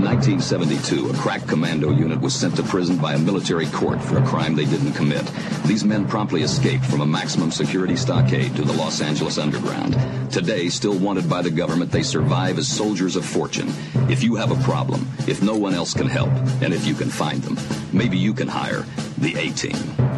1972, a crack commando unit was sent to prison by a military court for a crime they didn't commit. These men promptly escaped from a maximum security stockade to the Los Angeles underground. Today, still wanted by the government, they survive as soldiers of fortune. If you have a problem, if no one else can help, and if you can find them, maybe you can hire the A-Team.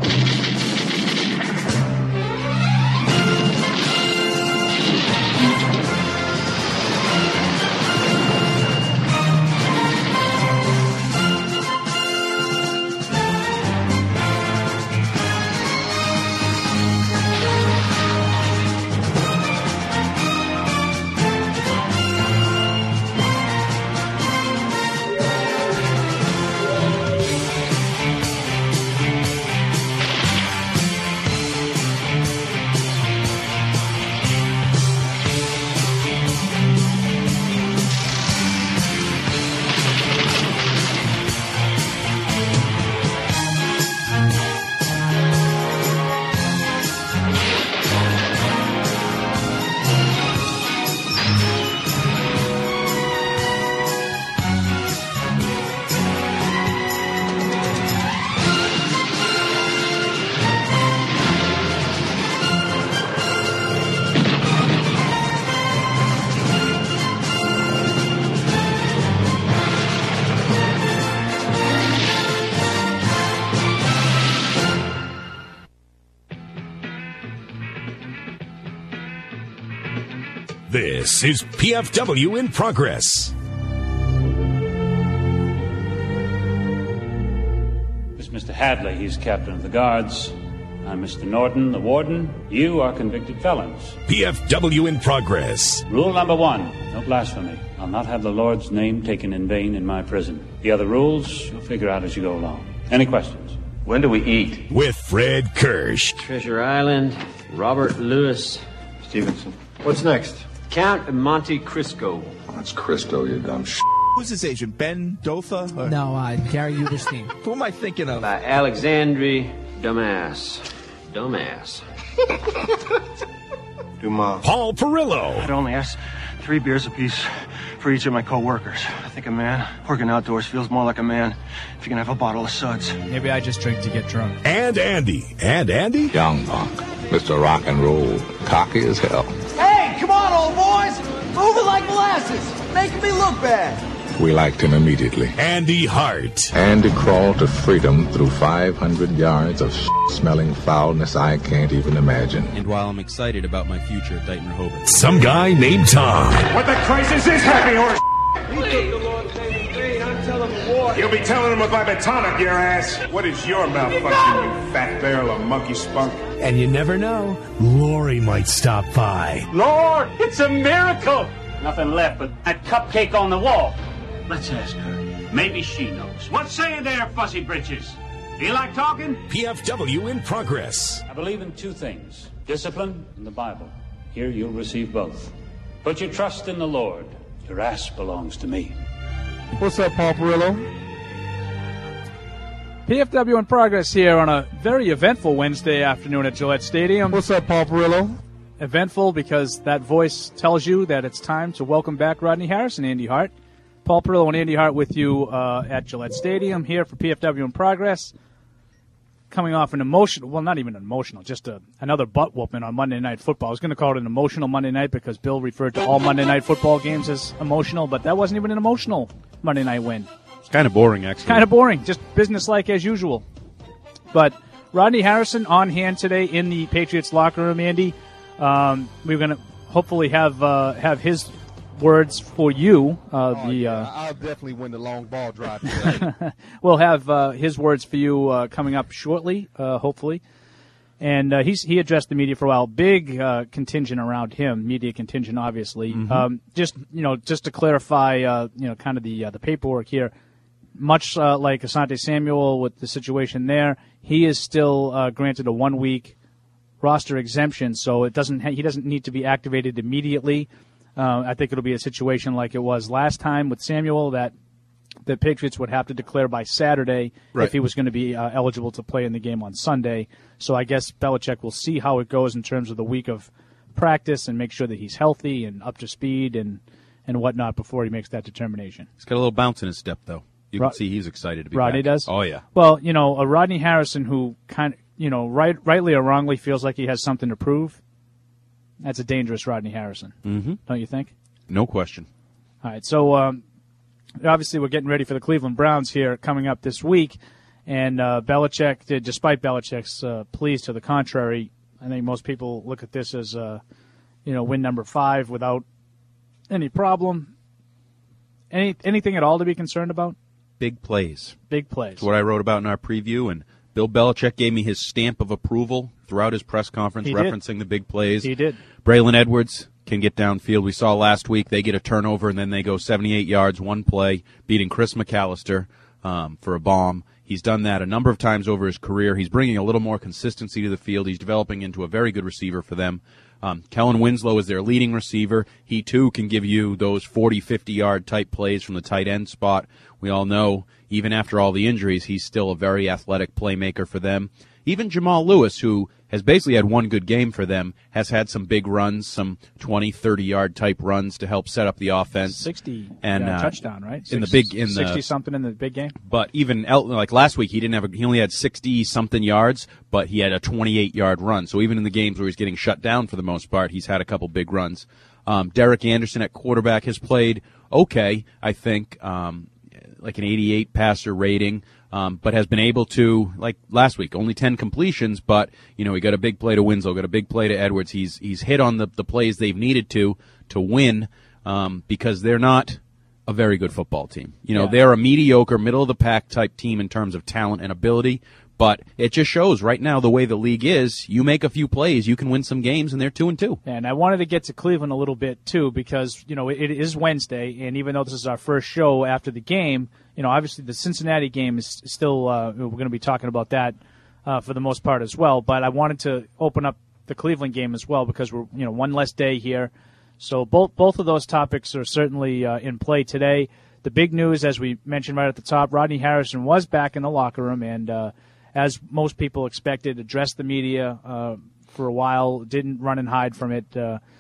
This is PFW in Progress. This is Mr. Hadley. He's captain of the guards. I'm Mr. Norton, the warden. You are convicted felons. PFW in Progress. Rule number 1, no blasphemy. I'll not have the Lord's name taken in vain in my prison. The other rules, you'll figure out as you go along. Any questions? When do we eat? With Fred Kirsch. Treasure Island, Robert Louis Stevenson. What's next? Count of Monte Cristo. That's Cristo, you dumb sh**. Who's this agent? Ben Dotha? No, Gary Uberstein. Who am I thinking of? Alexandre Dumas. Dumas. Paul Perillo. I'd only ask 3 beers apiece for each of my co-workers. I think a man working outdoors feels more like a man if you can have a bottle of suds. Maybe I just drink to get drunk. And Andy. And Andy? Young punk. Mr. Rock and Roll. Cocky as hell. Hey, come on, old boys! Move it like molasses! Making me look bad! We liked him immediately. Andy Hart. Andy crawled to freedom through 500 yards of smelling foulness I can't even imagine. And while I'm excited about my future at Dighton Rehoboth, some guy named Tom. What the crisis is, happy horse? He took the Lord's name in vain. I'm telling the war. You'll be telling him about Baton up your ass. What is your malfunction, you fat barrel of monkey spunk? And you never know, Lori might stop by. Lord, it's a miracle! Nothing left but that cupcake on the wall. Let's ask her. Maybe she knows. What's saying there, fussy britches? Feel like talking? PFW in Progress. I believe in 2 things. Discipline and the Bible. Here you'll receive both. Put your trust in the Lord. Your ass belongs to me. What's up, Paul Perillo? PFW in Progress here on a very eventful Wednesday afternoon at Gillette Stadium. What's up, Paul Perillo? Eventful because that voice tells you that it's time to welcome back Rodney Harris and Andy Hart. Paul Perillo and Andy Hart with you at Gillette Stadium here for PFW in Progress. Coming off an emotional, well, not even emotional, just another butt whooping on Monday Night Football. I was going to call it an emotional Monday night because Bill referred to all Monday Night Football games as emotional, but that wasn't even an emotional Monday night win. it's kind of boring, actually. Kind of boring, just business-like as usual. But Rodney Harrison on hand today in the Patriots locker room, Andy. We're going to hopefully have his words for you. I'll definitely win the long ball drive today. We'll have his words for you coming up shortly, hopefully. And he addressed the media for a while. Big contingent around him, media contingent, obviously. Mm-hmm. Just to clarify, kind of the paperwork here. Much like Asante Samuel with the situation there, he is still granted a 1-week roster exemption, so he doesn't need to be activated immediately. I think it'll be a situation like it was last time with Samuel that the Patriots would have to declare by Saturday if he was going to be eligible to play in the game on Sunday. So I guess Belichick will see how it goes in terms of the week of practice and make sure that he's healthy and up to speed and and whatnot before he makes that determination. He's got a little bounce in his step, though. You can see he's excited to be Rodney back. does? Oh, yeah. Well, a Rodney Harrison who kind of, rightly or wrongly feels like he has something to prove, that's a dangerous Rodney Harrison. Mm-hmm. Don't you think? No question. All right, so obviously we're getting ready for the Cleveland Browns here coming up this week, and Belichick, despite Belichick's pleas to the contrary, I think most people look at this as, win number 5 without any problem. Anything at all to be concerned about? Big plays. Big plays. That's what I wrote about in our preview, and Bill Belichick gave me his stamp of approval throughout his press conference referencing the big plays. He did. Braylon Edwards can get downfield. We saw last week they get a turnover, and then they go 78 yards, one play, beating Chris McAllister for a bomb. He's done that a number of times over his career. He's bringing a little more consistency to the field. He's developing into a very good receiver for them. Kellen Winslow is their leading receiver. He, too, can give you those 40, 50-yard type plays from the tight end spot. We all know, even after all the injuries, he's still a very athletic playmaker for them. Even Jamal Lewis, who has basically had one good game for them, has had some big runs, some 20, 30-yard type runs to help set up the offense. 60 and touchdown, right? 60-something in the big game. But even like last week, he only had 60-something yards, but he had a 28-yard run. So even in the games where he's getting shut down for the most part, he's had a couple big runs. Derek Anderson at quarterback has played okay, I think, like an 88 passer rating. But has been able to, like last week, only 10 completions, but, he got a big play to Winslow, got a big play to Edwards. He's hit on the plays they've needed to win, because they're not a very good football team. They're a mediocre, middle-of-the-pack type team in terms of talent and ability, but it just shows right now the way the league is, you make a few plays, you can win some games, and they're 2-2. And I wanted to get to Cleveland a little bit, too, because, it is Wednesday, and even though this is our first show after the game, obviously the Cincinnati game is still, we're going to be talking about that for the most part as well, but I wanted to open up the Cleveland game as well because we're, one less day here. So both of those topics are certainly in play today. The big news, as we mentioned right at the top, Rodney Harrison was back in the locker room and, as most people expected, addressed the media for a while, didn't run and hide from it,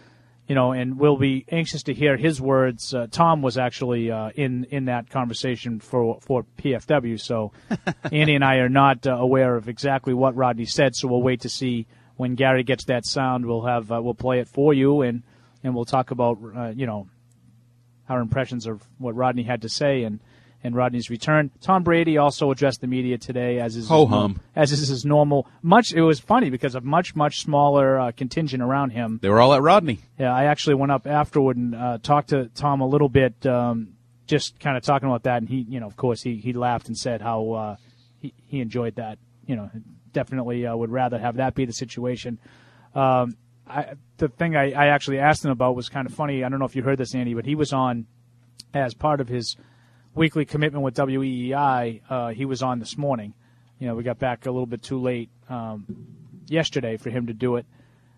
and we'll be anxious to hear his words. Tom was actually in that conversation for PFW, so Andy and I are not aware of exactly what Rodney said, so we'll wait to see when Gary gets that sound. We'll play it for you, and we'll talk about, our impressions of what Rodney had to say and Rodney's return. Tom Brady also addressed the media today, as is his normal. It was funny because a much smaller contingent around him. They were all at Rodney. Yeah, I actually went up afterward and talked to Tom a little bit, just kind of talking about that, and he, of course, he laughed and said how he enjoyed that. Definitely would rather have that be the situation. The thing I actually asked him about was kind of funny. I don't know if you heard this, Andy, but he was on as part of his weekly commitment with WEEI. He was on this morning. We got back a little bit too late yesterday for him to do it.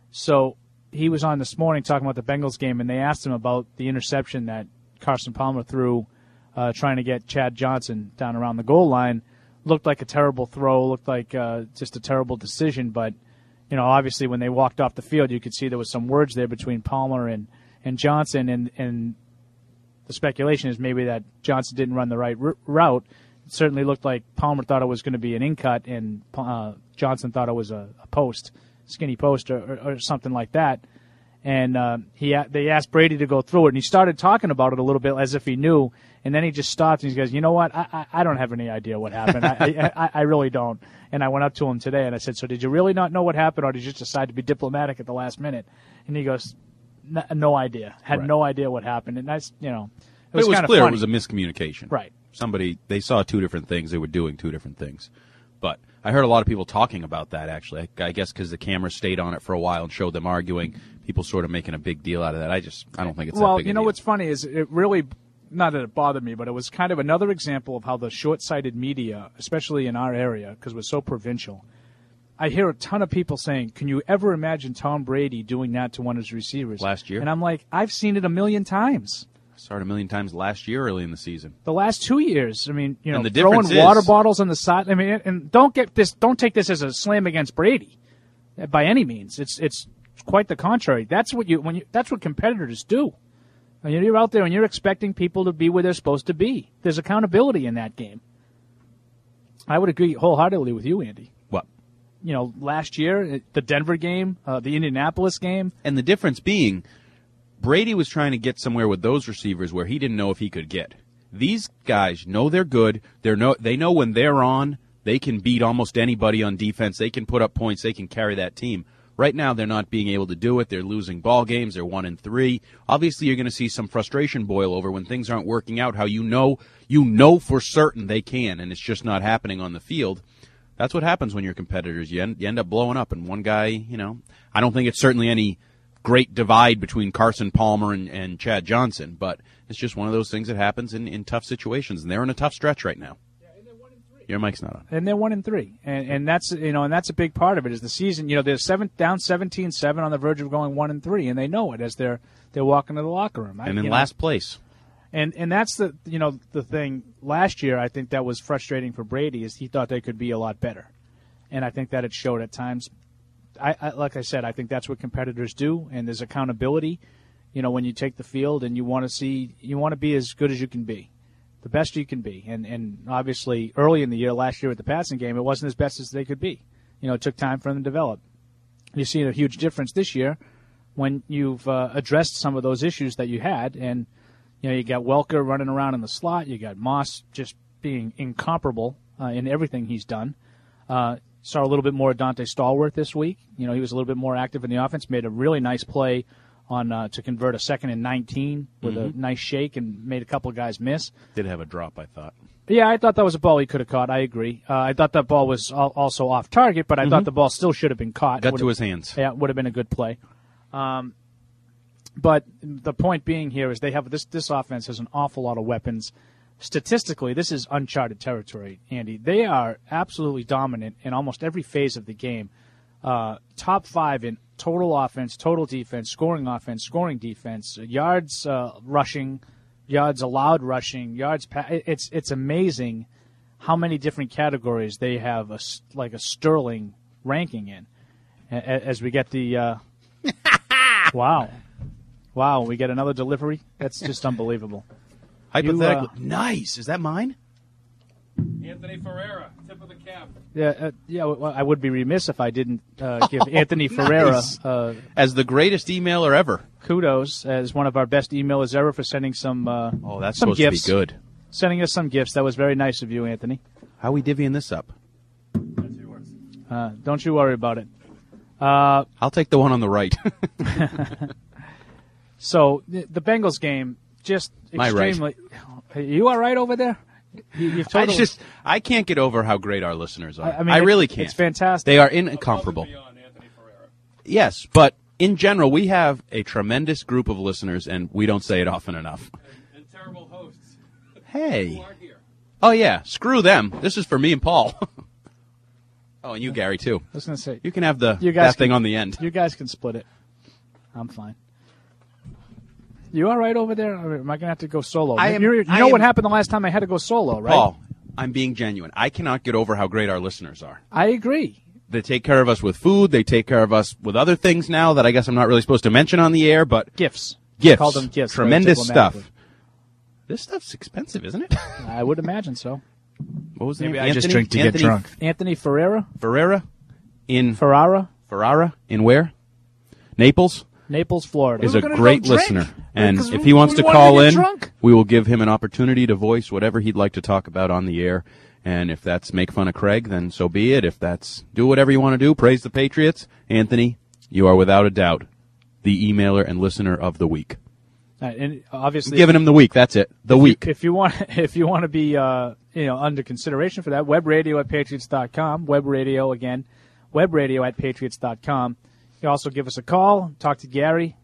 So he was on this morning talking about the Bengals game, and they asked him about the interception that Carson Palmer threw trying to get Chad Johnson down around the goal line. Looked like a terrible throw, looked like just a terrible decision, but obviously when they walked off the field, you could see there was some words there between Palmer and Johnson, and the speculation is maybe that Johnson didn't run the right route. It certainly looked like Palmer thought it was going to be an in-cut, and Johnson thought it was a post, skinny post or something like that. And they asked Brady to go through it, and he started talking about it a little bit as if he knew, and then he just stopped and he goes, "You know what? I don't have any idea what happened. I really don't." And I went up to him today and I said, "So did you really not know what happened, or did you just decide to be diplomatic at the last minute?" And he goes, "No idea. Had no idea what happened." And that's it was clear funny. It was a miscommunication. Right. They saw two different things. They were doing two different things. But I heard a lot of people talking about that, actually. I guess because the camera stayed on it for a while and showed them arguing, people sort of making a big deal out of that. I don't think it's that big a deal. What's funny is it really, not that it bothered me, but it was kind of another example of how the short-sighted media, especially in our area, because we're so provincial, I hear a ton of people saying, "Can you ever imagine Tom Brady doing that to one of his receivers?" Last year? And I'm like, I've seen it a million times. I saw it a million times last year early in the season. The last 2 years. I mean, and the throwing water bottles on the side. I mean, and don't take this as a slam against Brady by any means. It's quite the contrary. That's what competitors do. You're out there and you're expecting people to be where they're supposed to be. There's accountability in that game. I would agree wholeheartedly with you, Andy. What? Last year, the Denver game, the Indianapolis game. And the difference being, Brady was trying to get somewhere with those receivers where he didn't know if he could get. These guys know they're good. They know when they're on, they can beat almost anybody on defense. They can put up points. They can carry that team. Right now, they're not being able to do it. They're losing ball games. They're 1-3. Obviously, you're going to see some frustration boil over when things aren't working out how you know for certain they can, and it's just not happening on the field. That's what happens when you're competitors. You end up blowing up, and one guy, I don't think it's certainly any great divide between Carson Palmer and Chad Johnson, but it's just one of those things that happens in tough situations, and they're in a tough stretch right now. Your mic's not on. And they're 1-3, and that's and that's a big part of it. Is the season? They're down 17-7 on the verge of going 1-3, and they know it as they're walking to the locker room. And in last place. And that's the the thing. Last year, I think that was frustrating for Brady is he thought they could be a lot better, and I think that it showed at times. Like I said, I think that's what competitors do, and there's accountability. When you take the field and you want to be as good as you can be. The best you can be. And obviously, early in the year, last year with the passing game, it wasn't as best as they could be. It took time for them to develop. You've seen a huge difference this year when you've addressed some of those issues that you had. And, you got Welker running around in the slot. You got Moss just being incomparable in everything he's done. Saw a little bit more of Dante Stallworth this week. He was a little bit more active in the offense, made a really nice play to convert a 2nd and 19 with a nice shake and made a couple of guys miss. Did have a drop, I thought. Yeah, I thought that was a ball he could have caught. I agree. I thought that ball was also off target, but I thought the ball still should have been caught. Got to his hands. Yeah, it would have been a good play. But the point being here is they have this offense has an awful lot of weapons. Statistically, this is uncharted territory, Andy. They are absolutely dominant in almost every phase of the game. Top 5 in total offense, total defense, scoring defense, yards rushing, yards allowed rushing, yards. It's amazing how many different categories they have a sterling ranking in. As we get the wow, we get another delivery. That's just unbelievable. Hypothetically, nice. Is that mine? Anthony Ferreira, tip of the cap. Yeah. Well, I would be remiss if I didn't give Anthony Ferreira as the greatest emailer ever. Kudos as one of our best emailers ever for sending some. That's some supposed gifts. to be good. Sending us some gifts. That was very nice of you, Anthony. How are we divvying this up? That's yours. Don't you worry about it. I'll take the one on the right. So the Bengals game just extremely. Right? You all right over there? You've totally... I can't get over how great our listeners are. I really can't. It's fantastic. They are incomparable. Yes, but in general, we have a tremendous group of listeners, and we don't say it often enough. And terrible hosts. Hey. Who aren't here. Oh, yeah. Screw them. This is for me and Paul. Oh, and you, Gary, too. I was going to say. You can have that thing on the end. You guys can split it. I'm fine. You all right over there? Or am I going to have to go solo? You know what happened the last time I had to go solo, right? Paul, I'm being genuine. I cannot get over how great our listeners are. I agree. They take care of us with food. They take care of us with other things now that I guess I'm not really supposed to mention on the air, but... Gifts. Call them gifts. Tremendous stuff. This stuff's expensive, isn't it? I would imagine so. What was the name? Maybe I just drink to get drunk. Anthony Ferreira? Ferrara? Ferrara? In where? Naples? Naples, Florida. Is a great listener. And if he wants to call in, we will give him an opportunity to voice whatever he'd like to talk about on the air. And if that's make fun of Craig, then so be it. If that's do whatever you want to do, praise the Patriots. Anthony, you are without a doubt the emailer and listener of the week. And obviously, I'm giving him the week. That's it. The week. If you want to be under consideration for that, webradio@patriots.com. Webradio again, webradio@patriots.com. You can also give us a call. Talk to Gary,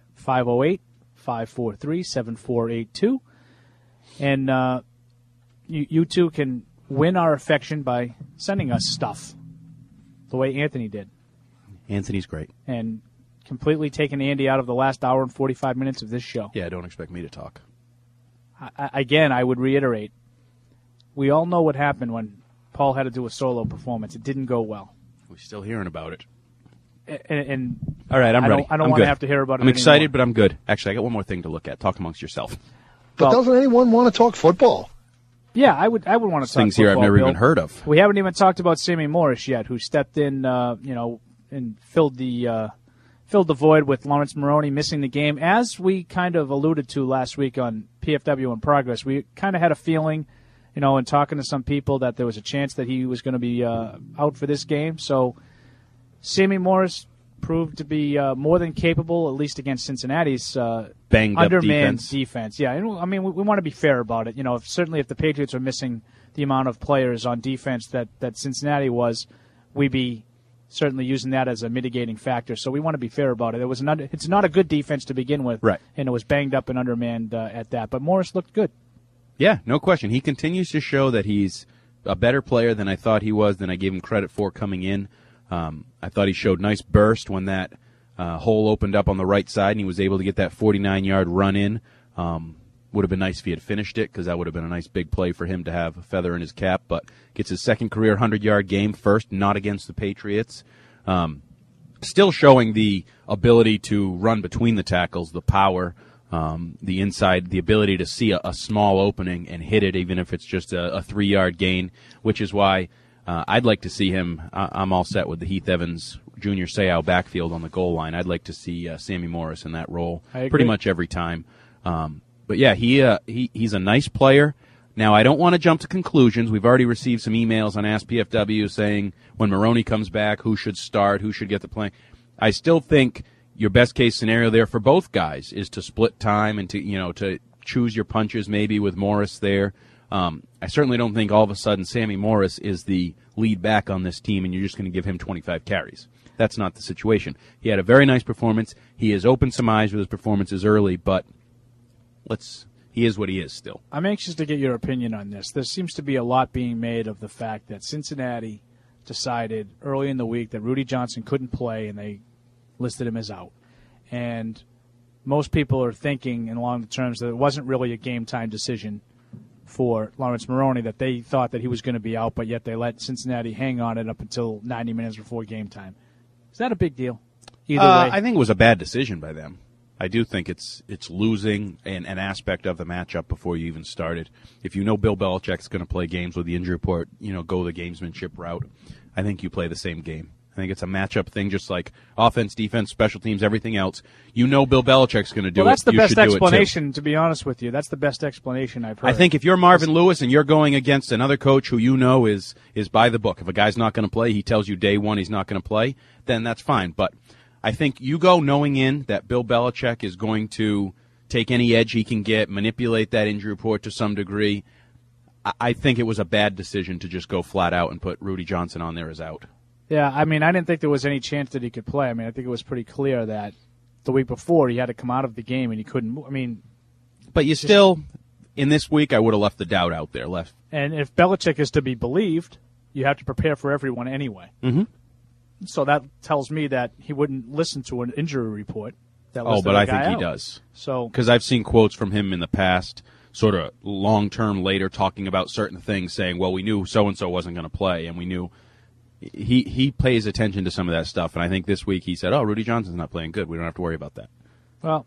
508-543-7482. And you too can win our affection by sending us stuff, the way Anthony did. Anthony's great. And completely taken Andy out of the last hour and 45 minutes of this show. Yeah, don't expect me to talk. Again, I would reiterate, we all know what happened when Paul had to do a solo performance. It didn't go well. We're still hearing about it. and all right, I'm ready. I don't want to have to hear about it. I'm excited, anymore. but I'm good. Actually, I got one more thing to look at. Talk amongst yourself. But doesn't anyone want to talk football? Yeah, I would want to talk things football, here I've never Bill. even heard of. We haven't even talked about Sammy Morris yet, who stepped in, and filled the void with Lawrence Maroney missing the game. As we kind of alluded to last week on PFW in Progress, we kind of had a feeling, in talking to some people, that there was a chance that he was going to be out for this game. So Sammy Morris proved to be more than capable, at least against Cincinnati's banged up defense. Yeah, and I mean, we want to be fair about it. Certainly if the Patriots are missing the amount of players on defense that Cincinnati was, we'd be certainly using that as a mitigating factor. So we want to be fair about it. It's not a good defense to begin with, right? And it was banged up and undermanned at that. But Morris looked good. Yeah, no question. He continues to show that he's a better player than I thought he was, than I gave him credit for coming in. I thought he showed nice burst when that hole opened up on the right side, and he was able to get that 49-yard run in. Would have been nice if he had finished it, because that would have been a nice big play for him to have a feather in his cap. But gets his second career 100-yard game, first, not against the Patriots. Still showing the ability to run between the tackles, the power, the inside, the ability to see a small opening and hit it, even if it's just a 3-yard gain, which is why I'd like to see him. I'm all set with the Heath Evans, Junior Seau backfield on the goal line. I'd like to see Sammy Morris in that role pretty much every time. But yeah, he's a nice player. Now, I don't want to jump to conclusions. We've already received some emails on Ask PFW saying when Maroney comes back, who should start, who should get the play. I still think your best case scenario there for both guys is to split time and to choose your punches maybe with Morris there. I certainly don't think all of a sudden Sammy Morris is the lead back on this team and you're just going to give him 25 carries. That's not the situation. He had a very nice performance. He has opened some eyes with his performances early, but he is what he is still. I'm anxious to get your opinion on this. There seems to be a lot being made of the fact that Cincinnati decided early in the week that Rudy Johnson couldn't play, and they listed him as out. And most people are thinking in along the terms that it wasn't really a game-time decision for Lawrence Maroney, that they thought that he was going to be out, but yet they let Cincinnati hang on it up until 90 minutes before game time. Is that a big deal? Either way. I think it was a bad decision by them. I do think it's losing an aspect of the matchup before you even started. If you know Bill Belichick's going to play games with the injury report, go the gamesmanship route. I think you play the same game. I think it's a matchup thing, just like offense, defense, special teams, everything else. Bill Belichick's going to do it. Well, that's the you best should do explanation, it too. to be honest with you. That's the best explanation I've heard. I think if you're Marvin Lewis and you're going against another coach who is by the book, if a guy's not going to play, he tells you day one he's not going to play, then that's fine. But I think you go knowing in that Bill Belichick is going to take any edge he can get, manipulate that injury report to some degree. I think it was a bad decision to just go flat out and put Rudy Johnson on there as out. Yeah, I didn't think there was any chance that he could play. I think it was pretty clear that the week before he had to come out of the game and he couldn't move. But you still, in this week, I would have left the doubt out there. And if Belichick is to be believed, you have to prepare for everyone anyway. Mm-hmm. So that tells me that he wouldn't listen to an injury report. But I think he does. So because I've seen quotes from him in the past, sort of long-term later, talking about certain things, saying, well, we knew so-and-so wasn't going to play, and we knew he pays attention to some of that stuff. And I think this week he said, Rudy Johnson's not playing good. We don't have to worry about that. Well,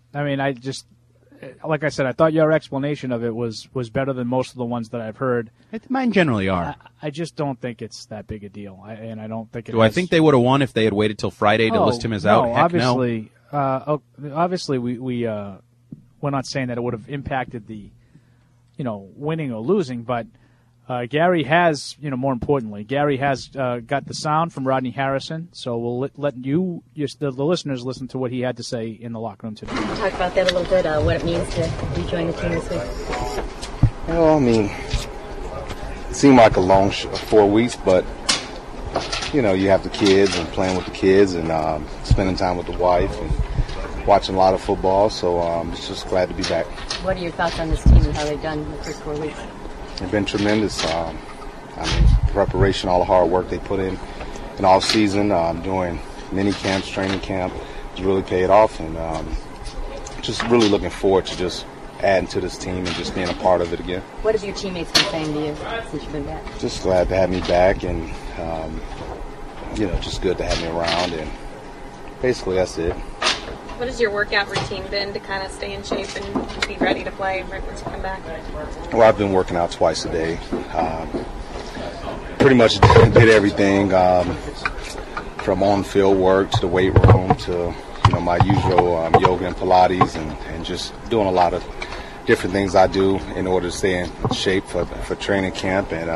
like I said, I thought your explanation of it was better than most of the ones that I've heard. Mine generally are. I just don't think it's that big a deal, and I don't think it. Do I think they would have won if they had waited till Friday to list him as out? Heck obviously, no. Obviously, we're not saying that it would have impacted the, winning or losing, but Gary has, more importantly, Gary has got the sound from Rodney Harrison, so we'll let the listeners listen to what he had to say in the locker room today. Talk about that a little bit, what it means to rejoin the team this week. Well, it seemed like a long 4 weeks, but, you have the kids and playing with the kids and spending time with the wife and watching a lot of football, so I'm just glad to be back. What are your thoughts on this team and how they've done in the first 4 weeks? They've been tremendous. Preparation, all the hard work they put in off season, doing mini camps, training camp, has really paid off, and just really looking forward to just adding to this team and just being a part of it again. What have your teammates been saying to you since you've been back? Just glad to have me back, and just good to have me around, and basically that's it. What has your workout routine been to kind of stay in shape and be ready to play right once you come back? Well, I've been working out twice a day. Pretty much did everything from on-field work to the weight room to my usual yoga and Pilates and just doing a lot of different things I do in order to stay in shape for training camp. And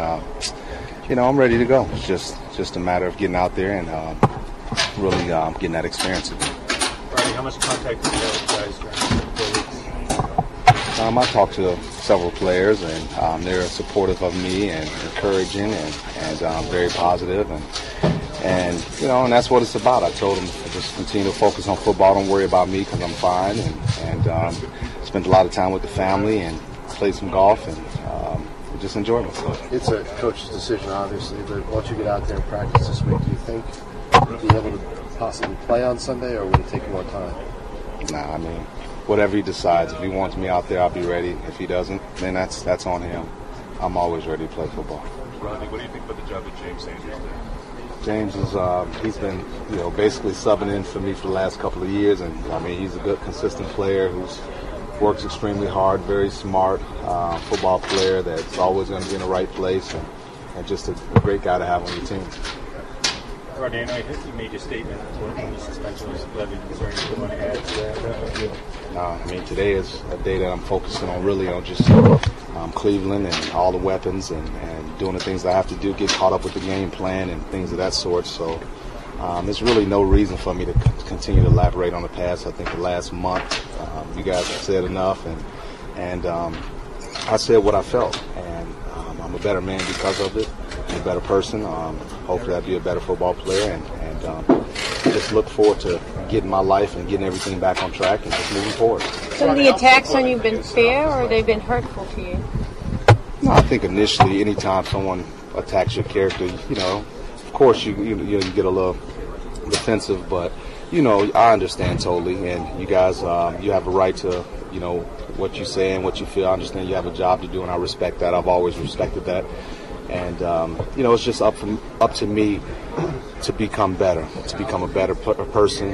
I'm ready to go. It's just a matter of getting out there and really getting that experience again. Rodney, how much contact did you have with guys during the 4 weeks? I talked to several players, and they're supportive of me and encouraging and very positive. And that's what it's about. I told them to just continue to focus on football. Don't worry about me because I'm fine. And spent a lot of time with the family and played some golf and just enjoyed myself. It's a coach's decision, obviously, but once you get out there and practice this week, do you think you'll be able to possibly play on Sunday, or will it take more time? Nah, I mean, whatever he decides. If he wants me out there, I'll be ready. If he doesn't, then that's on him. I'm always ready to play football. Rodney, what do you think about the job that James Sanders did? James is he's been basically subbing in for me for the last couple of years, and I mean he's a good, consistent player who's works extremely hard, very smart football player that's always going to be in the right place, and just a great guy to have on your team. Rodney, I know you made your statement when the suspension was levied. Is there anything you want to add to that? I mean, today is a day that I'm focusing on really on just Cleveland and all the weapons and doing the things that I have to do, get caught up with the game plan and things of that sort. So there's really no reason for me to continue to elaborate on the past. I think the last month you guys have said enough, and I said what I felt, and I'm a better man because of it. I'm a better person. Hopefully I'll be a better football player, and just look forward to getting my life and getting everything back on track and just moving forward. So the attacks on you been fair, or they've been hurtful to you? No, I think initially, anytime someone attacks your character, of course you get a little defensive, but I understand totally, and you guys, you have a right to, what you say and what you feel. I understand you have a job to do, and I respect that. I've always respected that, and it's just up to me to become better, to become a better person,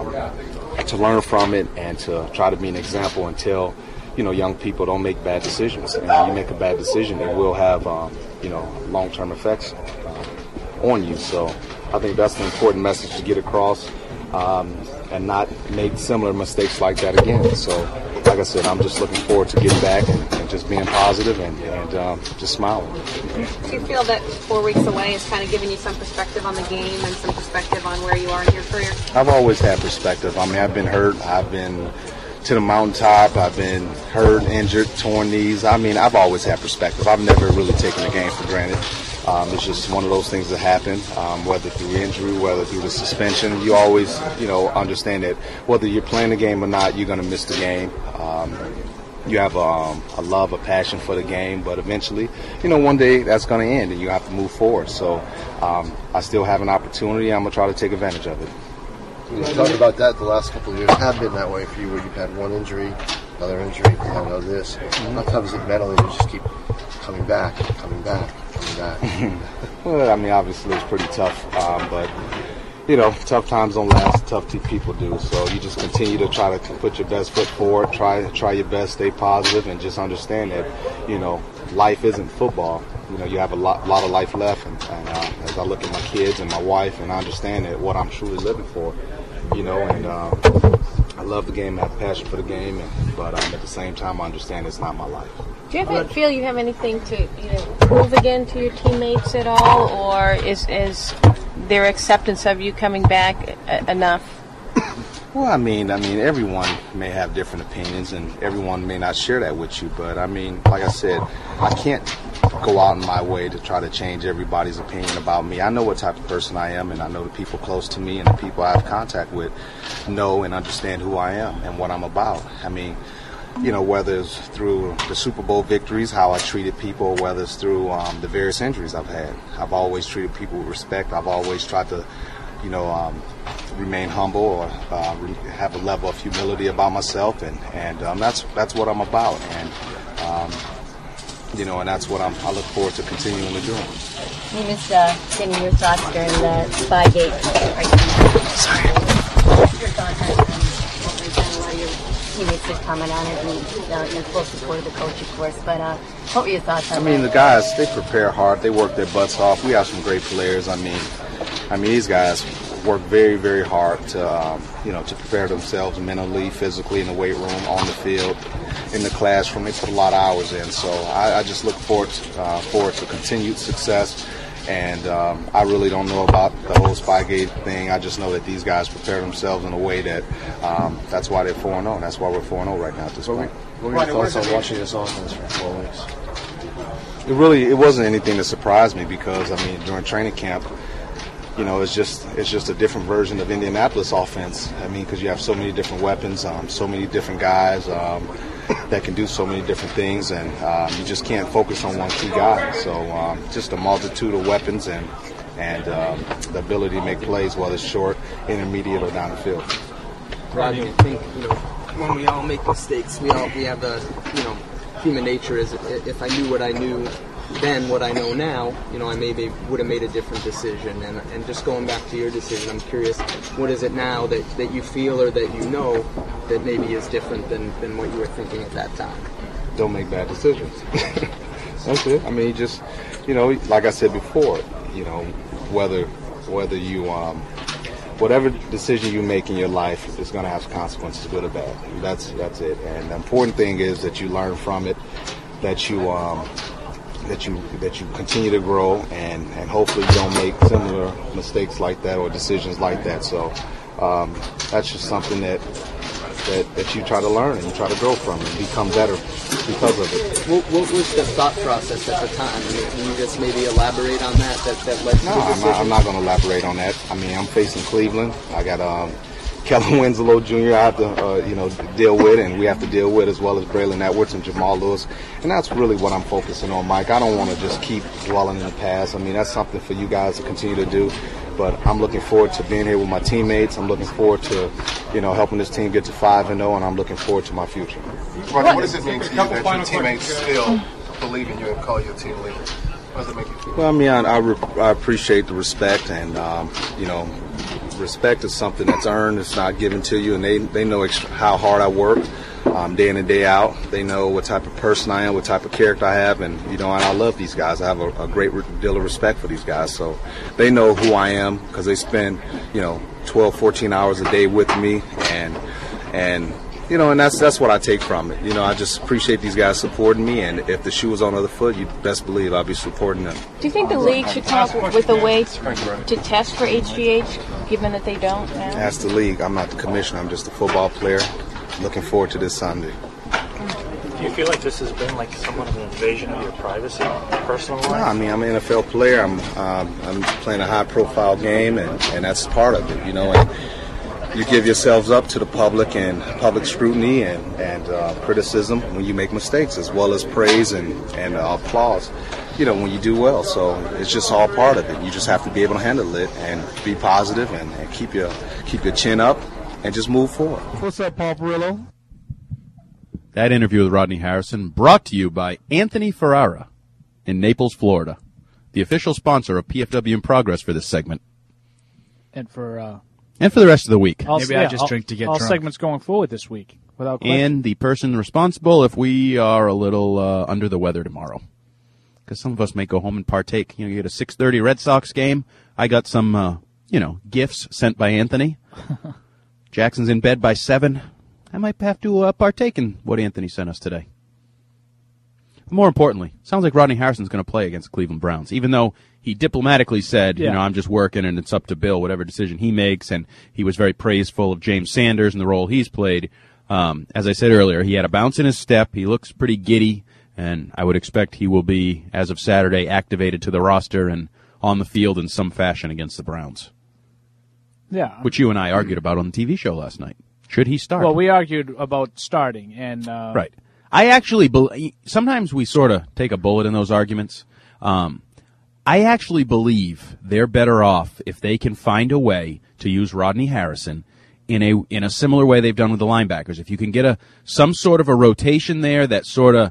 to learn from it, and to try to be an example and tell young people don't make bad decisions. And when you make a bad decision, it will have long-term effects on you. So I think that's an important message to get across. And not make similar mistakes like that again. So, like I said, I'm just looking forward to getting back and just being positive and just smiling. Do you feel that 4 weeks away is kind of giving you some perspective on the game and some perspective on where you are in your career? I've always had perspective. I mean, I've been hurt. I've been to the mountaintop. I've been hurt, injured, torn knees. I mean, I've always had perspective. I've never really taken the game for granted. It's just one of those things that happen, whether through injury, whether through the suspension. You always, understand that whether you're playing the game or not, you're going to miss the game. You have a love, a passion for the game, but eventually, one day that's going to end and you have to move forward. So I still have an opportunity. I'm going to try to take advantage of it. You talked about that the last couple of years have been that way for you, where you've had one injury, another injury, another this. How tough is it mentally to just keep coming back? Well, I mean, obviously it's pretty tough, but tough times don't last. Tough people do. So you just continue to try to put your best foot forward. Try your best. Stay positive, and just understand that life isn't football. You have a lot of life left, and as I look at my kids and my wife, and I understand that what I'm truly living for, and I love the game, I have passion for the game, but at the same time, I understand it's not my life. Do you feel you have anything to prove again to your teammates at all, or is their acceptance of you coming back enough? Well, I mean, everyone may have different opinions, and everyone may not share that with you. But I mean, like I said, I can't go out in my way to try to change everybody's opinion about me. I know what type of person I am, and I know the people close to me and the people I have contact with know and understand who I am and what I'm about. I mean, whether it's through the Super Bowl victories, how I treated people, whether it's through the various injuries I've had. I've always treated people with respect. I've always tried to, remain humble or have a level of humility about myself, and that's what I'm about. And and that's what I look forward to continuing to do. Hey, Miss, getting your thoughts during the Spygate. Sorry. your thoughts on what we've done? A lot of your teammates did comment on it, and you're full support of the coach, of course. But what were your thoughts on that? I mean, the guys, they prepare hard. They work their butts off. We have some great players. I mean, these guys work very, very hard to, to prepare themselves mentally, physically, in the weight room, on the field, in the classroom. They put a lot of hours in. So I just look forward to continued success. And I really don't know about the whole Spygate thing. I just know that these guys prepare themselves in a way that that's why they're 4-0. That's why we're 4-0 right now at this point. What were your thoughts on watching this offense for 4 weeks? It wasn't anything that surprised me because, during training camp, it's just a different version of Indianapolis offense. Because you have so many different weapons, so many different guys that can do so many different things, and you just can't focus on one key guy. So just a multitude of weapons and the ability to make plays, whether it's short, intermediate, or down the field. Rodney, I think when we all make mistakes, we have the human nature is if I knew what I knew then, what I know now, I maybe would have made a different decision. And just going back to your decision, I'm curious, what is it now that you feel or that you know that maybe is different than what you were thinking at that time? Don't make bad decisions. That's it. Just, like I said before, whether you, whatever decision you make in your life is going to have consequences, good or bad. That's it. And the important thing is that you learn from it, that you continue to grow, and hopefully you don't make similar mistakes like that or decisions like that. So that's just something that you try to learn and you try to grow from and become better because of it. What was the thought process at the time? Can you just maybe elaborate on that led to the decision? I'm not going to elaborate on that. I'm facing Cleveland. I got Kellen Winslow Jr. I have to, deal with, and we have to deal with, as well as Braylon Edwards and Jamal Lewis. And that's really what I'm focusing on, Mike. I don't want to just keep dwelling in the past. That's something for you guys to continue to do. But I'm looking forward to being here with my teammates. I'm looking forward to, helping this team get to 5-0, and I'm looking forward to my future. Rodney, what does it mean to you that your teammates still believe in you and call you a team leader? What does it make you feel? Well, I appreciate the respect, and, respect is something that's earned. It's not given to you, and they know how hard I work day in and day out. They know what type of person I am, what type of character I have, and and I love these guys. I have a great deal of respect for these guys, so they know who I am because they spend 12, 14 hours a day with me, and that's what I take from it. I just appreciate these guys supporting me, and if the shoe was on the other foot, you best believe I'll be supporting them. Do you think the league should come up with a way to test for HGH, given that they don't now? Ask the league. I'm not the commissioner. I'm just a football player. Looking forward to this Sunday. Do you feel like this has been like somewhat of an invasion of your privacy, personal life? No, I'm an NFL player. I'm playing a high-profile game, and that's part of it, And you give yourselves up to the public and public scrutiny and criticism when you make mistakes, as well as praise and applause, when you do well. So it's just all part of it. You just have to be able to handle it and be positive and keep your chin up and just move forward. What's up, Paul Perillo? That interview with Rodney Harrison brought to you by Anthony Ferrara in Naples, Florida, the official sponsor of PFW in Progress for this segment. And for the rest of the week. Maybe I just drink to get drunk. All segments going forward this week, without question. And the person responsible if we are a little under the weather tomorrow. Because some of us may go home and partake. You get a 6:30 Red Sox game. I got some, gifts sent by Anthony. Jackson's in bed by 7. I might have to partake in what Anthony sent us today. More importantly, sounds like Rodney Harrison's going to play against the Cleveland Browns, even though he diplomatically said, I'm just working and it's up to Bill, whatever decision he makes, and he was very praiseful of James Sanders and the role he's played. As I said earlier, he had a bounce in his step. He looks pretty giddy, and I would expect he will be, as of Saturday, activated to the roster and on the field in some fashion against the Browns. Yeah. Which you and I argued about on the TV show last night. Should he start? Well, we argued about starting, and right. I actually sometimes we sort of take a bullet in those arguments. I actually believe they're better off if they can find a way to use Rodney Harrison in a similar way they've done with the linebackers. If you can get some sort of a rotation there that sort of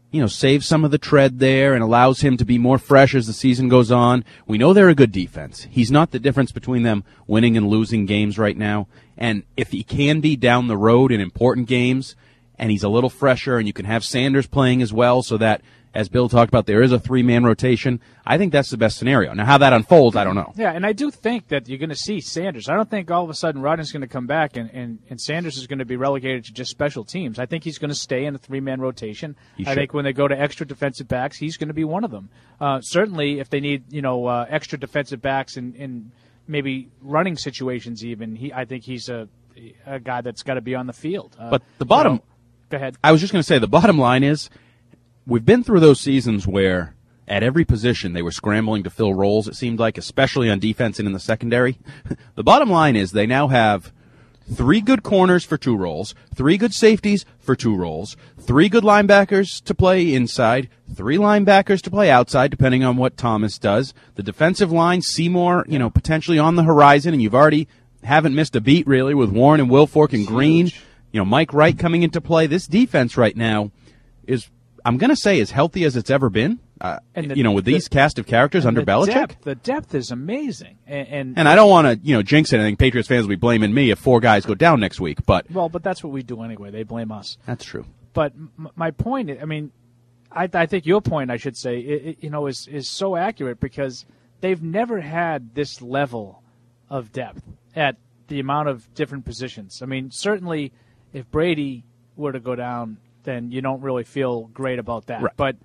saves some of the tread there and allows him to be more fresh as the season goes on. We know they're a good defense. He's not the difference between them winning and losing games right now. And if he can be down the road in important games and he's a little fresher and you can have Sanders playing as well so that, as Bill talked about, there is a 3-man rotation, I think that's the best scenario. Now, how that unfolds, I don't know. Yeah, and I do think that you're going to see Sanders. I don't think all of a sudden Rodgers going to come back and Sanders is going to be relegated to just special teams. I think he's going to stay in the 3-man rotation. I think when they go to extra defensive backs, he's going to be one of them. Certainly, if they need extra defensive backs in maybe running situations even, I think he's a guy that's got to be on the field. But the bottom... Go ahead. I was just going to say, the bottom line is, we've been through those seasons where at every position they were scrambling to fill roles, it seemed like, especially on defense and in the secondary. The bottom line is they now have 3 good corners for 2 roles, 3 good safeties for 2 roles, 3 good linebackers to play inside, 3 linebackers to play outside, depending on what Thomas does. The defensive line, Seymour, potentially on the horizon, and you've already haven't missed a beat, really, with Warren and Wilfork and Green. Mike Wright coming into play. This defense right now is, I'm going to say, as healthy as it's ever been. With these cast of characters under Belichick. The depth is amazing. And I don't want to, jinx anything. Patriots fans will be blaming me if 4 guys go down next week. But that's what we do anyway. They blame us. That's true. But my point, I think your point, I should say, is so accurate because they've never had this level of depth at the amount of different positions. Certainly, if Brady were to go down, then you don't really feel great about that. Right. But,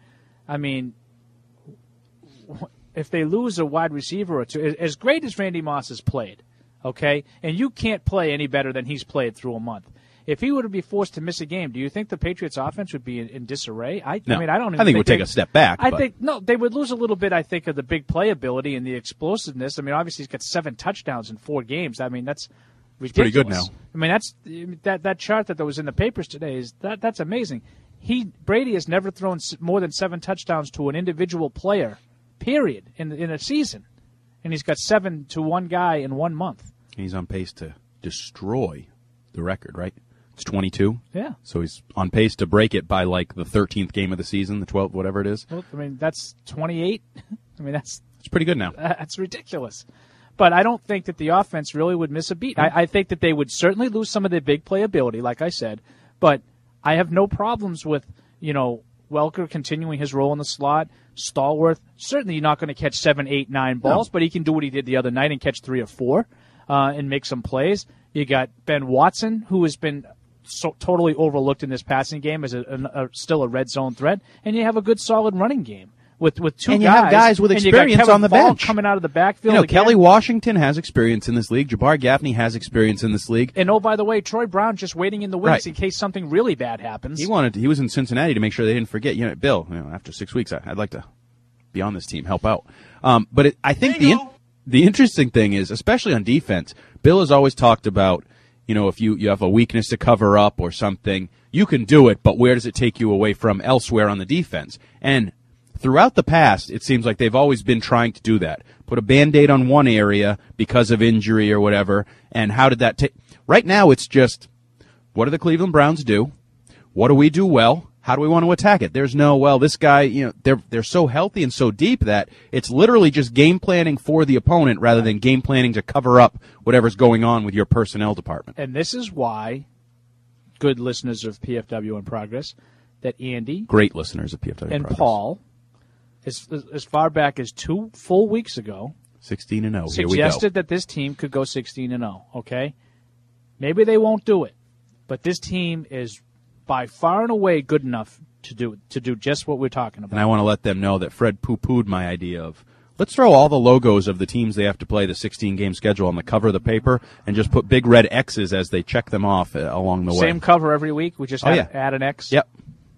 if they lose a wide receiver or 2, as great as Randy Moss has played, okay, and you can't play any better than he's played through a month. If he were to be forced to miss a game, do you think the Patriots' offense would be in disarray? I don't. I think it would take a step back. They would lose a little bit. I think of the big playability and the explosiveness. Obviously he's got 7 touchdowns in 4 games. That's ridiculous. It's pretty good now. That's that chart that was in the papers today that's amazing. Brady has never thrown more than 7 touchdowns to an individual player, period, in a season, and he's got 7 to one guy in 1 month. He's on pace to destroy the record, right? It's 22. Yeah. So he's on pace to break it by like the 13th game of the season, the 12th, whatever it is. Well, that's 28. It's pretty good now. That's ridiculous. But I don't think that the offense really would miss a beat. I think that they would certainly lose some of their big playability, like I said. But I have no problems with, Welker continuing his role in the slot. Stallworth, certainly you're not going to catch 7, 8, 9 balls, but he can do what he did the other night and catch 3 or 4 and make some plays. You got Ben Watson, who has been totally overlooked in this passing game as still a red zone threat. And you have a good, solid running game. With 2 guys. And you have guys with experience on the bench. Coming out of the backfield. Kelly Washington has experience in this league. Jabbar Gaffney has experience in this league. And, by the way, Troy Brown just waiting in the wings in case something really bad happens. He was in Cincinnati to make sure they didn't forget. Bill, after 6 weeks, I'd like to be on this team, help out. But I think the interesting thing is, especially on defense, Bill has always talked about, if you have a weakness to cover up or something, you can do it, but where does it take you away from elsewhere on the defense? And throughout the past, it seems like they've always been trying to do that. Put a Band-Aid on one area because of injury or whatever, and how did that take... Right now, it's just, what do the Cleveland Browns do? What do we do well? How do we want to attack it? There's no, this guy, they're so healthy and so deep that it's literally just game planning for the opponent rather than game planning to cover up whatever's going on with your personnel department. And this is why, good listeners of PFW in Progress, that Andy... Great listeners of PFW in and Progress. Paul... As far back as 2 full weeks ago, 16-0. Here we go. Suggested that this team could go 16-0. Okay, maybe they won't do it, but this team is by far and away good enough to do just what we're talking about. And I want to let them know that Fred poo-pooed my idea of let's throw all the logos of the teams they have to play the 16-game schedule on the cover of the paper and just put big red X's as they check them off along the way. Same cover every week. We just add an X. Yep.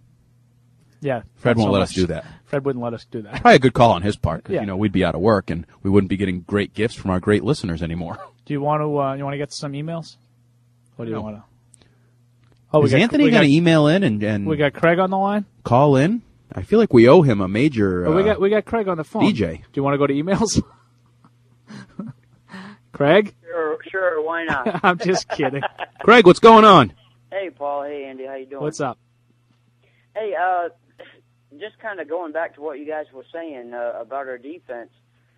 Yeah, Fred won't let us do that. Fred wouldn't let us do that. Probably a good call on his part because we'd be out of work and we wouldn't be getting great gifts from our great listeners anymore. Do you want to get some emails? What do you want to? Oh, is Anthony going to email in and we got Craig on the line? Call in. I feel like we owe him a major. We got Craig on the phone. DJ, do you want to go to emails? Craig? Sure. Why not? I'm just kidding. Craig, what's going on? Hey, Paul. Hey, Andy. How you doing? What's up? Hey, just kind of going back to what you guys were saying about our defense.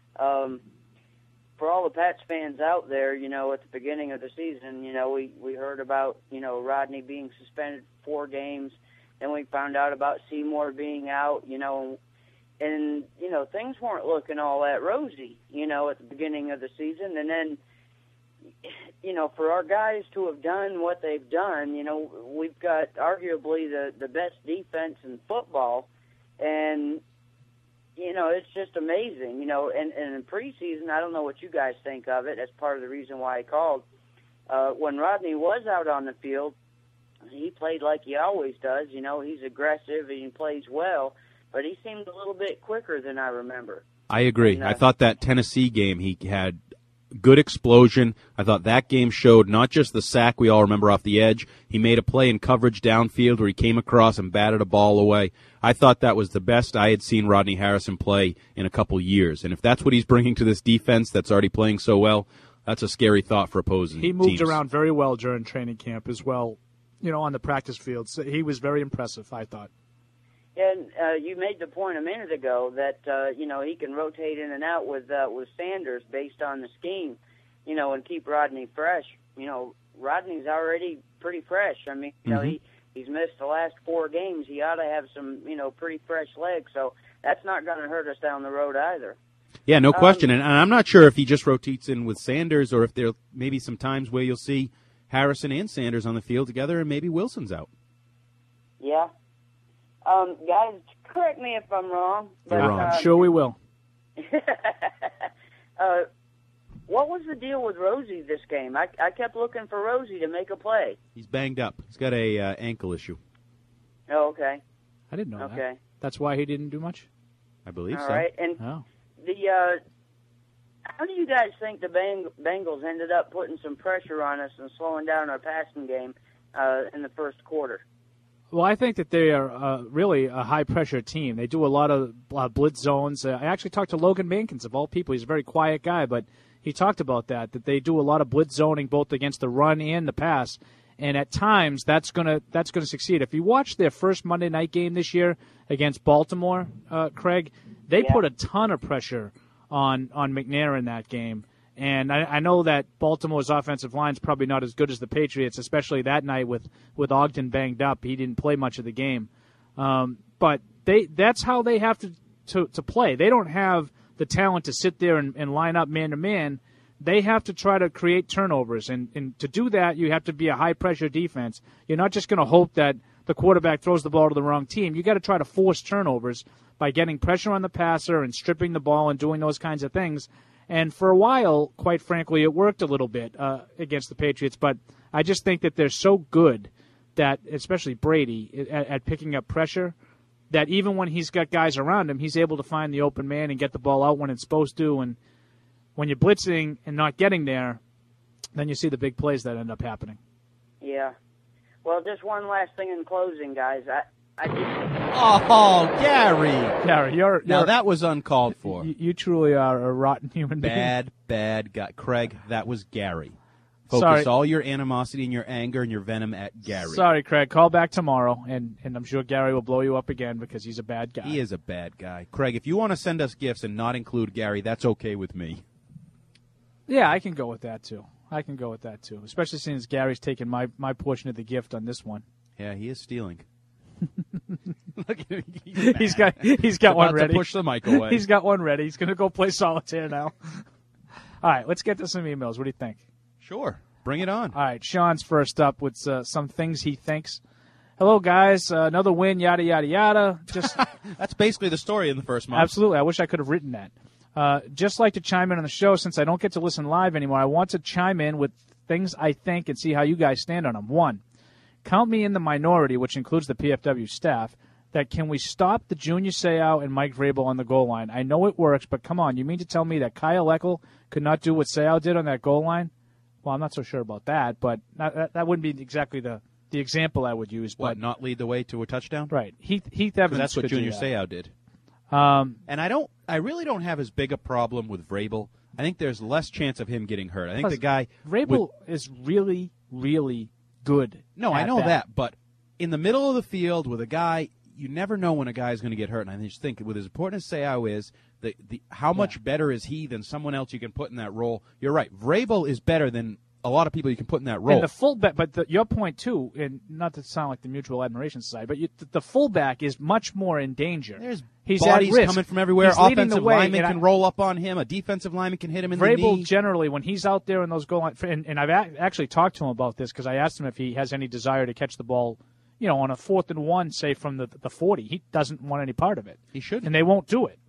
For all the Pats fans out there, at the beginning of the season, we heard about, Rodney being suspended 4 games. Then we found out about Seymour being out, and, things weren't looking all that rosy, at the beginning of the season. And then, for our guys to have done what they've done, we've got arguably the best defense in football. And, it's just amazing, and in preseason, I don't know what you guys think of it. That's part of the reason why I called. When Rodney was out on the field, he played like he always does. He's aggressive and he plays well, but he seemed a little bit quicker than I remember. I agree. And, I thought that Tennessee game, he had good explosion. I thought that game showed not just the sack we all remember off the edge. He made a play in coverage downfield where he came across and batted a ball away. I thought that was the best I had seen Rodney Harrison play in a couple years. And if that's what he's bringing to this defense that's already playing so well, that's a scary thought for opposing He moved teams. around very well during training camp as well, on the practice field. So he was very impressive, I thought. And you made the point a minute ago that he can rotate in and out with Sanders based on the scheme, and keep Rodney fresh. Rodney's already pretty fresh. I mean, he's missed the last 4 games. He ought to have some pretty fresh legs. So that's not going to hurt us down the road either. Yeah, no question. And I'm not sure if he just rotates in with Sanders or if there may be some times where you'll see Harrison and Sanders on the field together and maybe Wilson's out. Yeah. Guys, correct me if I'm wrong. You're wrong. I'm sure we will. What was the deal with Rosie this game? I kept looking for Rosie to make a play. He's banged up. He's got a ankle issue. Oh, okay. I didn't know that. Okay. That's why he didn't do much? I believe All so. All right. And how do you guys think the Bengals ended up putting some pressure on us and slowing down our passing game in the first quarter? Well, I think that they are really a high-pressure team. They do a lot of blitz zones. I actually talked to Logan Mankins, of all people. He's a very quiet guy, but he talked about that they do a lot of blitz zoning both against the run and the pass. And at times, that's gonna succeed. If you watch their first Monday night game this year against Baltimore, Craig, they put a ton of pressure on McNair in that game. And I know that Baltimore's offensive line is probably not as good as the Patriots, especially that night with Ogden banged up. He didn't play much of the game. But that's how they have to play. They don't have the talent to sit there and line up man-to-man. They have to try to create turnovers. And to do that, you have to be a high-pressure defense. You're not just going to hope that the quarterback throws the ball to the wrong team. You got to try to force turnovers by getting pressure on the passer and stripping the ball and doing those kinds of things. And for a while, quite frankly, it worked a little bit against the Patriots. But I just think that they're so good that, especially Brady, at picking up pressure, that even when he's got guys around him, he's able to find the open man and get the ball out when it's supposed to. And when you're blitzing and not getting there, then you see the big plays that end up happening. Yeah. Well, just one last thing in closing, guys. Oh, Gary! You're now that was uncalled for. You truly are a rotten human being. Bad guy. Craig, that was Gary. Focus Sorry. all your animosity and your anger and your venom at Gary. Sorry, Craig. Call back tomorrow, and I'm sure Gary will blow you up again because he's a bad guy. He is a bad guy. Craig, if you want to send us gifts and not include Gary, that's okay with me. Yeah, I can go with that, too. Especially since Gary's taken my portion of the gift on this one. Yeah, he is stealing. Look at him. He's got one ready. To push the mic away. He's got one ready. He's going to go play solitaire now. All right, let's get to some emails. What do you think? Sure. Bring it on. All right, Sean's first up with some things he thinks. Hello, guys. Another win, yada, yada, yada. Just That's basically the story in the first month. Absolutely. I wish I could have written that. Just like to chime in on the show since I don't get to listen live anymore. I want to chime in with things I think and see how you guys stand on them. 1, count me in the minority, which includes the PFW staff, that can we stop the Junior Seau and Mike Vrabel on the goal line? I know it works, but come on. You mean to tell me that Kyle Eckel could not do what Seau did on that goal line? Well, I'm not so sure about that, but that wouldn't be exactly the example I would use. What, not lead the way to a touchdown? Right. Heath Evans. That's what could Junior do that. Seau did. And I really don't have as big a problem with Vrabel. I think there's less chance of him getting hurt. I think the guy Vrabel is really, really good. No, I know that, but in the middle of the field with a guy, you never know when a guy's going to get hurt. And I just think, with as important as Seau is, how much better is he than someone else you can put in that role? You're right. Vrabel is better than a lot of people you can put in that role. And the fullback, but your point too, and not to sound like the Mutual Admiration Society, but the fullback is much more in danger. There's He's bodies at risk. coming from everywhere. He's leading Offensive the way, lineman can roll up on him. A defensive lineman can hit him in the knee. Vrabel generally, when he's out there in those goal line, and I've actually talked to him about this because I asked him if he has any desire to catch the ball, on a 4th and 1, say from the 40. He doesn't want any part of it. He shouldn't, and they won't do it.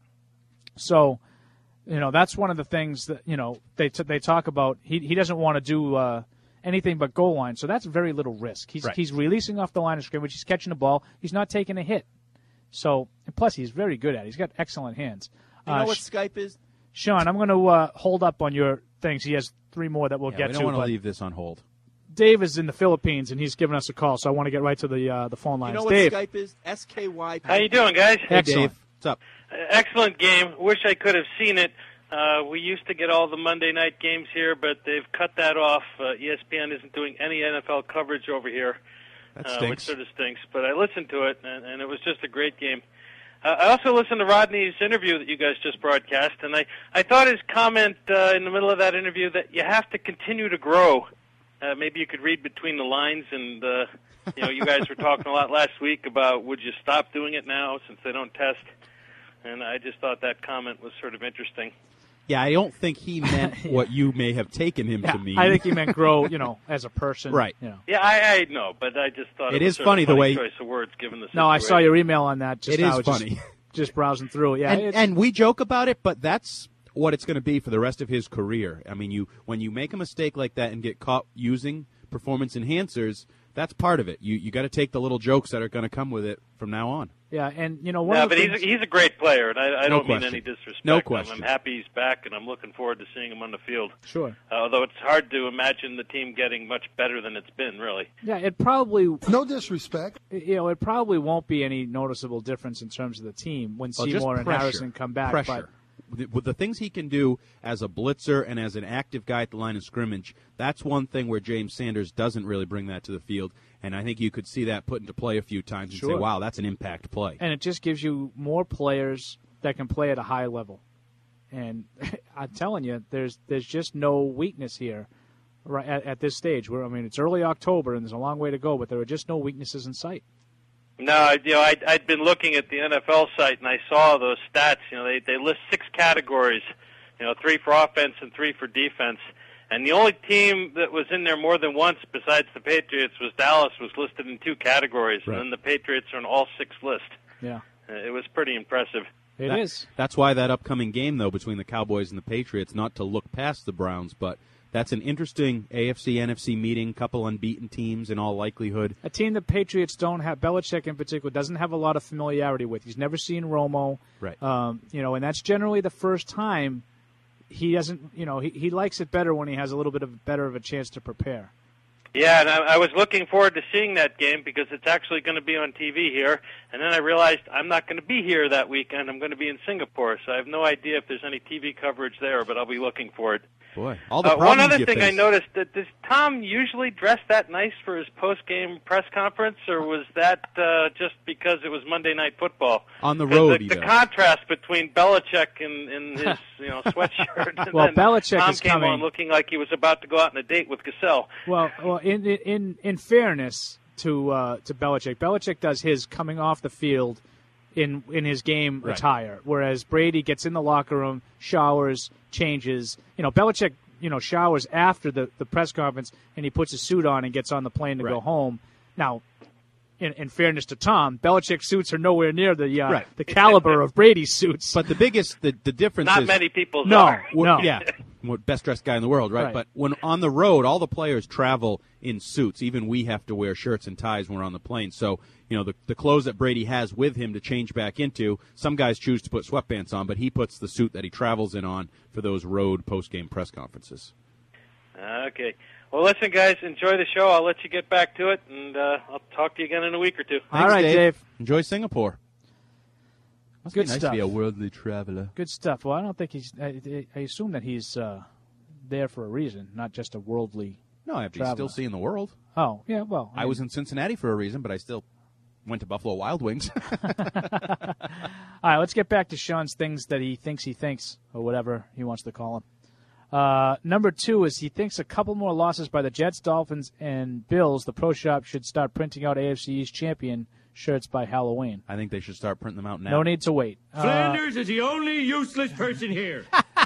So, that's one of the things that they talk about. He doesn't want to do anything but goal line, so that's very little risk. He's releasing off the line of scrimmage. He's catching the ball. He's not taking a hit. So, and plus, he's very good at it. He's got excellent hands. You know what Skype is? Sean, I'm going to hold up on your things. He has 3 more that we'll get to. We don't want to leave this on hold. Dave is in the Philippines, and he's giving us a call, so I want to get right to the phone lines. You know what Dave. Skype is? SKY. How you doing, guys? Hey, Dave. What's up? Excellent game. Wish I could have seen it. We used to get all the Monday night games here, but they've cut that off. ESPN isn't doing any NFL coverage over here, which sort of stinks. But I listened to it, and it was just a great game. I also listened to Rodney's interview that you guys just broadcast, and I thought his comment in the middle of that interview that you have to continue to grow. Maybe you could read between the lines, and you guys were talking a lot last week about would you stop doing it now since they don't test, and I just thought that comment was sort of interesting. Yeah, I don't think he meant what you may have taken him to mean. I think he meant grow, as a person. Right. Yeah, I know, but I just thought it was is funny the way choice of words given the situation. No, I saw your email on that just now. It is funny. Just browsing through it. Yeah, and we joke about it, but that's what it's going to be for the rest of his career. I mean, when you make a mistake like that and get caught using performance enhancers, that's part of it. You got to take the little jokes that are going to come with it from now on. Yeah, and but he's a great player, and I don't mean any disrespect. No question. I'm happy he's back, and I'm looking forward to seeing him on the field. Sure. Although it's hard to imagine the team getting much better than it's been, really. Yeah, it probably no disrespect. It probably won't be any noticeable difference in terms of the team when Seymour and Harrison come back. Pressure. With the things he can do as a blitzer and as an active guy at the line of scrimmage, that's one thing where James Sanders doesn't really bring that to the field. And I think you could see that put into play a few times and say, wow, that's an impact play. And it just gives you more players that can play at a high level. And I'm telling you, there's just no weakness here right at this stage. It's early October, and there's a long way to go, but there are just no weaknesses in sight. No, I'd been looking at the NFL site, and I saw those stats. They list 6 categories, 3 for offense and 3 for defense. And the only team that was in there more than once besides the Patriots was Dallas, was listed in 2 categories, right. And then the Patriots are on all 6 lists. Yeah. It was pretty impressive. It is. That's why that upcoming game, though, between the Cowboys and the Patriots, not to look past the Browns, but that's an interesting AFC-NFC meeting, couple unbeaten teams in all likelihood. A team the Patriots don't have, Belichick in particular, doesn't have a lot of familiarity with. He's never seen Romo. Right. And that's generally the first time he doesn't, he likes it better when he has a little bit better of a chance to prepare. Yeah, and I was looking forward to seeing that game because it's actually going to be on TV here. And then I realized I'm not going to be here that weekend. I'm going to be in Singapore, so I have no idea if there's any TV coverage there, but I'll be looking for it. Boy, all the one other you thing face. I noticed, does Tom usually dress that nice for his post-game press conference, or was that just because it was Monday Night Football? On the road, the contrast between Belichick and his sweatshirt, and well, then Belichick Tom is came coming on looking like he was about to go out on a date with Cassell. Well, in fairness to Belichick does his coming off the field in his game attire, whereas Brady gets in the locker room, showers, changes. Belichick, showers after the press conference, and he puts a suit on and gets on the plane to go home. Now, in fairness to Tom, Belichick's suits are nowhere near the caliber of Brady's suits. But the difference Not is many people no. are. Yeah, best dressed guy in the world, right? But when on the road, all the players travel in suits. Even we have to wear shirts and ties when we're on the plane. So, the clothes that Brady has with him to change back into, some guys choose to put sweatpants on, but he puts the suit that he travels in on for those road post-game press conferences. Okay. Well, listen, guys, enjoy the show. I'll let you get back to it, and I'll talk to you again in a week or 2. Thanks, all right, Dave. Enjoy Singapore. Must Good be nice stuff. to be a worldly traveler. Good stuff. Well, I don't think he's. I assume that he's there for a reason, not just a worldly. No, he's still seeing the world. Oh, yeah. Well, I was in Cincinnati for a reason, but I still went to Buffalo Wild Wings. All right, let's get back to Sean's things that he thinks, or whatever he wants to call them. Number 2 is he thinks a couple more losses by the Jets, Dolphins, and Bills, the Pro Shop should start printing out AFC East champion shirts by Halloween. I think they should start printing them out now. No need to wait. Flanders is the only useless person here.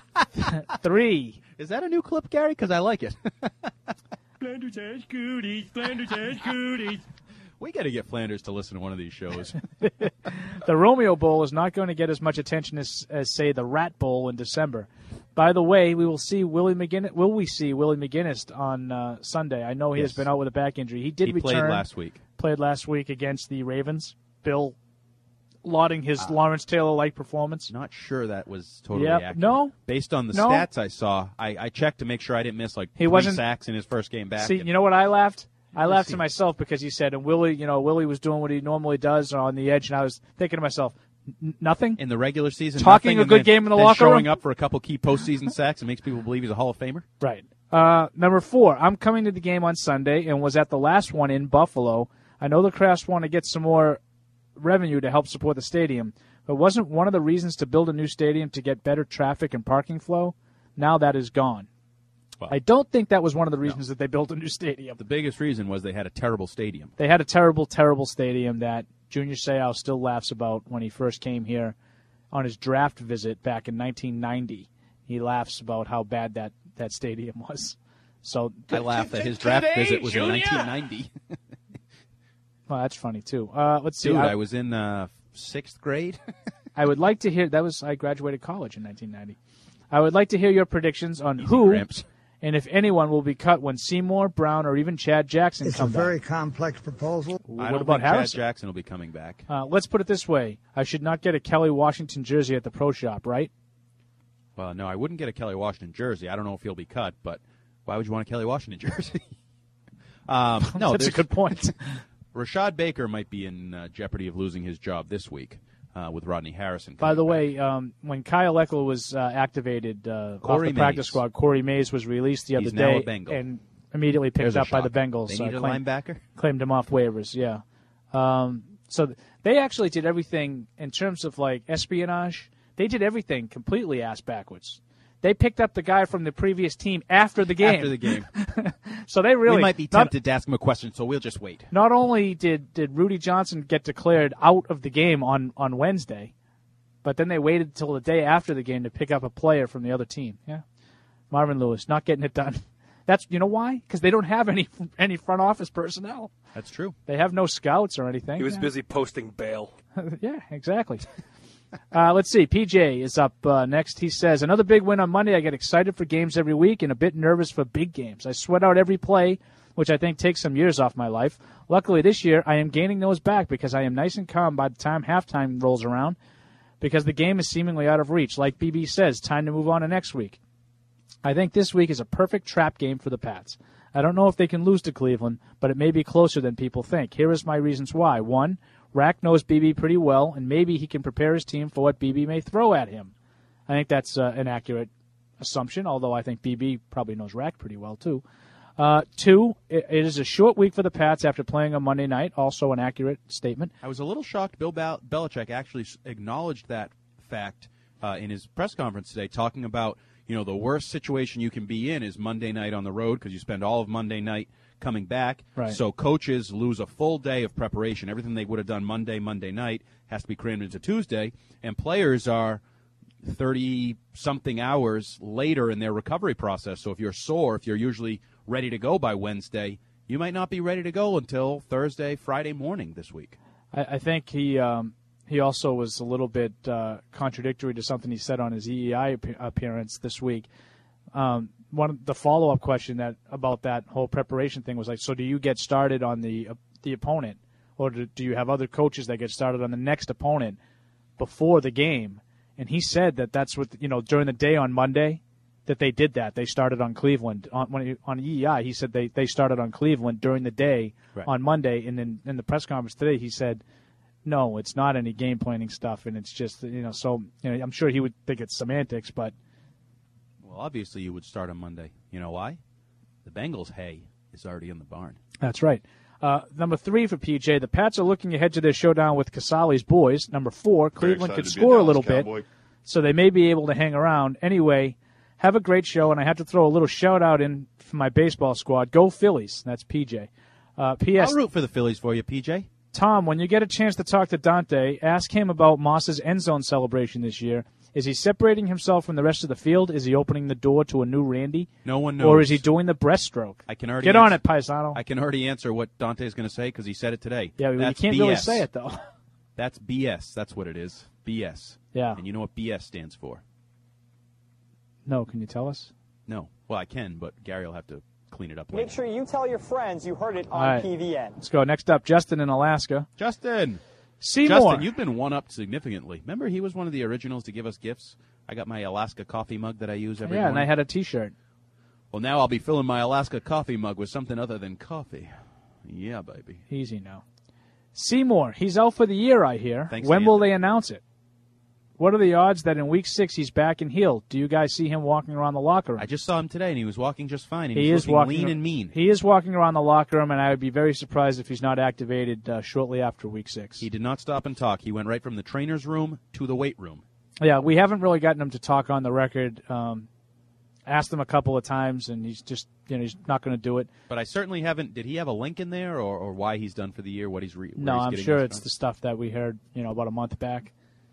3. Is that a new clip, Gary? Because I like it. Flanders has goodies. Flanders has goodies. We got to get Flanders to listen to one of these shows. The Romeo Bowl is not going to get as much attention as say, the Rat Bowl in December. By the way, we will see Willie McGinnis. Will we see Willie McGinnis on Sunday? I know he has been out with a back injury. He did return. Played last week. Played last week against the Ravens. Bill lauding his Lawrence Taylor-like performance. Not sure that was totally accurate. No. Based on the stats I saw, I checked to make sure I didn't miss like 3 sacks in his first game back. See, you know what I laughed? I laughed to myself because he said, and Willie was doing what he normally does on the edge, and I was thinking to myself, nothing? In the regular season, talking nothing, a good game in the locker room? Showing up for a couple key postseason sacks and makes people believe he's a Hall of Famer? Right. Number 4, I'm coming to the game on Sunday and was at the last one in Buffalo. I know the Crafts want to get some more revenue to help support the stadium, but wasn't one of the reasons to build a new stadium to get better traffic and parking flow? Now that is gone. Well, I don't think that was one of the reasons that they built a new stadium. The biggest reason was they had a terrible stadium. They had a terrible, terrible stadium that Junior Seau still laughs about when he first came here on his draft visit back in 1990. He laughs about how bad that stadium was. So I laugh that his draft visit was in 1990. Well, that's funny, too. Let's see. Dude, I was in 6th grade. I would like to hear – I graduated college in 1990. I would like to hear your predictions on who and if anyone will be cut when Seymour, Brown, or even Chad Jackson come back. It's a very complex proposal. I don't think Chad Jackson will be coming back. Let's put it this way. I should not get a Kelly Washington jersey at the Pro Shop, right? Well, no, I wouldn't get a Kelly Washington jersey. I don't know if he'll be cut, but why would you want a Kelly Washington jersey? No, that's a good point. Rashad Baker might be in jeopardy of losing his job this week with Rodney Harrison. By the way, when Kyle Eckler was activated off the practice squad, Corey Mays was released the other day and immediately picked up by the Bengals. They need a linebacker? Claimed him off waivers, yeah. So they actually did everything in terms of like espionage. They did everything completely ass backwards. They picked up the guy from the previous team after the game. After the game. So they really... We might be tempted to ask him a question, so we'll just wait. Not only did Rudy Johnson get declared out of the game on Wednesday, but then they waited until the day after the game to pick up a player from the other team. Yeah, Marvin Lewis, not getting it done. That's, you know why? Because they don't have any front office personnel. That's true. They have no scouts or anything. He was busy posting bail. Yeah, exactly. Let's see. PJ is up next. He says, another big win on Monday. I get excited for games every week and a bit nervous for big games. I sweat out every play, which I think takes some years off my life. Luckily this year, I am gaining those back because I am nice and calm by the time halftime rolls around because the game is seemingly out of reach. Like BB says, time to move on to next week. I think this week is a perfect trap game for the Pats. I don't know if they can lose to Cleveland, but it may be closer than people think. Here is my reasons why. 1, Rack knows BB pretty well, and maybe he can prepare his team for what BB may throw at him. I think that's an accurate assumption, although I think BB probably knows Rack pretty well, too. 2, it is a short week for the Pats after playing on Monday night, also an accurate statement. I was a little shocked Bill Belichick actually acknowledged that fact in his press conference today, talking about, the worst situation you can be in is Monday night on the road because you spend all of Monday night coming back. Right. So coaches lose a full day of preparation. Everything they would have done Monday night has to be crammed into Tuesday, and players are 30-something hours later in their recovery process. So if you're sore, if you're usually ready to go by Wednesday, you might not be ready to go until Thursday, Friday morning this week. I think he also was a little bit contradictory to something he said on his EEI appearance this week. The follow-up question about that whole preparation thing was like, so do you get started on the opponent, or do you have other coaches that get started on the next opponent before the game? And he said that's what during the day on Monday that they did that. They started on Cleveland on EEI. He said they started on Cleveland during the day on Monday, and then in the press conference today he said, no, it's not any game planning stuff, and it's just So I'm sure he would think it's semantics, but. Well, obviously you would start on Monday. You know why? The Bengals' hay is already in the barn. That's right. Number 3 for PJ, the Pats are looking ahead to their showdown with Casale's boys. Number 4, Cleveland could score a little bit, so they may be able to hang around. Anyway, have a great show, and I have to throw a little shout-out in for my baseball squad. Go Phillies. That's PJ. P.S. I'll root for the Phillies for you, PJ. Tom, when you get a chance to talk to Dante, ask him about Moss's end zone celebration this year. Is he separating himself from the rest of the field? Is he opening the door to a new Randy? No one knows. Or is he doing the breaststroke? I can already Get on it, Paisano. I can already answer what Dante's going to say because he said it today. Yeah, That's you can't BS. really say it, though. That's BS. That's what it is. BS. Yeah. And you know what BS stands for? No, can you tell us? No. Well, I can, but Gary will have to clean it up Make later. sure you tell your friends you heard it on All right. PVN. Let's go. Next up, Justin in Alaska. Justin! Seymour. Justin, you've been one-upped significantly. Remember, he was one of the originals to give us gifts? I got my Alaska coffee mug that I use every morning. And I had a T-shirt. Well, now I'll be filling my Alaska coffee mug with something other than coffee. Yeah, baby. Easy now. Seymour, he's out for the year, I hear. Thanks, when will Anthony. they announce it? What are the odds that in Week 6 he's back and healed? Do you guys see him walking around the locker room? I just saw him today, and he was walking just fine. He was is looking walking lean and mean. He is walking around the locker room, and I would be very surprised if he's not activated shortly after Week 6. He did not stop and talk. He went right from the trainer's room to the weight room. Yeah, we haven't really gotten him to talk on the record. Asked him a couple of times, and he's just, he's not going to do it. But I certainly haven't. Did he have a link in there, or why he's done for the year? What he's No, I'm sure it's the stuff that we heard, about a month back.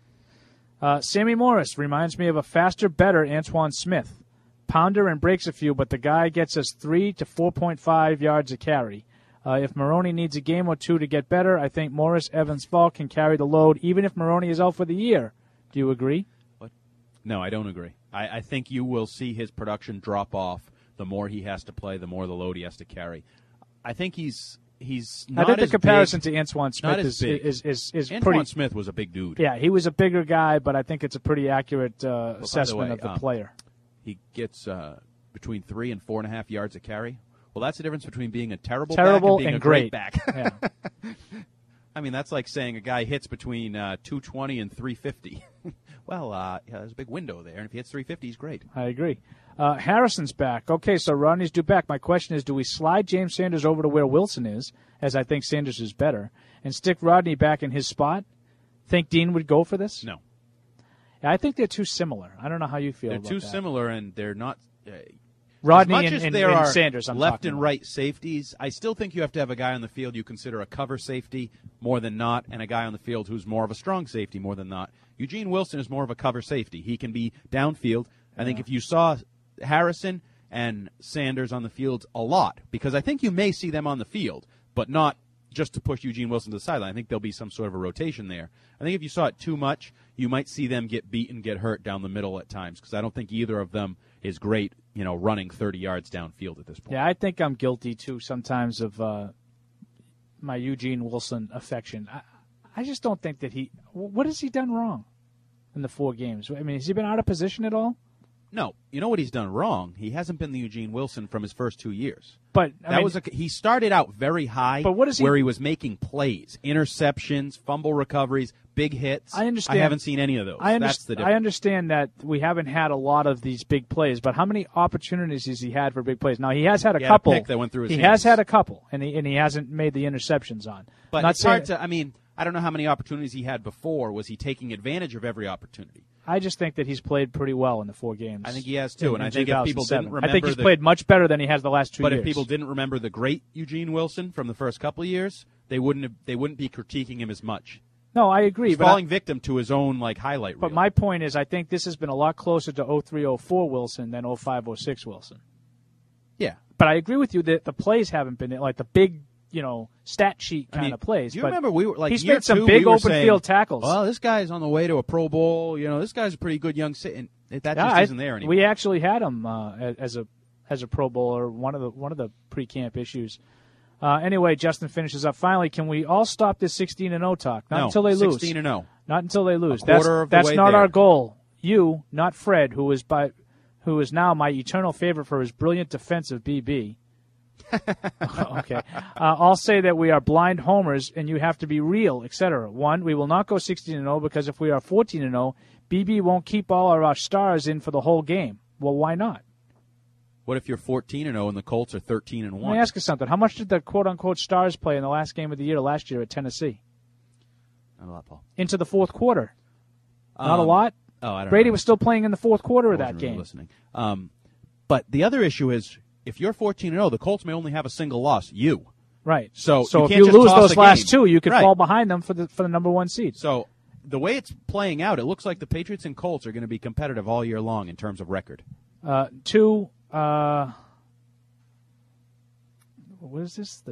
Sammy Morris reminds me of a faster, better Antoine Smith. Pounder and breaks a few, but the guy gets us 3 to 4.5 yards a carry. If Maroney needs a game or two to get better, I think Morris, Evans, Falk can carry the load, even if Maroney is out for the year. Do you agree? What? No, I don't agree. I think you will see his production drop off the more he has to play, the more the load he has to carry. I think he's not I think as the comparison big, to Antoine Smith is Antoine pretty. Smith was a big dude. Yeah, he was a bigger guy, but I think it's a pretty accurate assessment of the player. He gets between 3 and 4.5 yards a carry. Well, that's the difference between being a terrible Terrible back and being and a great great. back. Yeah. I mean, that's like saying a guy hits between 220 and 350. Well, there's a big window there, and if he hits 350, he's great. I agree. Harrison's back. Okay, so Rodney's due back. My question is, do we slide James Sanders over to where Wilson is, as I think Sanders is better, and stick Rodney back in his spot? Think Dean would go for this? No. I think they're too similar. I don't know how you feel about that. They're too similar, and they're not Rodney as much and as there are Sanders, I'm left talking and about. right safeties, I still think you have to have a guy on the field you consider a cover safety more than not, and a guy on the field who's more of a strong safety more than not. Eugene Wilson is more of a cover safety. He can be downfield. I think if you saw Harrison and Sanders on the field a lot, because I think you may see them on the field, but not just to push Eugene Wilson to the sideline. I think there'll be some sort of a rotation there. I think if you saw it too much, you might see them get beat and get hurt down the middle at times, because I don't think either of them is great, running 30 yards downfield at this point. Yeah, I think I'm guilty, too, sometimes of my Eugene Wilson affection. I just don't think that what has he done wrong in the 4 games? I mean, has he been out of position at all? No. You know what he's done wrong? He hasn't been the Eugene Wilson from his first 2 years. But he started out very high, but what is where he was making plays, interceptions, fumble recoveries, big hits. I understand. I haven't seen any of those. That's the difference. I understand that we haven't had a lot of these big plays, but how many opportunities has he had for big plays? Now, he has had a couple. Had a pick that went through his hands. Has had a couple, and he hasn't made the interceptions on. But it's hard to. I mean, I don't know how many opportunities he had before. Was he taking advantage of every opportunity? I just think that he's played pretty well in the 4 games. I think he has too, and I think if people didn't remember, I think he's played much better than he has the last 2 years. But if people didn't remember the great Eugene Wilson from the first couple of years, they wouldn't be critiquing him as much. No, I agree. He's falling victim to his own highlight reel. But my point is, I think this has been a lot closer to 03-04 Wilson than 05-06 Wilson. Yeah, but I agree with you that the plays haven't been like the big, stat sheet kind of plays. Do you remember we were he's year made some 2, big we were open saying, field tackles. Well, this guy's on the way to a Pro Bowl. This guy's a pretty good young. And that just isn't there anymore. We actually had him as a Pro Bowler. One of the pre-camp issues. Anyway, Justin finishes up. Finally, can we all stop this 16-0 talk? Not until they lose. 16-0. Not until they lose. That's not there. Our goal. You, not Fred, who is now my eternal favorite for his brilliant defense of BB. Okay. I'll say that we are blind homers and you have to be real, etc. 1, we will not go 16-0 because if we are 14-0, BB won't keep all of our stars in for the whole game. Well, why not? What if you're 14-0 and the Colts are 13-1? Let me ask you something. How much did the quote-unquote Stars play in the last game of the year last year at Tennessee? Not a lot, Paul. Into the fourth quarter. Not a lot? Oh, I don't Brady know. was still playing in the fourth quarter of that Really game. listening. But the other issue is, if you're 14-0, the Colts may only have a single loss. You. Right. So if can't you just lose toss those a last game. two, you could Right. fall behind them for the number one seed. So the way it's playing out, it looks like the Patriots and Colts are going to be competitive all year long in terms of record. What is this?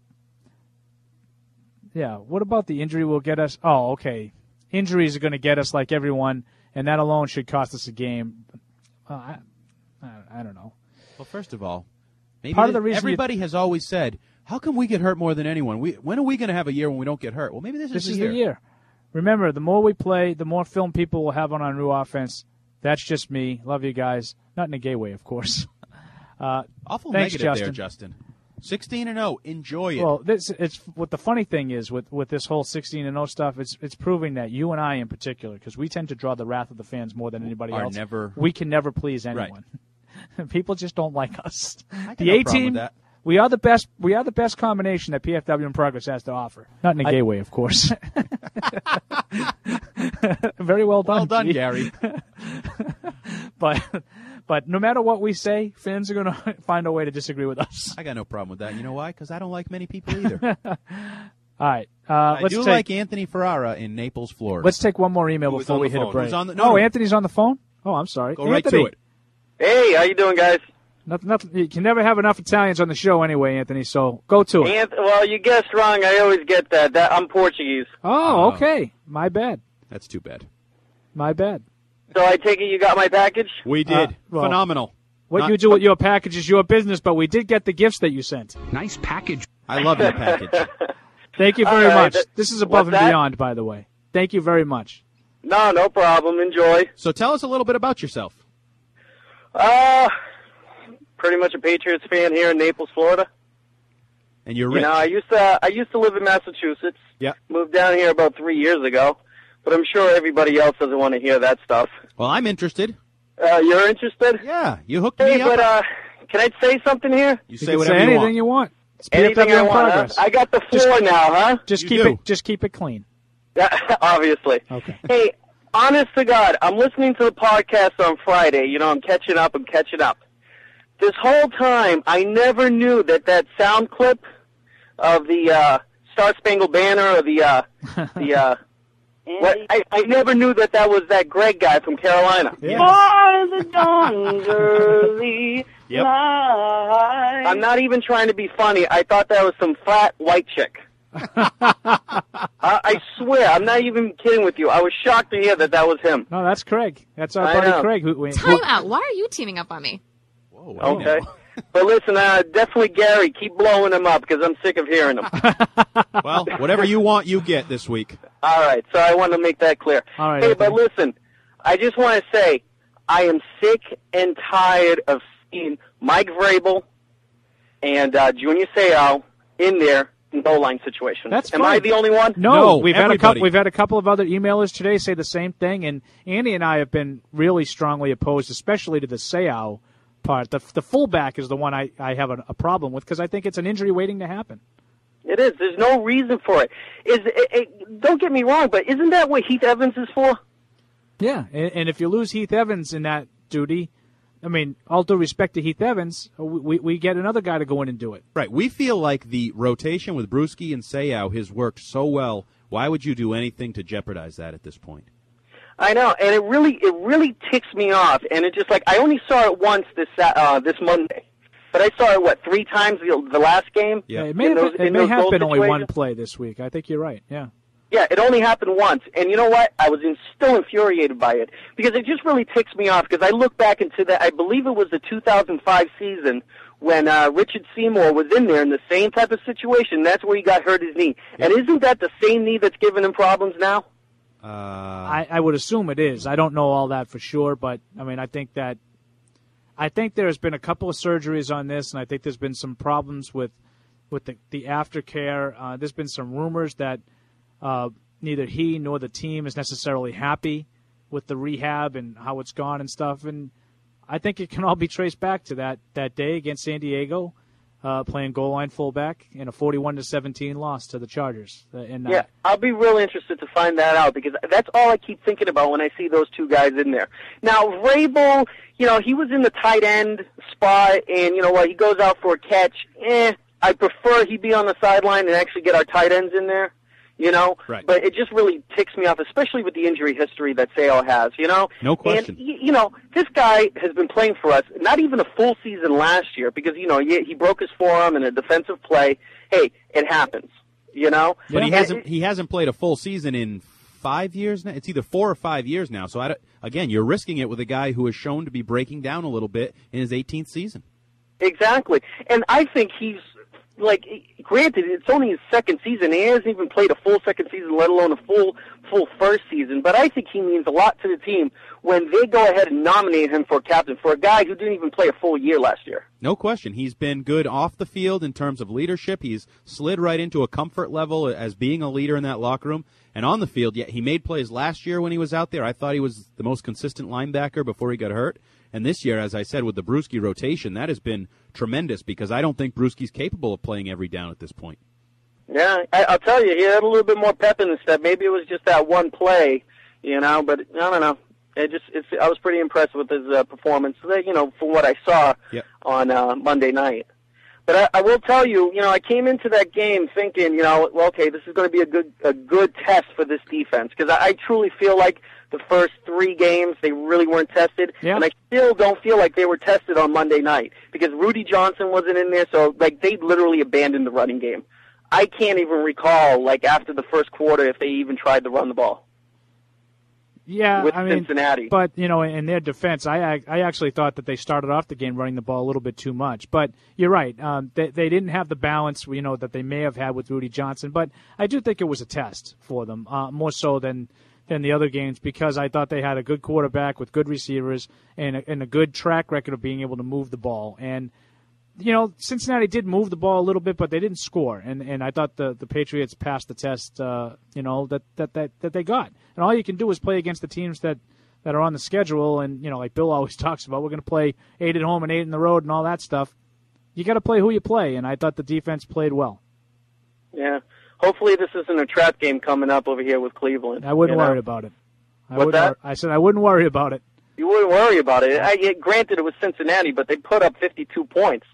What about the injury will get us? Oh, okay. Injuries are going to get us like everyone, and that alone should cost us a game. I don't know. Well, first of all, maybe Part of the reason everybody has always said, how come we get hurt more than anyone? When are we going to have a year when we don't get hurt? Well, maybe this is the year. Remember, the more we play, the more film people will have on our new offense. That's just me. Love you guys. Not in a gay way, of course. Awful thanks, negative Justin. there, Justin. 16-0. Enjoy it. Well, it's what the funny thing is with this whole 16-0 stuff. It's proving that you and I, in particular, because we tend to draw the wrath of the fans more than anybody else. We can never please anyone. Right. People just don't like us. The A team. We are the best. We are the best combination that PFW and Progress has to offer. Not in a gay way, of course. Very well done. Well done, Gary. But no matter what we say, fans are going to find a way to disagree with us. I got no problem with that. You know why? Because I don't like many people either. All right. I do like Anthony Ferrara in Naples, Florida. Let's take one more email before we hit a break. No. Anthony's on the phone? Oh, I'm sorry. Go Anthony. right to it. Hey, how you doing, guys? Nothing. You can never have enough Italians on the show anyway, Anthony, so go to it. Well, you guessed wrong. I always get that. I'm Portuguese. Oh, okay. My bad. That's too bad. My bad. So I take it you got my package? We did. Phenomenal. What you do with your package is your business, but we did get the gifts that you sent. Nice package. I love your package. Thank you very much. This is above What's and that? beyond, by the way. Thank you very much. No problem. Enjoy. So tell us a little bit about yourself. Pretty much a Patriots fan here in Naples, Florida. And you're rich. You know, I used to live in Massachusetts. Yeah. Moved down here about 3 years ago. But I'm sure everybody else doesn't want to hear that stuff. Well, I'm interested. You're interested? Yeah, you hooked me up. But can I say something here? You say whatever you anything want. you want. It's Anything PFW I in want. progress. I got the floor now, huh? Just keep it clean. Yeah, obviously. Okay. Hey, honest to God, I'm listening to the podcast on Friday. You know, I'm catching up. This whole time, I never knew that sound clip of the Star Spangled Banner or the I never knew that was that Greg guy from Carolina. Yeah. For the dawn's early Yep. light. I'm not even trying to be funny. I thought that was some fat white chick. I swear, I'm not even kidding with you. I was shocked to hear that was him. No, that's Craig. That's our I buddy know. Craig. Time out. Why are you teaming up on me? Whoa, Okay. But listen, definitely Gary, keep blowing him up because I'm sick of hearing him. Well, whatever you want, you get this week. All right, so I want to make that clear. All right, hey, Anthony. but listen, I just want to say I am sick and tired of seeing Mike Vrabel and Junior Seau in there in goal line situations. That's Am fine. I the only one? No, we've everybody. had a couple of other emailers today say the same thing, and Andy and I have been really strongly opposed, especially to the Seau part. The fullback is the one I have a problem with because I think it's an injury waiting to happen. It is. There's no reason for it. Don't get me wrong, but isn't that what Heath Evans is for? Yeah, and if you lose Heath Evans in that duty, I mean, all due respect to Heath Evans, we get another guy to go in and do it. Right. We feel like the rotation with Bruschi and Seau has worked so well. Why would you do anything to jeopardize that at this point? I know, and it really ticks me off. And it's just like I only saw it once this Monday, but I saw it 3 times the last game. Yeah, It may have goal been only one situations. play this week. I think you're right. Yeah. Yeah, it only happened once, and you know what? I was still infuriated by it because it just really ticks me off. Because I look back into that, I believe it was the 2005 season when Richard Seymour was in there in the same type of situation. That's where he got hurt his knee, and isn't that the same knee that's giving him problems now? I would assume it is. I don't know all that for sure, but I mean, I think there's been a couple of surgeries on this, and I think there's been some problems with the aftercare. There's been some rumors that neither he nor the team is necessarily happy with the rehab and how it's gone and stuff. And I think it can all be traced back to that day against San Diego, playing goal line fullback in a 41-17 loss to the Chargers. Yeah, I'll be real interested to find that out because that's all I keep thinking about when I see those two guys in there. Now, Vrabel, he was in the tight end spot, and he goes out for a catch. I prefer he be on the sideline and actually get our tight ends in there. Right. But it just really ticks me off, especially with the injury history that Sale has, No question. And, this guy has been playing for us, not even a full season last year, because, he broke his forearm in a defensive play. Hey, it happens, But he hasn't played a full season in 5 years now. It's either 4 or 5 years now. So, again, you're risking it with a guy who is shown to be breaking down a little bit in his 18th season. Exactly. And I think he's, granted, it's only his second season. He hasn't even played a full second season, let alone a full first season. But I think he means a lot to the team when they go ahead and nominate him for captain for a guy who didn't even play a full year last year. No question. He's been good off the field in terms of leadership. He's slid right into a comfort level as being a leader in that locker room. And on the field, he made plays last year when he was out there. I thought he was the most consistent linebacker before he got hurt. And this year, as I said, with the Bruschi rotation, that has been tremendous because I don't think Bruschi's capable of playing every down at this point. Yeah, I'll tell you, he had a little bit more pep in the step. Maybe it was just that one play, but I don't know. I was pretty impressed with his performance, from what I saw on Monday night. But I will tell you, I came into that game thinking, okay, this is going to be a good test for this defense because I truly feel like the first 3 games they really weren't tested, and I still don't feel like they were tested on Monday night because Rudy Johnson wasn't in there, so they literally abandoned the running game. I can't even recall after the first quarter if they even tried to run the ball. Yeah, with Cincinnati. But in their defense, I actually thought that they started off the game running the ball a little bit too much. But you're right; they didn't have the balance that they may have had with Rudy Johnson. But I do think it was a test for them, more so than the other games, because I thought they had a good quarterback with good receivers and a good track record of being able to move the ball. And Cincinnati did move the ball a little bit, but they didn't score. And I thought the Patriots passed the test, that they got. And all you can do is play against the teams that are on the schedule. And, like Bill always talks about, we're going to play 8 at home and 8 on the road and all that stuff. You got to play who you play. And I thought the defense played well. Yeah. Hopefully this isn't a trap game coming up over here with Cleveland. I wouldn't worry about it. I said I wouldn't worry about it. You wouldn't worry about it. Granted, it was Cincinnati, but they put up 52 points.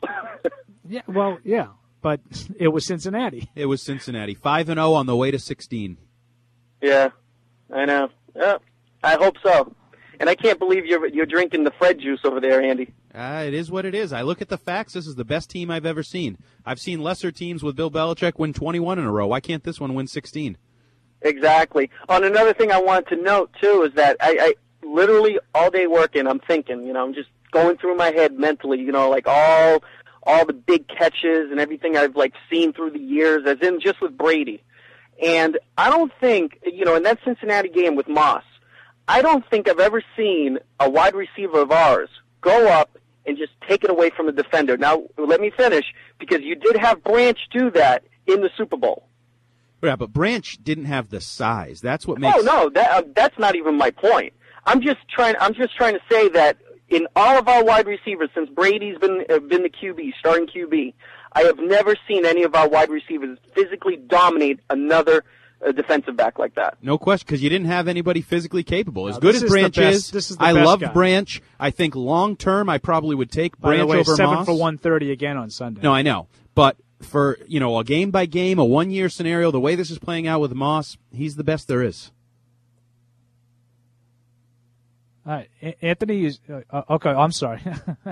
Yeah, but it was Cincinnati. It was Cincinnati. 5-0 on the way to 16. Yeah, I know. Yeah, I hope so. And I can't believe you're drinking the Fred juice over there, Andy. It is what it is. I look at the facts. This is the best team I've ever seen. I've seen lesser teams with Bill Belichick win 21 in a row. Why can't this one win 16? Exactly. On another thing I wanted to note, too, is that I literally all day working, I'm thinking, I'm just going through my head mentally, all the big catches and everything I've seen through the years, as in just with Brady. And I don't think, in that Cincinnati game with Moss, I don't think I've ever seen a wide receiver of ours go up and just take it away from the defender. Now, let me finish, because you did have Branch do that in the Super Bowl. Yeah, but Branch didn't have the size. That's what makes. Oh no, that's not even my point. I'm just trying to say that in all of our wide receivers, since Brady's been the QB, starting QB, I have never seen any of our wide receivers physically dominate another defensive back like that. No question, because you didn't have anybody physically capable. As good as Branch is, I love Branch. I think long term, I probably would take Branch over Moss. 7 for 130 again on Sunday. No, I know, but for a game by game, a 1 year scenario, the way this is playing out with Moss, he's the best there is. Anthony is okay. I'm sorry.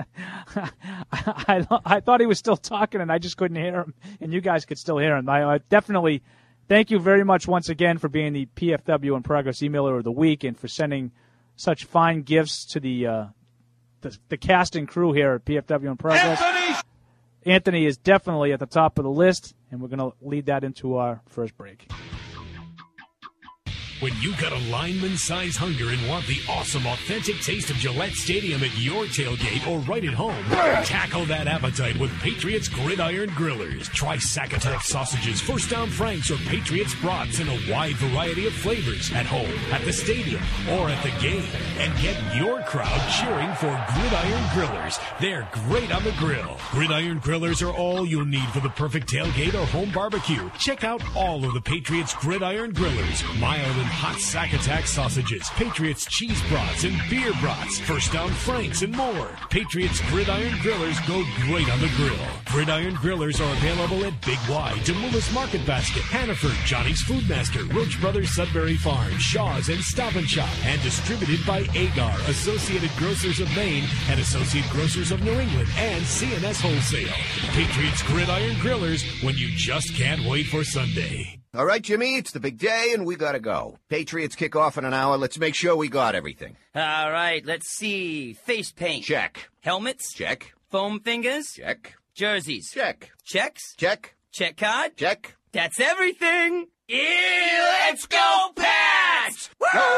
I thought he was still talking, and I just couldn't hear him, and you guys could still hear him. I definitely thank you very much once again for being the PFW in Progress Emailer of the Week and for sending such fine gifts to the cast and crew here at PFW in Progress. Anthony is definitely at the top of the list, and we're going to lead that into our first break. When you got a lineman-size hunger and want the awesome, authentic taste of Gillette Stadium at your tailgate or right at home, tackle that appetite with Patriots Gridiron Grillers. Try Sack Attack sausages, First Down Franks, or Patriots brats in a wide variety of flavors at home, at the stadium, or at the game. And get your crowd cheering for Gridiron Grillers. They're great on the grill. Gridiron Grillers are all you'll need for the perfect tailgate or home barbecue. Check out all of the Patriots Gridiron Grillers. Mild and hot Sack Attack sausages, Patriots cheese brats and beer brats, First Down Franks, and more. Patriots Gridiron Grillers go great on the grill. Gridiron Grillers are available at Big Y, Demoulas Market Basket, Hannaford, Johnny's Foodmaster, Roach Brothers Sudbury Farm, Shaw's, and Stop and Shop, and distributed by Agar, Associated Grocers of Maine, and Associate Grocers of New England, and CNS Wholesale. Patriots Gridiron Grillers, when you just can't wait for Sunday. All right, Jimmy, it's the big day, and we gotta go. Patriots kick off in an hour. Let's make sure we got everything. All right, let's see. Face paint. Check. Helmets. Check. Foam fingers. Check. Jerseys. Check. Checks. Check. Check card. Check. That's everything. Let's go, Pats!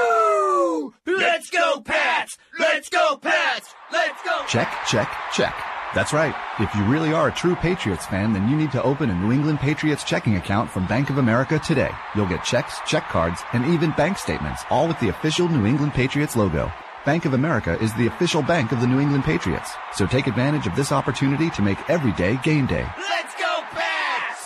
Woo! Let's go, Pats! Let's go, Pats! Let's go! Check, check, check. That's right. If you really are a true Patriots fan, then you need to open a New England Patriots checking account from Bank of America today. You'll get checks, check cards, and even bank statements, all with the official New England Patriots logo. Bank of America is the official bank of the New England Patriots. So take advantage of this opportunity to make every day game day. Let's go, Pats!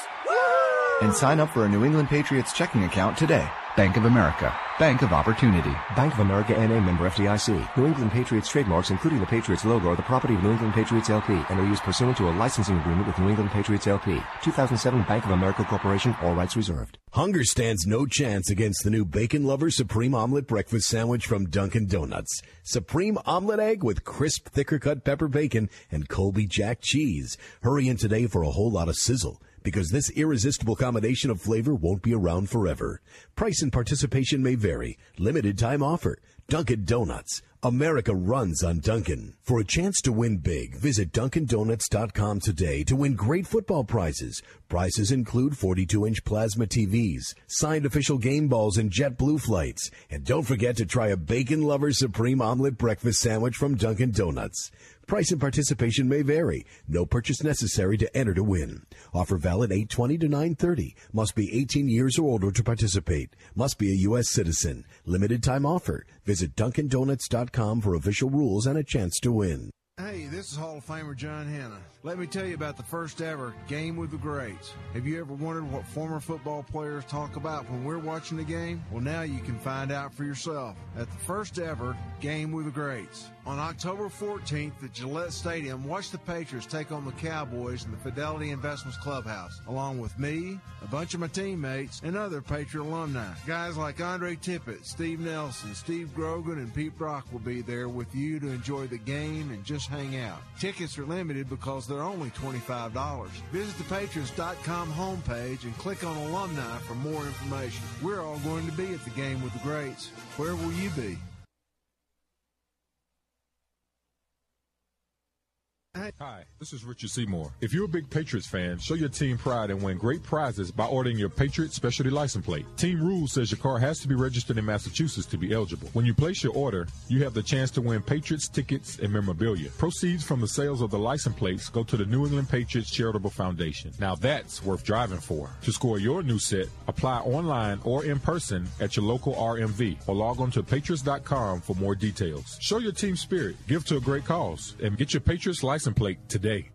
And sign up for a New England Patriots checking account today. Bank of America. Bank of Opportunity. Bank of America N.A. member FDIC. New England Patriots trademarks, including the Patriots logo, are the property of New England Patriots LP and are used pursuant to a licensing agreement with New England Patriots LP. 2007 Bank of America Corporation. All rights reserved. Hunger stands no chance against the new Bacon Lover Supreme Omelet Breakfast Sandwich from Dunkin' Donuts. Supreme omelet egg with crisp, thicker cut pepper bacon and Colby Jack cheese. Hurry in today for a whole lot of sizzle, because this irresistible combination of flavor won't be around forever. Price and participation may vary. Limited time offer. Dunkin' Donuts. America runs on Dunkin'. For a chance to win big, visit DunkinDonuts.com today to win great football prizes. Prizes include 42-inch plasma TVs, signed official game balls, and JetBlue flights. And don't forget to try a Bacon Lover Supreme Omelet Breakfast Sandwich from Dunkin' Donuts. Price and participation may vary. No purchase necessary to enter to win. Offer valid 8/20 to 9/30. Must be 18 years or older to participate. Must be a U.S. citizen. Limited time offer. Visit DunkinDonuts.com for official rules and a chance to win. Hey, this is Hall of Famer John Hanna. Let me tell you about the first ever Game with the Greats. Have you ever wondered what former football players talk about when we're watching the game? Well, now you can find out for yourself at the first ever Game with the Greats. On October 14th at Gillette Stadium, watch the Patriots take on the Cowboys in the Fidelity Investments Clubhouse, along with me, a bunch of my teammates, and other Patriot alumni. Guys like Andre Tippett, Steve Nelson, Steve Grogan, and Pete Brock will be there with you to enjoy the game and just hang out. Tickets are limited because they're only $25. Visit the Patriots.com homepage and click on Alumni for more information. We're all going to be at the Game with the Greats. Where will you be? Hi, this is Richard Seymour. If you're a big Patriots fan, show your team pride and win great prizes by ordering your Patriots specialty license plate. Team Rules says your car has to be registered in Massachusetts to be eligible. When you place your order, you have the chance to win Patriots tickets and memorabilia. Proceeds from the sales of the license plates go to the New England Patriots Charitable Foundation. Now that's worth driving for. To score your new set, apply online or in person at your local RMV or log on to Patriots.com for more details. Show your team spirit, give to a great cause, and get your Patriots license plate today.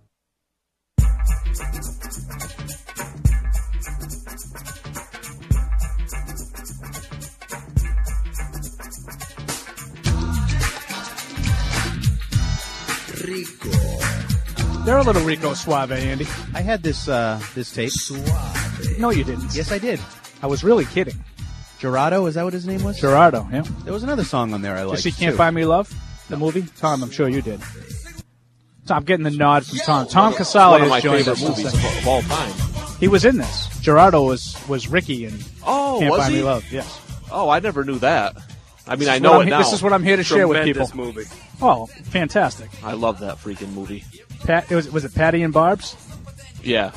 Rico. They're a little Rico Suave, Andy. I had this tape. Suave. No, you didn't. Yes, I did. I was really kidding. Gerardo, is that what his name was? Gerardo, yeah. There was another song on there I liked, You Can't Buy Me Love? The movie? Tom, I'm sure you did. I'm getting the nod from Tom. Tom Casale has joined us. One of my favorite movies of all time. He was in this. Gerardo was Ricky in Can't Buy Me Love. Yes. Oh, I never knew that. I mean, I know it now. This is what I'm here to share with people. Tremendous movie. Oh, fantastic. I love that freaking movie. Was it Patty and Barb's? Yeah.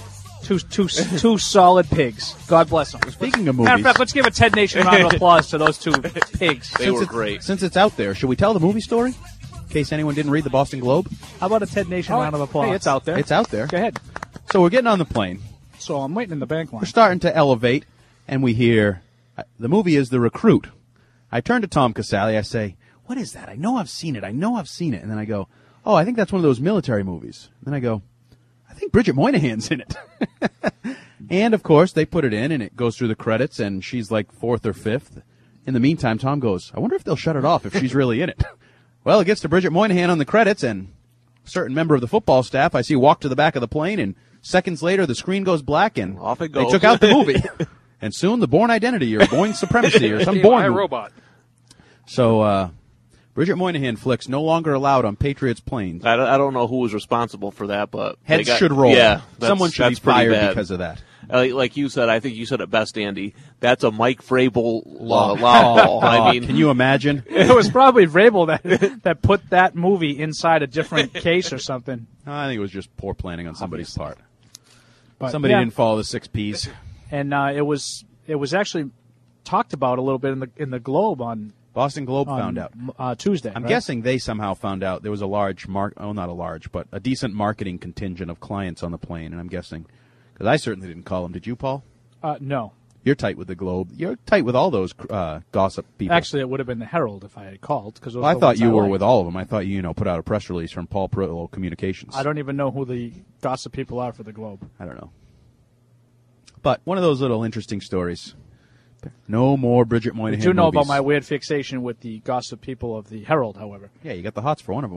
Two solid pigs. God bless them. Speaking of Matter of movies, fact, let's give a Ted Nation round of applause to those two pigs. They were great. Since it's out there, should we tell the movie story? In case anyone didn't read the Boston Globe. How about a Ted Nation round of applause? Hey, it's out there. It's out there. Go ahead. So we're getting on the plane. So I'm waiting in the bank line. We're starting to elevate, and we hear the movie is The Recruit. I turn to Tom Casale. I say, "What is that? I know I've seen it. And then I go, "Oh, I think that's one of those military movies." And then I go, "I think Bridget Moynihan's in it." And, of course, they put it in, and it goes through the credits, and she's like fourth or fifth. In the meantime, Tom goes, "I wonder if they'll shut it off if she's really in it." Well, it gets to Bridget Moynihan on the credits, and a certain member of the football staff I see walk to the back of the plane, and seconds later the screen goes black, and off it goes. They took out the movie. And soon the Bourne Identity or Boeing Supremacy or some Bourne movie. Robot. So, Bridget Moynihan flicks no longer allowed on Patriots planes. I don't know who was responsible for that, but heads should roll. Yeah, someone should be fired because of that. Like you said, I think you said it best, Andy. That's a Mike Vrabel law ball. I mean, can you imagine? It was probably Vrabel that put that movie inside a different case or something. I think it was just poor planning on somebody's part. But, somebody didn't follow the 6 Ps. And it was actually talked about a little bit in the Globe on. Boston Globe found out Tuesday. I'm right? guessing they somehow found out there was a large not a large, but a decent marketing contingent of clients on the plane, and I'm guessing because I certainly didn't call them. Did you, Paul? No. You're tight with the Globe. You're tight with all those gossip people. Actually, it would have been the Herald if I had called. Cause I thought you were with all of them. I thought you put out a press release from Paul Prillo Communications. I don't even know who the gossip people are for the Globe. I don't know. But one of those little interesting stories. No more Bridget Moynihan I do know movies. about my weird fixation with the gossip people of the Herald, however. Yeah, you got the hots for one of them.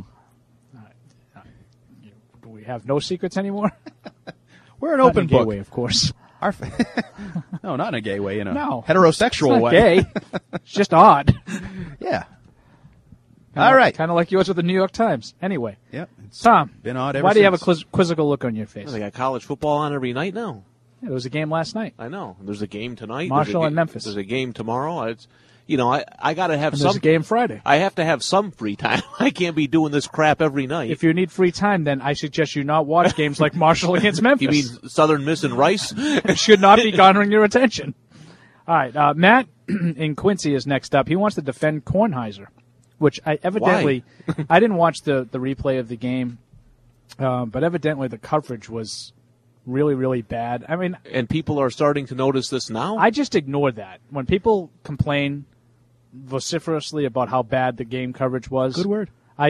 Do we have no secrets anymore? We're an open in a gay book. way, of course. No, not in a gay way. In a no. heterosexual it's not way. Gay. It's just odd. Yeah. All right. Kind of like yours with the New York Times. Anyway. Yep. Tom, been odd ever why do you have since. a quizzical look on your face? They got college football on every night now. Yeah, there was a game last night. I know. There's a game tonight. Marshall and Memphis. There's a game tomorrow. It's, I got to have and some. There's a game Friday. I have to have some free time. I can't be doing this crap every night. If you need free time, then I suggest you not watch games like Marshall against Memphis. You mean Southern Miss and Rice? It should not be garnering your attention. All right, Matt in Quincy is next up. He wants to defend Kornheiser, which I evidently I didn't watch the replay of the game, but evidently the coverage was really, really bad. I mean, and people are starting to notice this now? I just ignore that. When people complain vociferously about how bad the game coverage was. Good word. I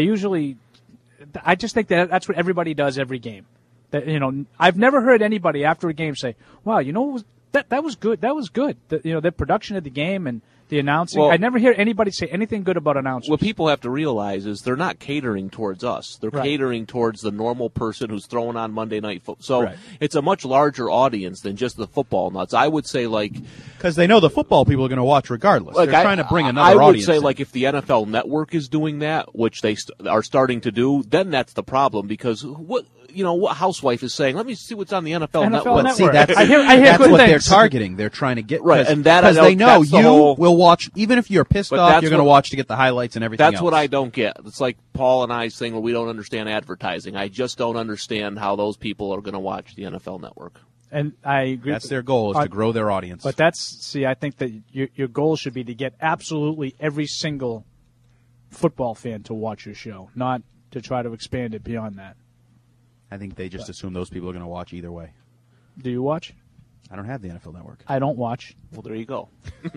just think that's what everybody does every game. That I've never heard anybody after a game say, "Wow, that was good. That was good." The production of the game and the announcing. Well, I never hear anybody say anything good about announcers. What people have to realize is they're not catering towards us. They're catering towards the normal person who's throwing on Monday Night Football. So it's a much larger audience than just the football nuts. I would say, because they know the football people are going to watch regardless. They're trying to bring another audience. I would audience say, in. if the NFL Network is doing that, which they are starting to do, then that's the problem. Because what housewife is saying, let me see what's on the NFL Network. But see, that's I hear that's good what things. they're targeting. They're trying to get and that because they know that's the you whole, will watch, even if you're pissed off, you're going to watch to get the highlights and everything That's else. what I don't get. It's like Paul and I saying, well, we don't understand advertising. I just don't understand how those people are going to watch the NFL Network. And I agree. That's their goal, is to grow their audience. But I think that your goal should be to get absolutely every single football fan to watch your show, not to try to expand it beyond that. I think they just assume those people are going to watch either way. Do you watch? I don't have the NFL Network. I don't watch. Well, there you go. Do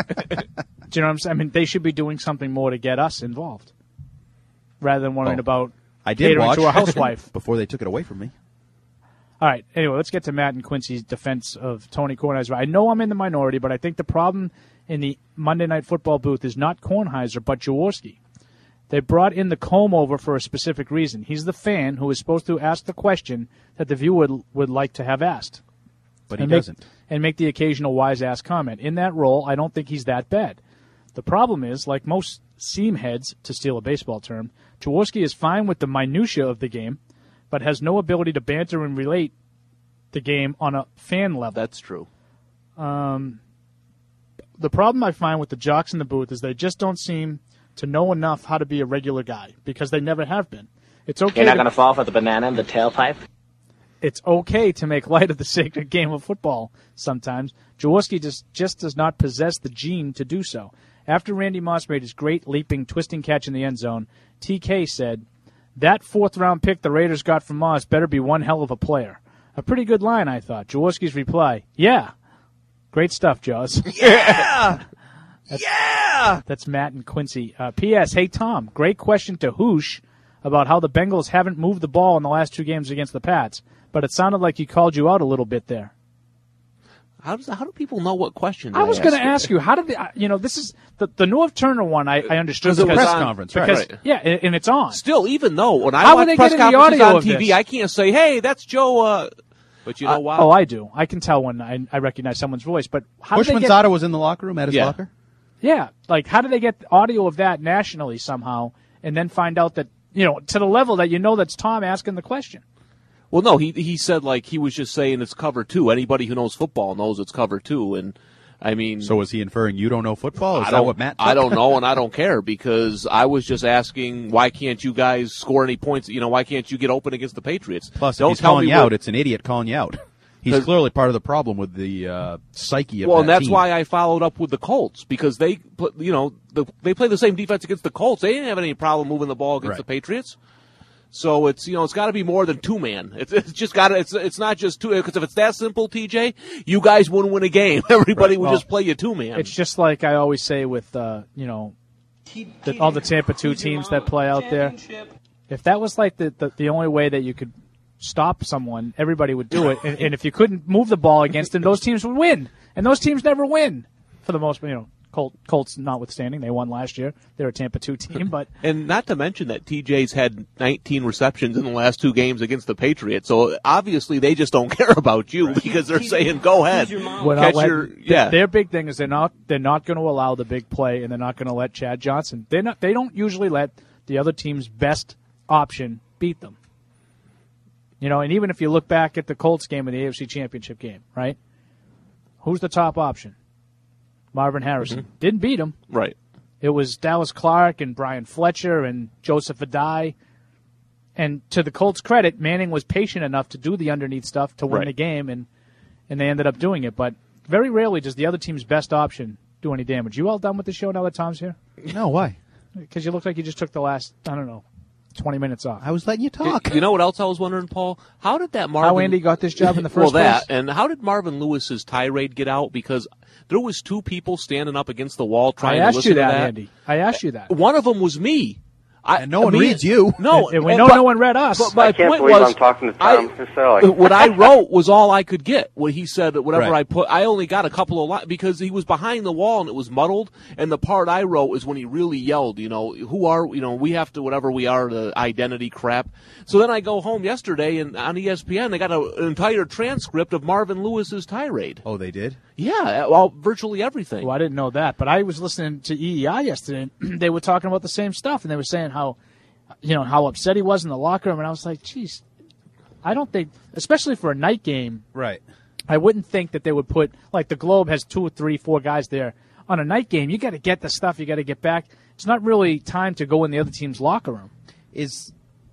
you know what I'm saying? I mean, they should be doing something more to get us involved, rather than worrying about I did catering watch to a housewife before they took it away from me. All right. Anyway, let's get to Matt and Quincy's defense of Tony Kornheiser. I know I'm in the minority, but I think the problem in the Monday Night Football booth is not Kornheiser, but Jaworski. They brought in the comb over for a specific reason. He's the fan who is supposed to ask the question that the viewer would like to have asked. But he doesn't. And make the occasional wise-ass comment. In that role, I don't think he's that bad. The problem is, like most seam heads, to steal a baseball term, Jaworski is fine with the minutia of the game, but has no ability to banter and relate the game on a fan level. That's true. The problem I find with the jocks in the booth is they just don't seem to know enough how to be a regular guy, because they never have been. It's okay. You're not going to fall for the banana in the tailpipe? it's okay to make light of the sacred game of football sometimes. Jaworski just does not possess the gene to do so. After Randy Moss made his great leaping, twisting catch in the end zone, TK said, "That fourth-round pick the Raiders got from Moss better be one hell of a player." A pretty good line, I thought. Jaworski's reply, "Yeah." Great stuff, Jaws. Yeah! That's Matt and Quincy. P.S. Hey, Tom, great question to Hoosh about how the Bengals haven't moved the ball in the last 2 games against the Pats, but it sounded like he called you out a little bit there. How do people know what question? I was going to ask you, how did this is the Norv Turner one. I understood because it was press conference, right? Yeah, and it's on. Still, even though when I watch press conferences on TV, I can't say, "Hey, that's Joe." But you know why? Oh, I do. I can tell when I recognize someone's voice. But how Bushman-Zada was in the locker room at his locker. Yeah, like how do they get audio of that nationally somehow, and then find out that to the level that that's Tom asking the question? Well, no, he said like he was just saying it's cover 2. Anybody who knows football knows it's cover 2, and I mean. So was he inferring you don't know football? Is that what Matt? I don't know, and I don't care because I was just asking why can't you guys score any points? Why can't you get open against the Patriots? Plus, if he's calling you out, it's an idiot calling you out. He's clearly part of the problem with the psyche of that team. Well, and that's why I followed up with the Colts because they they play the same defense against the Colts. They didn't have any problem moving the ball against the Patriots. So it's it's got to be more than 2-man. It's just got to. It's not just 2. Because if it's that simple, TJ, you guys wouldn't win a game. Everybody would just play you 2-man. It's just like I always say with all the Tampa 2 teams that play out there. If that was like the only way that you could stop someone, everybody would do it. And if you couldn't move the ball against them, those teams would win. And those teams never win for the most. Colts notwithstanding, they won last year. They're a Tampa 2 team, but and not to mention that TJ's had 19 receptions in the last 2 games against the Patriots. So obviously they just don't care about you because they're saying, "Go ahead, Their big thing is they're not going to allow the big play, and they're not going to let Chad Johnson. They don't usually let the other team's best option beat them. And even if you look back at the Colts game in the AFC Championship game, right? Who's the top option? Marvin Harrison. Mm-hmm. Didn't beat him. Right. It was Dallas Clark and Brian Fletcher and Joseph Adai. And to the Colts' credit, Manning was patient enough to do the underneath stuff to win the game, and they ended up doing it. But very rarely does the other team's best option do any damage. You all done with the show now that Tom's here? No, why? Because you look like you just took the last, 20 minutes off. I was letting you talk. You know what else I was wondering, Paul? How did that Marvin... How Andy got this job in the first place? And how did Marvin Lewis's tirade get out? Because there was 2 people standing up against the wall trying to listen to that. Andy. I asked you that. One of them was me. And no one reads you. No, and no one read us. But my can't point believe was, I'm talking to Tom Caselli. What I wrote was all I could get. What he said, whatever I put, I only got a couple of lines because he was behind the wall and it was muddled. And the part I wrote is when he really yelled, who are, we have to, whatever we are, the identity crap. So then I go home yesterday and on ESPN they got an entire transcript of Marvin Lewis's tirade. Oh, they did? Yeah, well, virtually everything. Well, I didn't know that, but I was listening to EEI yesterday. And they were talking about the same stuff, and they were saying how upset he was in the locker room, and I was like, geez, I don't think, especially for a night game, right? I wouldn't think that they would put, like the Globe has 2 or 3, 4 guys there. On a night game, you got to get the stuff, you got to get back. It's not really time to go in the other team's locker room. Is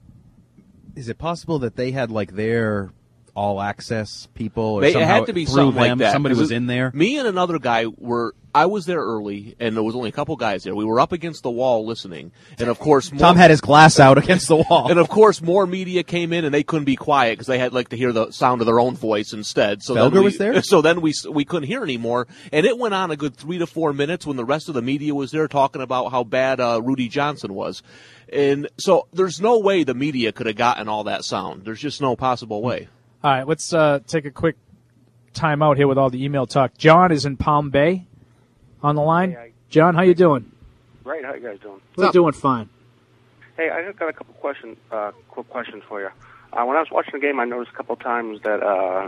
it possible that they had like their all-access people? Or it had to be something like that. Somebody was in there? Me and another guy I was there early, and there was only a couple guys there. We were up against the wall listening, and of course, Tom had his glass out against the wall. And of course, more media came in, and they couldn't be quiet because they had to hear the sound of their own voice instead. So Felger was there. So then we couldn't hear anymore, and it went on a good 3 to 4 minutes when the rest of the media was there talking about how bad Rudy Johnson was, and so there's no way the media could have gotten all that sound. There's just no possible way. All right, let's take a quick time out here with all the email talk. John is in Palm Bay on the line. Hey, John, how you doing? Great. How you guys doing? We're doing fine. Hey, I just got a couple quick questions for you. When I was watching the game, I noticed a couple times that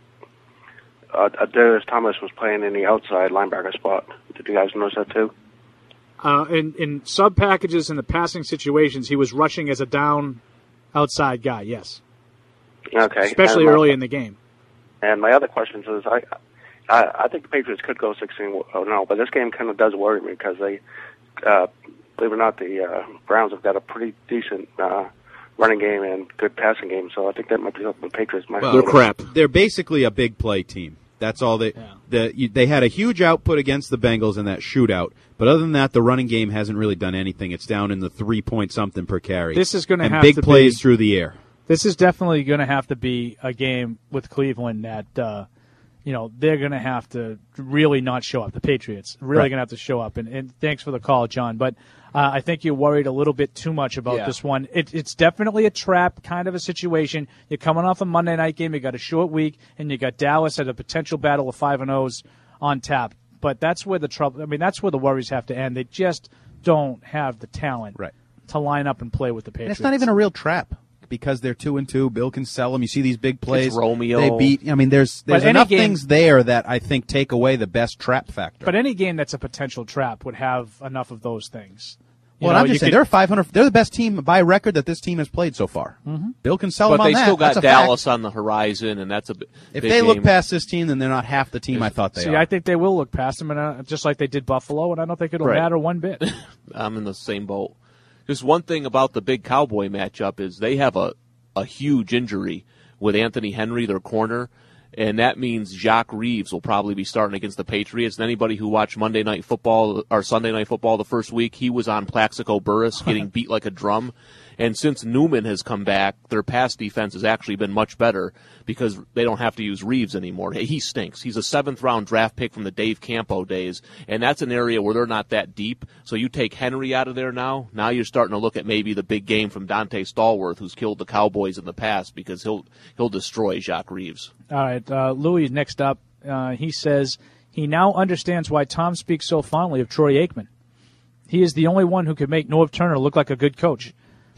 Darius Thomas was playing in the outside linebacker spot. Did you guys notice that too? In sub packages in the passing situations, he was rushing as a down outside guy. Yes. Okay. Especially early in the game. And my other question is, I think the Patriots could go 16-0, but this game kind of does worry me because they, believe it or not, the Browns have got a pretty decent running game and good passing game. So I think that might be helping the Patriots. They're crap. They're basically a big play team. That's all they. They had a huge output against the Bengals in that shootout, but other than that, the running game hasn't really done anything. It's down in the 3-point something per carry. This is going to have big to plays be, through the air. This is definitely going to have to be a game with Cleveland that they're going to have to really not show up. The Patriots really going to have to show up. And thanks for the call, John. But I think you're worried a little bit too much about this one. It's definitely a trap kind of a situation. You're coming off a Monday night game. You got a short week, and you got Dallas at a potential battle of 5-0s on tap. But that's where the trouble. I mean, that's where the worries have to end. They just don't have the talent to line up and play with the Patriots. And it's not even a real trap. Because they're 2-2, Bill can sell them. You see these big plays. It's Romeo. They beat. I mean, there's enough things there that I think take away the best trap factor. But any game that's a potential trap would have enough of those things. I'm just saying they're 500. They're the best team by record that this team has played so far. Mm-hmm. Bill can sell them on that. But they still got that's Dallas on the horizon, and that's a big If they look past this team, then they're not half the team I thought they are. I think they will look past them, and just like they did Buffalo, and I don't think it'll matter one bit. I'm in the same boat. Just one thing about the big Cowboy matchup is they have a huge injury with Anthony Henry, their corner, and that means Jacques Reeves will probably be starting against the Patriots. And anybody who watched Monday Night Football or Sunday Night Football the first week, he was on Plaxico Burress getting beat like a drum. And since Newman has come back, their pass defense has actually been much better because they don't have to use Reeves anymore. He stinks. He's a 7th-round draft pick from the Dave Campo days, and that's an area where they're not that deep. So you take Henry out of there now you're starting to look at maybe the big game from Dante Stallworth, who's killed the Cowboys in the past, because he'll destroy Jacques Reeves. All right, Louis next up. He says he now understands why Tom speaks so fondly of Troy Aikman. He is the only one who could make Norv Turner look like a good coach.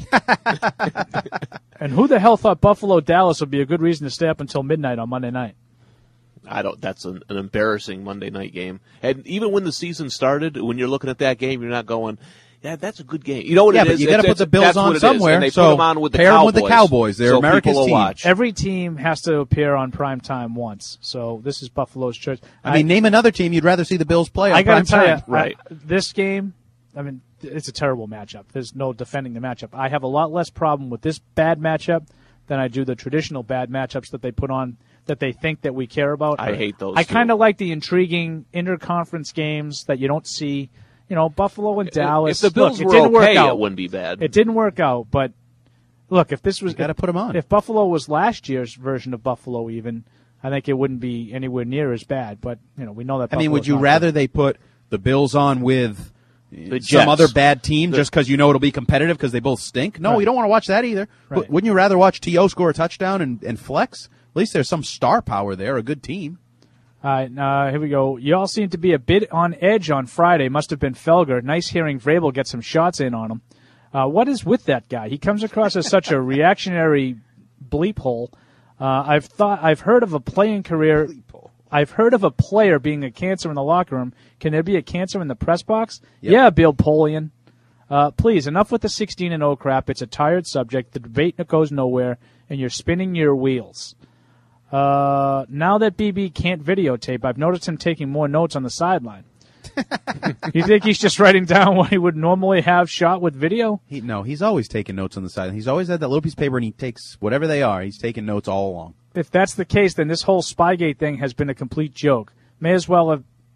And who the hell thought Buffalo-Dallas would be a good reason to stay up until midnight on Monday night? That's an embarrassing Monday night game. And even when the season started, when you're looking at that game, you're not going, yeah, that's a good game. You know what it is? But you got to put the Bills on somewhere. And they so put them on with the pair Cowboys. Them with the Cowboys. They're America's team. Watch. Every team has to appear on prime time once. So this is Buffalo's choice. I mean, name another team you'd rather see the Bills play on prime time. I got to tell you, this game, I mean, it's a terrible matchup. There's no defending the matchup. I have a lot less problem with this bad matchup than I do the traditional bad matchups that they put on that they think that we care about. I hate those. I kind of like the intriguing interconference games that you don't see. You know, Buffalo and Dallas. If the Bills were okay, it wouldn't be bad. It didn't work out, but look, if this was, got to put them on. If Buffalo was last year's version of Buffalo, even, I think it wouldn't be anywhere near as bad. But we know that. I mean, would you rather they put the Bills on with the some other bad team just because it'll be competitive because they both stink? No, you don't want to watch that either. Right. Wouldn't you rather watch T.O. score a touchdown and flex? At least there's some star power there, a good team. All right, here we go. You all seem to be a bit on edge on Friday. Must have been Felger. Nice hearing Vrabel get some shots in on him. What is with that guy? He comes across as such a reactionary bleep hole. I've heard of a playing career. I've heard of a player being a cancer in the locker room. Can there be a cancer in the press box? Yep. Yeah, Bill Polian. Please, enough with the 16-0 crap. It's a tired subject. The debate goes nowhere, and you're spinning your wheels. Now that BB can't videotape, I've noticed him taking more notes on the sideline. You think he's just writing down what he would normally have shot with video? No, he's always taking notes on the sideline. He's always had that little piece of paper, and he takes whatever they are. He's taking notes all along. If that's the case, then this whole Spygate thing has been a complete joke. May as well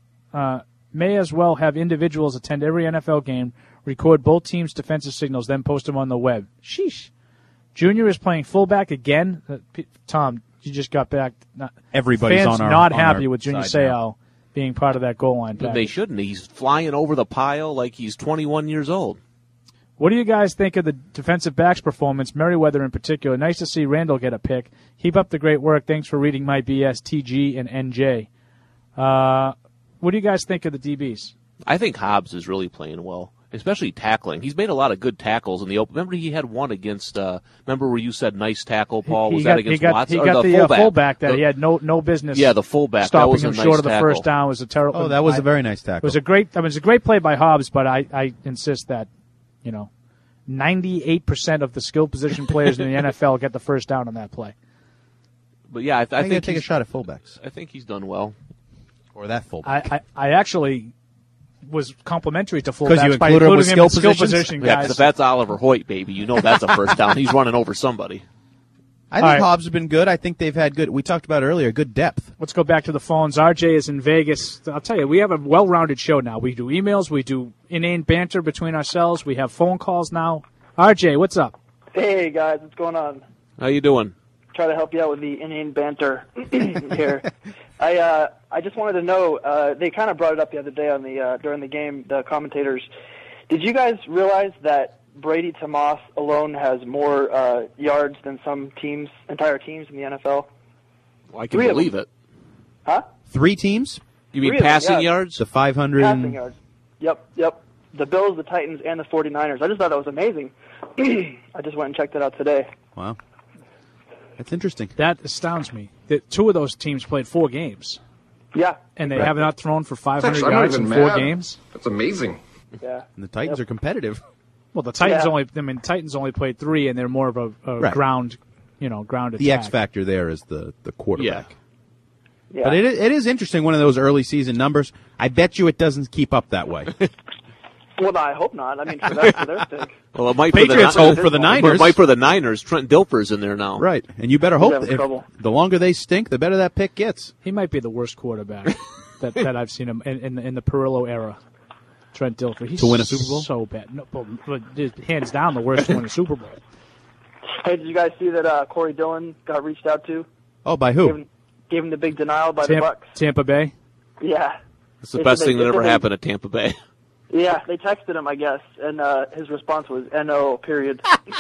have individuals attend every NFL game, record both teams' defensive signals, then post them on the web. Sheesh. Junior is playing fullback again. Tom, you just got back. Everybody's fans on our not on happy our with Junior side Seau being part of that goal line package. They shouldn't. He's flying over the pile like he's 21 years old. What do you guys think of the defensive backs' performance, Merriweather in particular? Nice to see Randall get a pick. Keep up the great work. Thanks for reading my BS, TG, and NJ. What do you guys think of the DBs? I think Hobbs is really playing well, especially tackling. He's made a lot of good tackles in the open. Remember he had one against, remember where you said nice tackle, Paul? Was that against Watson? He got the fullback that he had no business. Yeah, the fullback. Stopping that was him a nice short of the tackle. first down was a terrible. Oh, that was a very nice tackle. It was a great play by Hobbs, but I insist that, 98% of the skill position players in the NFL get the first down on that play. But yeah, I think take a shot at fullbacks. I think he's done well. Or that fullback. I actually, was complimentary to fullbacks 'Cause you by included him with including him skill in skill positions? position Yeah, guys. 'cause if that's Oliver Hoyt, baby, you know that's a first down. He's running over somebody. I think Hobbs has been good. I think they've had good. We talked about earlier, good depth. Let's go back to the phones. RJ is in Vegas. I'll tell you, we have a well-rounded show now. We do emails, we do inane banter between ourselves, we have phone calls now. RJ, what's up? Hey guys, what's going on? How you doing? Try to help you out with the inane banter here. I just wanted to know. They kind of brought it up the other day on the during the game. The commentators. Did you guys realize that Brady Tomas alone has more yards than some teams, entire teams in the NFL? Well, I can believe it. Huh? 3 teams? You mean Three of them, passing yeah. yards? The 500. Passing yards. Yep. The Bills, the Titans, and the 49ers. I just thought that was amazing. I just went and checked it out today. Wow. That's interesting. That astounds me. That 2 of those teams played 4 games. Yeah. And they Right. have not thrown for 500 I'm not yards even in 4 mad. games. That's amazing. Yeah. And the Titans are competitive. Well, the Titans Yeah. Titans only played 3, and they're more of a Right. ground attack. The X factor there is the quarterback. Yeah. But it is interesting, one of those early season numbers. I bet you it doesn't keep up that way. Well, no, I hope not. I mean, for their sake. Well, it might Patriots for the, hope for the Niners. It might for the Niners. Trent Dilfer's in there now. Right. And you better He's hope having if trouble. the longer they stink, the better that pick gets. He might be the worst quarterback that I've seen him in the Perillo era. Trent Dilfer. He's To win a Super Bowl? so bad. No, but just hands down the worst to win a Super Bowl. Hey, did you guys see that Corey Dillon got reached out to? Oh, by who? Gave him the big denial by the Bucs. Tampa Bay. Yeah. It's the best thing that ever happened at Tampa Bay. Yeah, they texted him, I guess, and his response was "No." Period.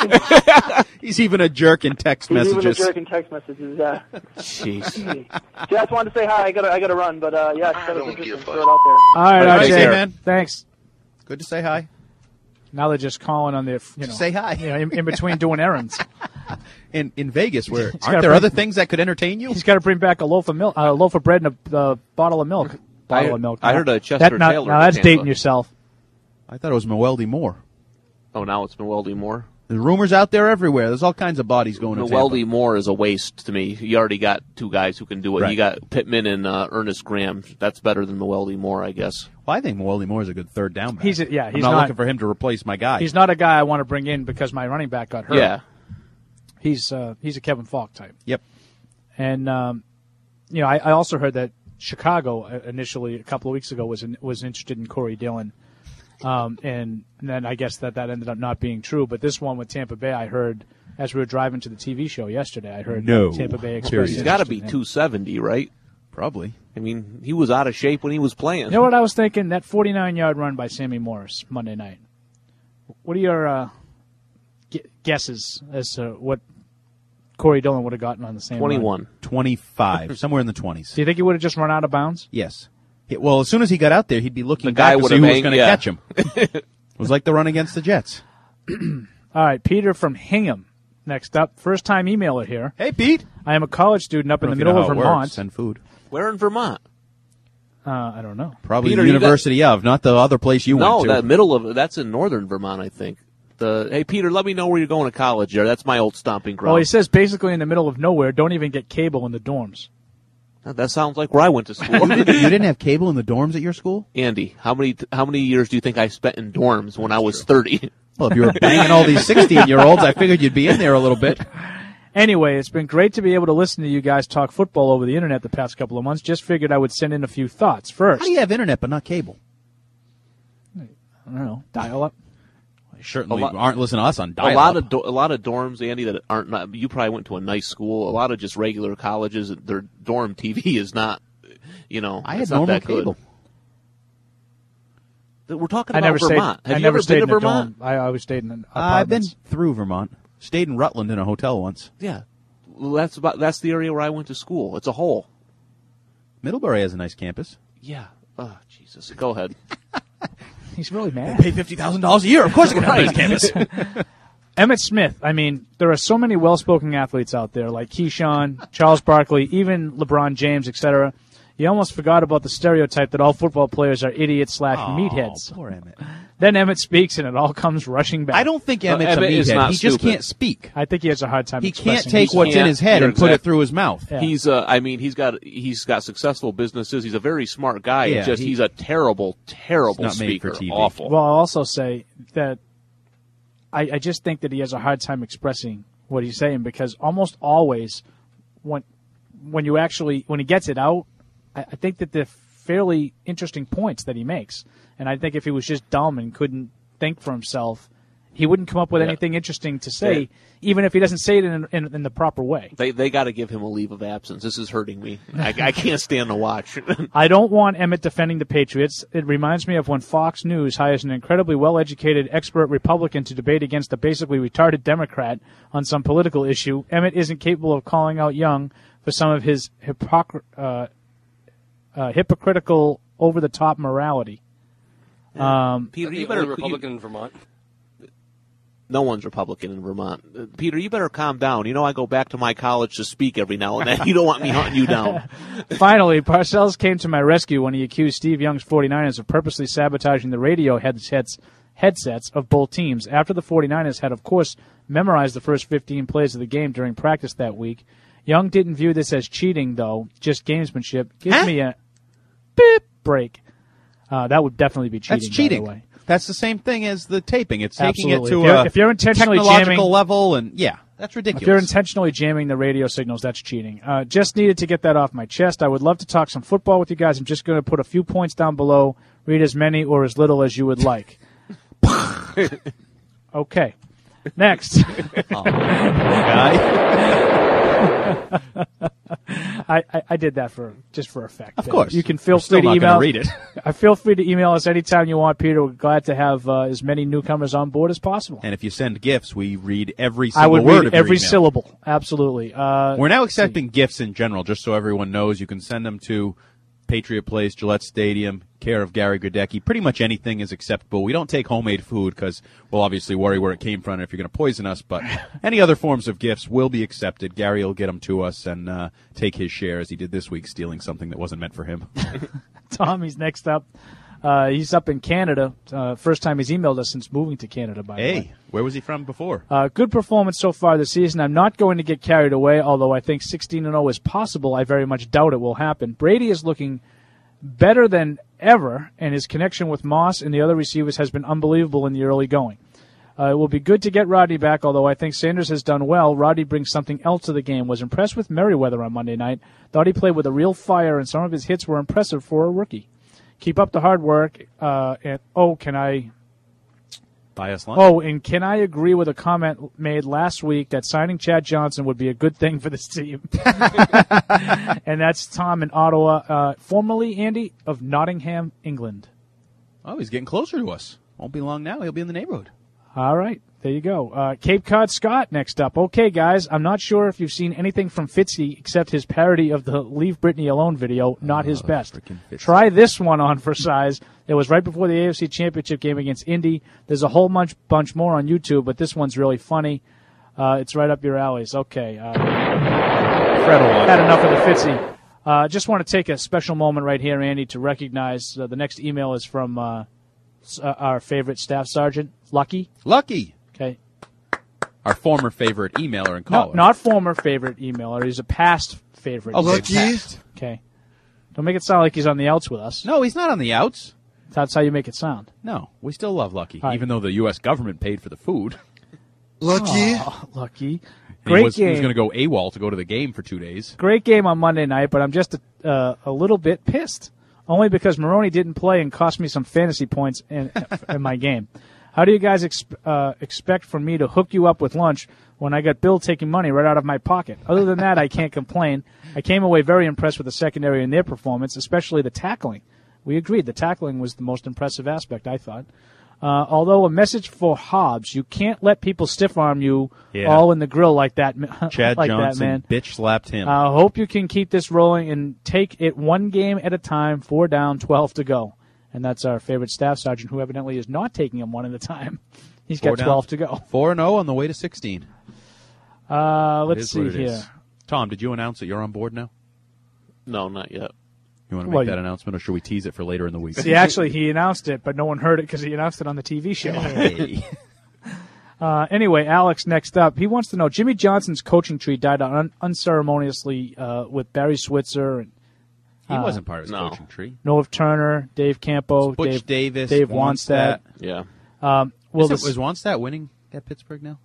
He's even a jerk in text He's messages. even a jerk in text messages. Yeah. Jeez. Just wanted to say hi. I gotta run, but yeah, I don't give throw it out there. All right, Take RJ, care, man. Thanks. Good to say hi. Now they're just calling on their, Say hi. in between doing errands. In Vegas, where gotta aren't there bring- other things that could entertain you? He's got to bring back a loaf of milk, a loaf of bread, and a bottle of milk. Bottle of milk. I heard a Chester Now Taylor that's in Tampa. dating yourself. I thought it was Mweldy Moore. Oh, now it's Mweldy Moore. There's rumors out there everywhere. There's all kinds of bodies going to Tampa. Mweldy Moore is a waste to me. You already got 2 guys who can do it. Right. You got Pittman and Ernest Graham. That's better than Mweldy Moore, I guess. Well, I think Mweldy Moore is a good third down back. He's I'm not not looking for him to replace my guy. He's not a guy I want to bring in because my running back got hurt. Yeah. He's a Kevin Falk type. Yep. And I also heard that Chicago initially a couple of weeks ago was interested in Corey Dillon, and then I guess that ended up not being true. But this one with Tampa Bay, I heard as we were driving to the TV show yesterday, I heard Tampa Bay expressed He's got to be interest in him. 270, right? Probably. I mean, he was out of shape when he was playing. You know what I was thinking? That 49-yard run by Sammy Morris Monday night. What are your guesses as to what Corey Dillon would have gotten on the same 21. run? 25, somewhere in the 20s. Do you think he would have just run out of bounds? Yes. Well, as soon as he got out there, he'd be looking The guy back to would see have who was banged- going to yeah. catch him. It was like the run against the Jets. All right, Peter from Hingham. Next up, first-time emailer here. Hey, Pete. I am a college student up in the I don't know middle if of you know how it Vermont. works. Send food. Where in Vermont? I don't know. Probably Peter, the you got- University of, not the other place you No, went to. that middle of that's in northern Vermont, I think. Hey, Peter, let me know where you're going to college there. That's my old stomping ground. Well, he says basically in the middle of nowhere. Don't even get cable in the dorms. That sounds like where I went to school. You didn't have cable in the dorms at your school? Andy, how many years do you think I spent in dorms when I was 30? Well, if you were banging all these 16-year-olds, I figured you'd be in there a little bit. Anyway, it's been great to be able to listen to you guys talk football over the internet the past couple of months. Just figured I would send in a few thoughts. First, How do you have internet but not cable? I don't know, dial up. Certainly A lot- aren't listening to us on dial-up. A lot of dorms, Andy, that aren't not. You probably went to a nice school. A lot of just regular colleges, their dorm TV is not. I had it's not normal that good. cable. We're talking I about never Vermont. stayed. Have I you never ever stayed been in to a Vermont? dorm. I always stayed in I've been apartments. through Vermont. Stayed in Rutland in a hotel once. Yeah, well, that's the area where I went to school. It's a hole. Middlebury has a nice campus. Yeah. Oh, Jesus. Go ahead. He's really mad. Pay $50,000 a year. Of course, I can have a nice campus. Emmett Smith. I mean, there are so many well-spoken athletes out there, like Keyshawn, Charles Barkley, even LeBron James, etc. You almost forgot about the stereotype that all football players are idiots / meatheads. Poor Emmett. Then Emmett speaks, and it all comes rushing back. I don't think Emmett's a meathead. He just can't speak. I think he has a hard time. He can't take what's in his head and put it through his mouth. Yeah. He's he's got successful businesses. He's a very smart guy. Yeah, he's a terrible speaker. Made for TV. Awful. Well, I'll also say that I just think that he has a hard time expressing what he's saying, because almost always when he gets it out, I think that they're fairly interesting points that he makes. And I think if he was just dumb and couldn't think for himself, he wouldn't come up with anything interesting to say, even if he doesn't say it in the proper way. They got to give him a leave of absence. This is hurting me. I can't stand to watch. I don't want Emmett defending the Patriots. It reminds me of when Fox News hires an incredibly well-educated expert Republican to debate against a basically retarded Democrat on some political issue. Emmett isn't capable of calling out Young for some of his hypocritical, over-the-top morality. Peter, you better Republican in Vermont. No one's Republican in Vermont. Peter, you better calm down. I go back to my college to speak every now and then. You don't want me hunting you down. Finally, Parcells came to my rescue when he accused Steve Young's 49ers of purposely sabotaging the radio headsets of both teams. After the 49ers had, of course, memorized the first 15 plays of the game during practice that week, Young didn't view this as cheating, though, just gamesmanship. Give me a beep break. That would definitely be cheating. That's cheating. By the way. That's the same thing as the taping. It's Absolutely. taking it to if you're intentionally technological jamming, level, and that's ridiculous. If you're intentionally jamming the radio signals, that's cheating. Just needed to get that off my chest. I would love to talk some football with you guys. I'm just going to put a few points down below. Read as many or as little as you would like. Okay. Next. I did that for effect. Of course. You can feel free to email. Read it. Feel free to email us anytime you want, Peter. We're glad to have as many newcomers on board as possible. And if you send gifts, we read every single word of your every email. syllable. Absolutely. We're now accepting gifts in general, just so everyone knows. You can send them to Patriot Place, Gillette Stadium, care of Gary Grodecki. Pretty much anything is acceptable. We don't take homemade food because we'll obviously worry where it came from if you're going to poison us, but any other forms of gifts will be accepted. Gary will get them to us and take his share, as he did this week, stealing something that wasn't meant for him. Tommy's next up. He's up in Canada. First time he's emailed us since moving to Canada, by the way. Hey, where was he from before? Good performance so far this season. I'm not going to get carried away, although I think 16-0 is possible. I very much doubt it will happen. Brady is looking better than ever, and his connection with Moss and the other receivers has been unbelievable in the early going. It will be good to get Rodney back, although I think Sanders has done well. Rodney brings something else to the game. Was impressed with Merriweather on Monday night. Thought he played with a real fire, and some of his hits were impressive for a rookie. Keep up the hard work. Can I buy us lunch? Oh, and can I agree with a comment made last week that signing Chad Johnson would be a good thing for this team? And that's Tom in Ottawa, formerly, Andy, of Nottingham, England. Oh, he's getting closer to us. Won't be long now. He'll be in the neighborhood. All right. There you go. Cape Cod Scott next up. Okay, guys, I'm not sure if you've seen anything from Fitzy except his parody of the Leave Britney Alone video, not his best. Try this one on for size. It was right before the AFC Championship game against Indy. There's a whole bunch more on YouTube, but this one's really funny. It's right up your alleys. Okay. Had enough of the Fitzy. Just want to take a special moment right here, Andy, to recognize the next email is from our favorite staff sergeant, Lucky. Lucky. Okay. Our former favorite emailer and caller. No, not former favorite emailer. He's a past favorite. Okay, Okay. Don't make it sound like he's on the outs with us. No, he's not on the outs. That's how you make it sound. No, we still love Lucky, Right. even though the U.S. government paid for the food. Lucky. Oh, Lucky. He was game. going to go AWOL to go to the game for 2 days. Great game on Monday night, but I'm just a little bit pissed. Only because Maroney didn't play and cost me some fantasy points in my game. How do you guys expect for me to hook you up with lunch when I got Bill taking money right out of my pocket? Other than that, I can't complain. I came away very impressed with the secondary and their performance, especially the tackling. We agreed the tackling was the most impressive aspect, I thought. Although a message for Hobbs, you can't let people stiff-arm you all in the grill like that. Chad like Johnson that, man. bitch slapped him. Hope you can keep this rolling and take it one game at a time. 4 down, 12 to go. And that's our favorite staff sergeant, who evidently is not taking them one at a time. He's got 12 to go. 4-0 on the way to 16. Let's see here. Tom, did you announce that you're on board now? No, not yet. You You want to make that announcement, or should we tease it for later in the week? See, actually, he announced it, but no one heard it because he announced it on the TV show. Hey. Anyway, Alex, next up, he wants to know, Jimmy Johnson's coaching tree died unceremoniously with Barry Switzer. And, he wasn't part of his coaching tree. Norv Turner, Dave Campo, Butch Davis, Dave Wannstedt. Yeah. Was Wannstedt winning at Pittsburgh now?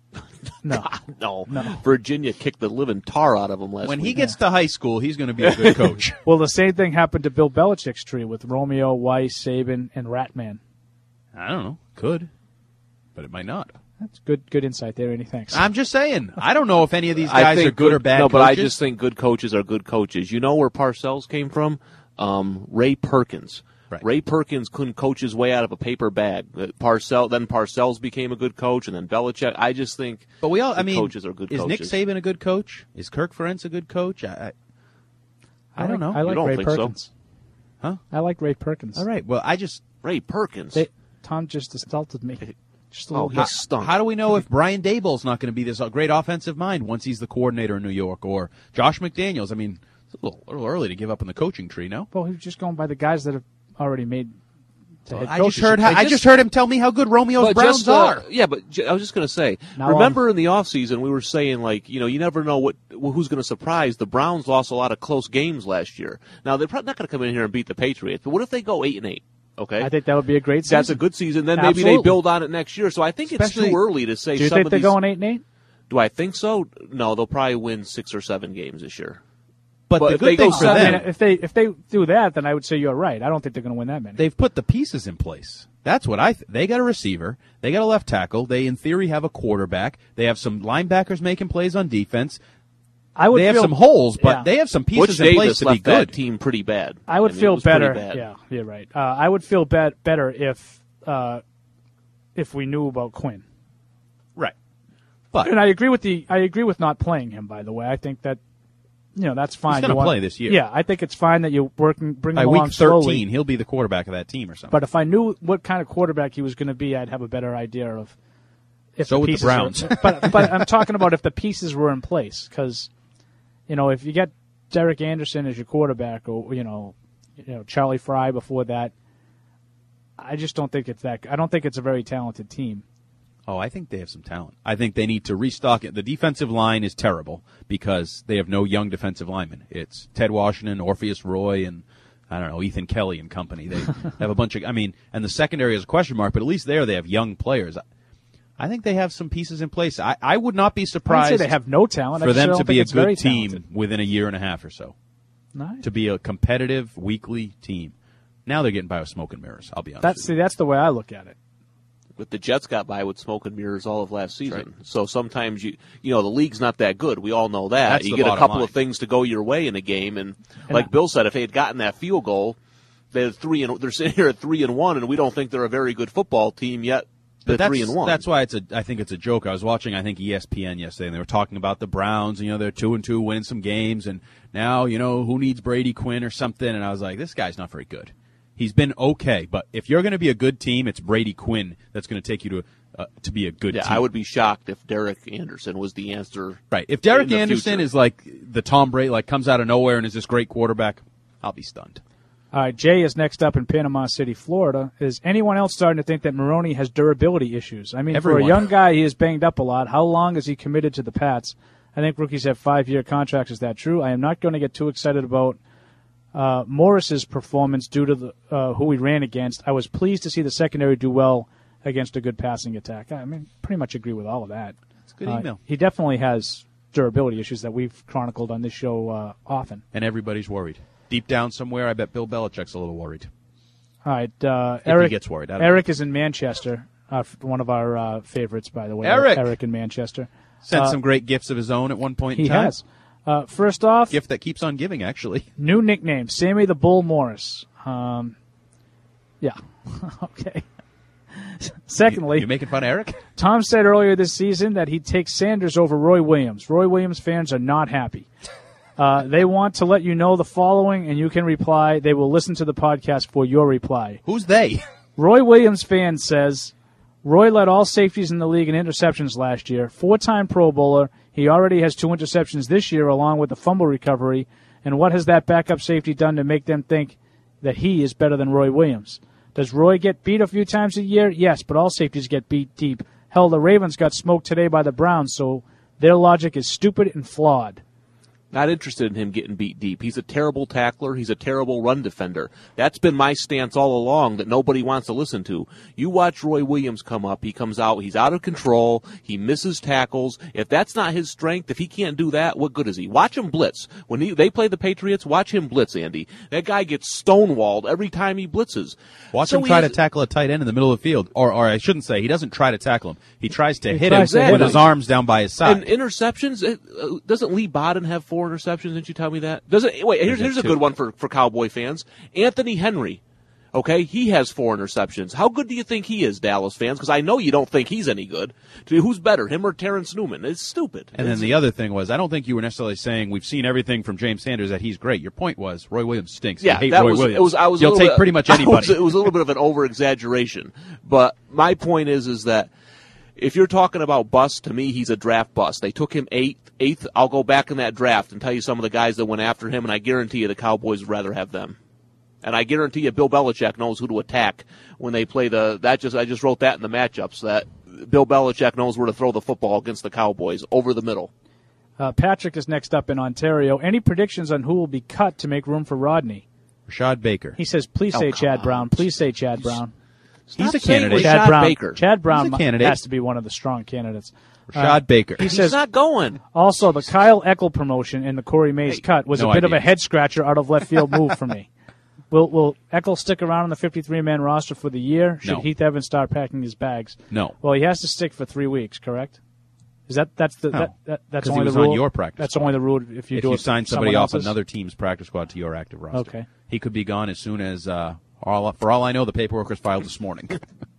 No. Virginia kicked the living tar out of him last week. When he gets to high school, he's going to be a good coach. Well, the same thing happened to Bill Belichick's tree with Romeo, Weiss, Saban, and Ratman. I don't know. Could. But it might not. That's good insight there, Andy. Thanks. I'm just saying. I don't know if any of these guys are good or bad coaches. No, but I just think good coaches are good coaches. You know where Parcells came from? Ray Perkins. Right. Ray Perkins couldn't coach his way out of a paper bag. Parcells became a good coach, and then Belichick. I just think coaches are good coaches. Is Nick Saban a good coach? Is Kirk Ferentz a good coach? I don't know. I like Ray Perkins. So? Huh? I like Ray Perkins. All right. Well, Ray Perkins. Tom just insulted me. Just how do we know if Brian Daboll's not going to be this great offensive mind once he's the coordinator in New York, or Josh McDaniels? I mean, it's a little early to give up on the coaching tree, no? Well, he's just going by the guys that have already made head I just heard him tell me how good Romeo's Browns are. Yeah, but I was just going to say, remember in the offseason we were saying, like, you never know who's going to surprise. The Browns lost a lot of close games last year. Now, they're probably not going to come in here and beat the Patriots, but what if they go 8-8? Okay, I think that would be a great season. That's a good season. Then maybe they build on it next year. So I think it's too early to say. Do you think they're going 8-8? Do I think so? No, they'll probably win 6 or 7 games this year. But the good thing for them, if they do that, then I would say you're right. I don't think they're going to win that many. They've put the pieces in place. That's what they got a receiver. They got a left tackle. They, in theory, have a quarterback. They have some linebackers making plays on defense. They have some holes, but they have some pieces in place to be good. That team pretty bad. I would feel better. Yeah, you're right. I would feel better if we knew about Quinn. Right. And I agree with not playing him. By the way, I think that that's fine. He's going to play this year. Yeah, I think it's fine that you bring him by along week 13. Slowly. He'll be the quarterback of that team or something. But if I knew what kind of quarterback he was going to be, I'd have a better idea of. So would the Browns. But I'm talking about if the pieces were in place, because. If you get Derek Anderson as your quarterback, or Charlie Fry before that, I just don't think it's that. I don't think it's a very talented team. Oh, I think they have some talent. I think they need to restock it. The defensive line is terrible because they have no young defensive linemen. It's Ted Washington, Orpheus Roy, and I don't know, Ethan Kelly and company. They have a bunch of. And the secondary is a question mark, but at least there they have young players. I think they have some pieces in place. I would not be surprised. I would say they have no talent for them to be a good team within a year and a half or so. Nice. To be a competitive weekly team. Now they're getting by with smoke and mirrors. I'll be honest. That's the way I look at it. But the Jets got by with smoke and mirrors all of last season. Right. So sometimes the league's not that good. We all know that. You get a couple of things to go your way in a game, and like Bill said, if they had gotten that field goal, they're sitting here at 3-1, and we don't think they're a very good football team yet. But 3-1. That's why I think it's a joke. I was watching, ESPN yesterday, and they were talking about the Browns. They're 2-2, winning some games, and now who needs Brady Quinn or something? And I was like, this guy's not very good. He's been okay, but if you're going to be a good team, it's Brady Quinn that's going to take you to be a good team. I would be shocked if Derek Anderson was the answer. Right. If Derek Anderson is like the Tom Brady, comes out of nowhere and is this great quarterback, I'll be stunned. All right, Jay is next up in Panama City, Florida. Is anyone else starting to think that Maroney has durability issues? Everyone. For a young guy, he is banged up a lot. How long is he committed to the Pats? I think rookies have 5-year contracts. Is that true? I am not going to get too excited about Morris's performance due to who he ran against. I was pleased to see the secondary do well against a good passing attack. Pretty much agree with all of that. It's a good email. He definitely has durability issues that we've chronicled on this show often. And everybody's worried. Deep down somewhere, I bet Bill Belichick's a little worried. All right, Eric. If he gets worried. Eric is in Manchester. One of our favorites, by the way. Eric in Manchester. Sent some great gifts of his own at one point in time. He has. First off, gift that keeps on giving, actually. New nickname, Sammy the Bull Morris. Yeah. Okay. Secondly, you making fun of Eric? Tom said earlier this season that he'd take Sanders over Roy Williams. Roy Williams fans are not happy. They want to let you know the following, and you can reply. They will listen to the podcast for your reply. Who's they? Roy Williams fan says, Roy led all safeties in the league in interceptions last year. 4-time Pro Bowler. He already has 2 interceptions this year, along with the fumble recovery, And what has that backup safety done to make them think that he is better than Roy Williams? Does Roy get beat a few times a year? Yes, but all safeties get beat deep. Hell, the Ravens got smoked today by the Browns, so their logic is stupid and flawed. Not interested in him getting beat deep. He's a terrible tackler. He's a terrible run defender. That's been my stance all along that nobody wants to listen to. You watch Roy Williams come up. He comes out. He's out of control. He misses tackles. If that's not his strength, if he can't do that, what good is he? Watch him blitz. When they play the Patriots, watch him blitz, Andy. That guy gets stonewalled every time he blitzes. Watch him try to tackle a tight end in the middle of the field. Or I shouldn't say, he doesn't try to tackle him. He tries to hit him with his arms down by his side. And interceptions, doesn't Lee Bodden have 4 interceptions? Didn't you tell me that? Here's a good one for Cowboy fans. Anthony Henry. Okay, he has 4 interceptions. How good do you think he is, Dallas fans? Because I know you don't think he's any good. Who's better, him or Terrence Newman? It's stupid. And then the other thing was, I don't think you were necessarily saying we've seen everything from James Sanders that he's great. Your point was Roy Williams stinks. Yeah, you hate Roy Williams. You'll take pretty much anybody. It was a little bit of an over-exaggeration. But my point is that if you're talking about bust, to me, he's a draft bust. They took him eighth. I'll go back in that draft and tell you some of the guys that went after him, and I guarantee you the Cowboys would rather have them. And I guarantee you Bill Belichick knows who to attack when they play I just wrote that in the matchups, that Bill Belichick knows where to throw the football against the Cowboys, over the middle. Patrick is next up in Ontario. Any predictions on who will be cut to make room for Rodney? Rashad Baker. He says, please say Chad Brown. Please say Chad Brown. He's a candidate. Chad Brown. Baker. Chad Brown has to be one of the strong candidates. Rashad Baker. He says, he's not going. Also, the Kyle Eckel promotion in the Corey Mays cut was a bit of a head-scratcher out of left field move for me. Will Eckel stick around on the 53-man roster for the year? Should Heath Evans start packing his bags? No. Well, he has to stick for 3 weeks, correct? Is that's only the rule? On your practice that's squad. Only the rule if you sign somebody off another team's practice squad to your active roster. Okay. He could be gone as soon as for all I know, the paperwork was filed this morning.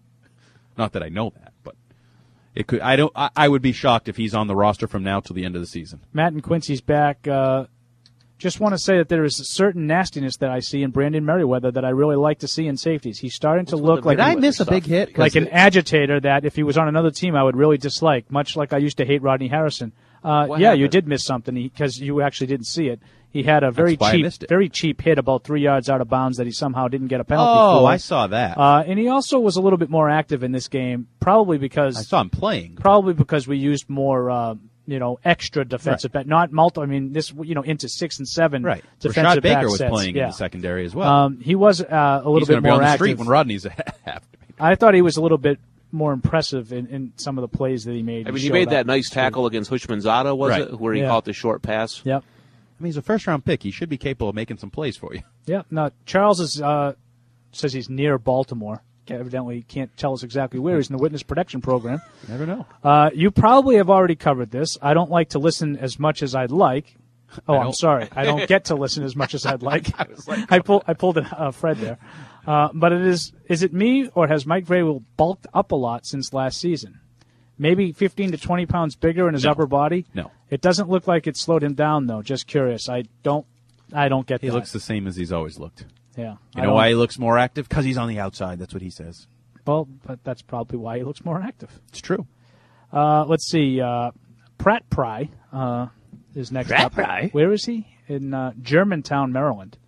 Not that I know that, but it could. I would be shocked if he's on the roster from now till the end of the season. Matt and Quincy's back. Just want to say that there is a certain nastiness that I see in Brandon Merriweather that I really like to see in safeties. He's starting to look like... Did I miss a big hit? Like an agitator that if he was on another team I would really dislike, much like I used to hate Rodney Harrison. You did miss something because you actually didn't see it. He had a very cheap hit about 3 yards out of bounds that he somehow didn't get a penalty for. Oh, I saw that. And he also was a little bit more active in this game, probably because... I saw him playing. Probably because we used more... extra defensive back, not multi. I mean, this, into 6 and 7 defensive Rashad Baker back was sets. playing in the secondary as well. He was a little bit more on the active. street when Rodney's half. I thought he was a little bit more impressive in some of the plays that he made. I mean, he made that nice tackle against Hushmanzada, was it? Where he caught the short pass. Yep. I mean, he's a first-round pick. He should be capable of making some plays for you. Yeah. Now, Charles says he's near Baltimore. Evidently can't tell us exactly where. He's in the witness protection program. Never know. You probably have already covered this. I don't like to listen as much as I'd like. Oh, I'm sorry. I don't get to listen as much as I'd like. I pulled a Fred there. But is it me, or has Mike Vrabel bulked up a lot since last season? Maybe 15 to 20 pounds bigger in his upper body? No. It doesn't look like it slowed him down, though. Just curious. I don't get that. He looks the same as he's always looked. Yeah. You know why he looks more active? Because he's on the outside. That's what he says. Well, but that's probably why he looks more active. It's true. Let's see. Pratt Pry is next up. Pry? Where is he? In Germantown, Maryland.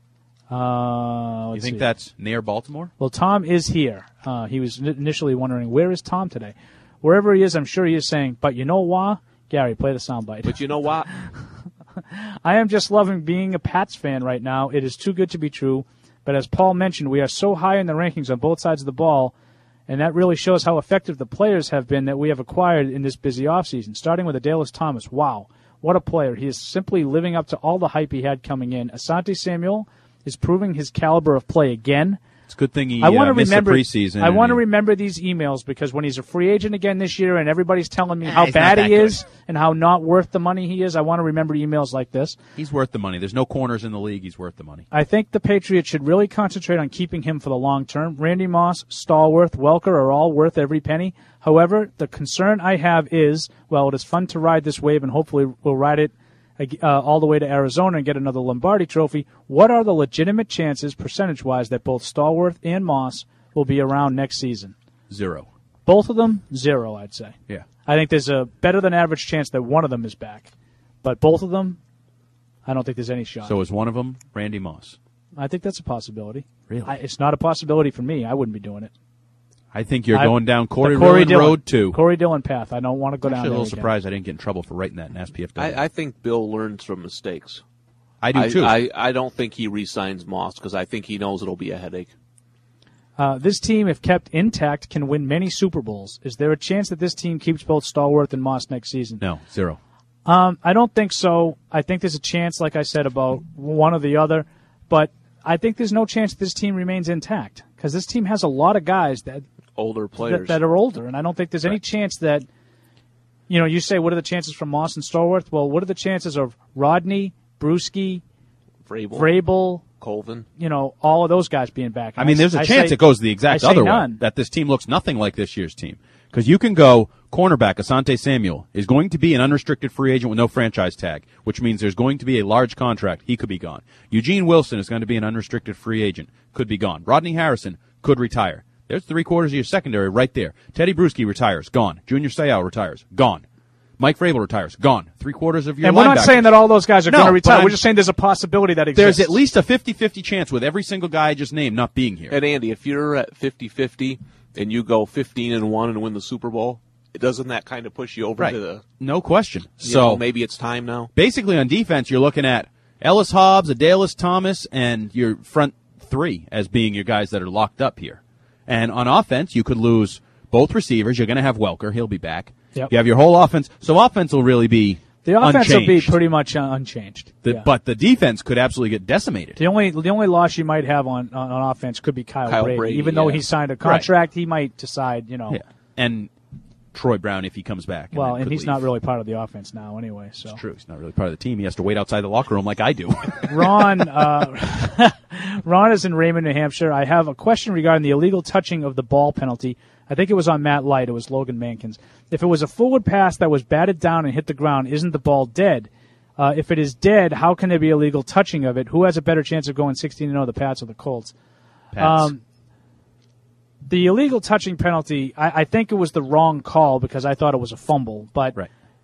You think that's near Baltimore? Well, Tom is here. He was initially wondering, where is Tom today? Wherever he is, I'm sure he is saying, but you know what? Gary, play the soundbite. But you know what? I am just loving being a Pats fan right now. It is too good to be true. But as Paul mentioned, we are so high in the rankings on both sides of the ball, and that really shows how effective the players have been that we have acquired in this busy offseason, starting with Adalys Thomas. Wow, what a player. He is simply living up to all the hype he had coming in. Asante Samuel is proving his caliber of play again. It's a good thing he missed the preseason. I want to remember these emails because when he's a free agent again this year and everybody's telling me how bad he is and how not worth the money he is, I want to remember emails like this. He's worth the money. There's no corners in the league. He's worth the money. I think the Patriots should really concentrate on keeping him for the long term. Randy Moss, Stallworth, Welker are all worth every penny. However, the concern I have is, well, it is fun to ride this wave and hopefully we'll ride it all the way to Arizona and get another Lombardi trophy. What are the legitimate chances, percentage-wise, that both Stallworth and Moss will be around next season? 0. Both of them, 0, I'd say. Yeah. I think there's a better than average chance that one of them is back. But both of them, I don't think there's any shot. So is one of them Randy Moss? I think that's a possibility. Really? It's not a possibility for me. I wouldn't be doing it. I think you're going down Corey Dillon Road, too. Corey Dillon path. I don't want to go down there. I'm a little again. surprised I didn't get in trouble for writing that in SPFW. I think Bill learns from mistakes. I do, too. I don't think he re-signs Moss because I think he knows it'll be a headache. This team, if kept intact, can win many Super Bowls. Is there a chance that this team keeps both Stallworth and Moss next season? No, 0. I don't think so. I think there's a chance, like I said, about one or the other. But I think there's no chance this team remains intact because this team has a lot of guys that older players that are older, and I don't think there's any chance that, you say, what are the chances from Moss and Stallworth? Well, what are the chances of Rodney, Bruschi, Vrabel, Colvin? All of those guys being back. I mean, there's a chance it goes the exact other way, that this team looks nothing like this year's team. Because you can go cornerback, Asante Samuel, is going to be an unrestricted free agent with no franchise tag, which means there's going to be a large contract. He could be gone. Eugene Wilson is going to be an unrestricted free agent, could be gone. Rodney Harrison could retire. There's 3/4 of your secondary right there. Teddy Bruschi retires, gone. Junior Seau retires, gone. Mike Vrabel retires, gone. 3/4 of your And we're not saying that all those guys are going to retire. We're just saying there's a possibility that exists. There's at least a 50-50 chance with every single guy I just named not being here. And Andy, if you're at 50-50 and you go 15-1 and win the Super Bowl, doesn't that kind of push you over to the... No question. So maybe it's time now? Basically on defense, you're looking at Ellis Hobbs, Adalys Thomas, and your front three as being your guys that are locked up here. And on offense, you could lose both receivers. You're going to have Welker. He'll be back. Yep. You have your whole offense. So offense will really be The offense unchanged. will be pretty much unchanged. But the defense could absolutely get decimated. The only loss you might have on offense could be Kyle Brady. Even though he signed a contract, he might decide, Yeah. And Troy Brown if he comes back. Well, and he's leave. not really part of the offense now anyway. So. It's true. He's not really part of the team. He has to wait outside the locker room like I do. Ron is in Raymond, New Hampshire. I have a question regarding the illegal touching of the ball penalty. I think it was on Matt Light. It was Logan Mankins. If it was a forward pass that was batted down and hit the ground, isn't the ball dead? If it is dead, how can there be illegal touching of it? Who has a better chance of going 16-0, the Pats or the Colts? Pats. The illegal touching penalty, I think it was the wrong call because I thought it was a fumble. But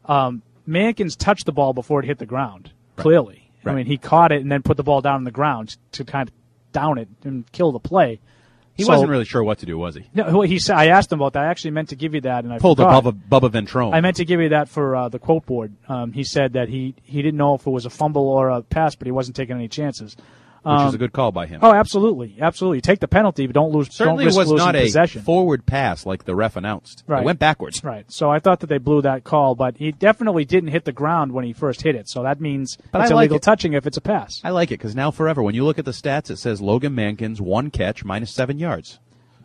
Mankins touched the ball before it hit the ground, clearly. Right. I mean, he caught it and then put the ball down on the ground to kind of down it and kill the play. He wasn't really sure what to do, was he? No, he said. I asked him about that. I actually meant to give you that, and I pulled forgot. a Bubba Ventrone. I meant to give you that for the quote board. He said that he didn't know if it was a fumble or a pass, but he wasn't taking any chances. Which is a good call by him. Oh, absolutely. Take the penalty, but don't lose. Certainly don't risk was losing not possession. a forward pass like the ref announced. Right. It went backwards. Right. So I thought that they blew that call, but he definitely didn't hit the ground when he first hit it. So that means it's illegal touching if it's a pass. I like it because now forever, when you look at the stats, it says Logan Mankins 1 catch -7 yards.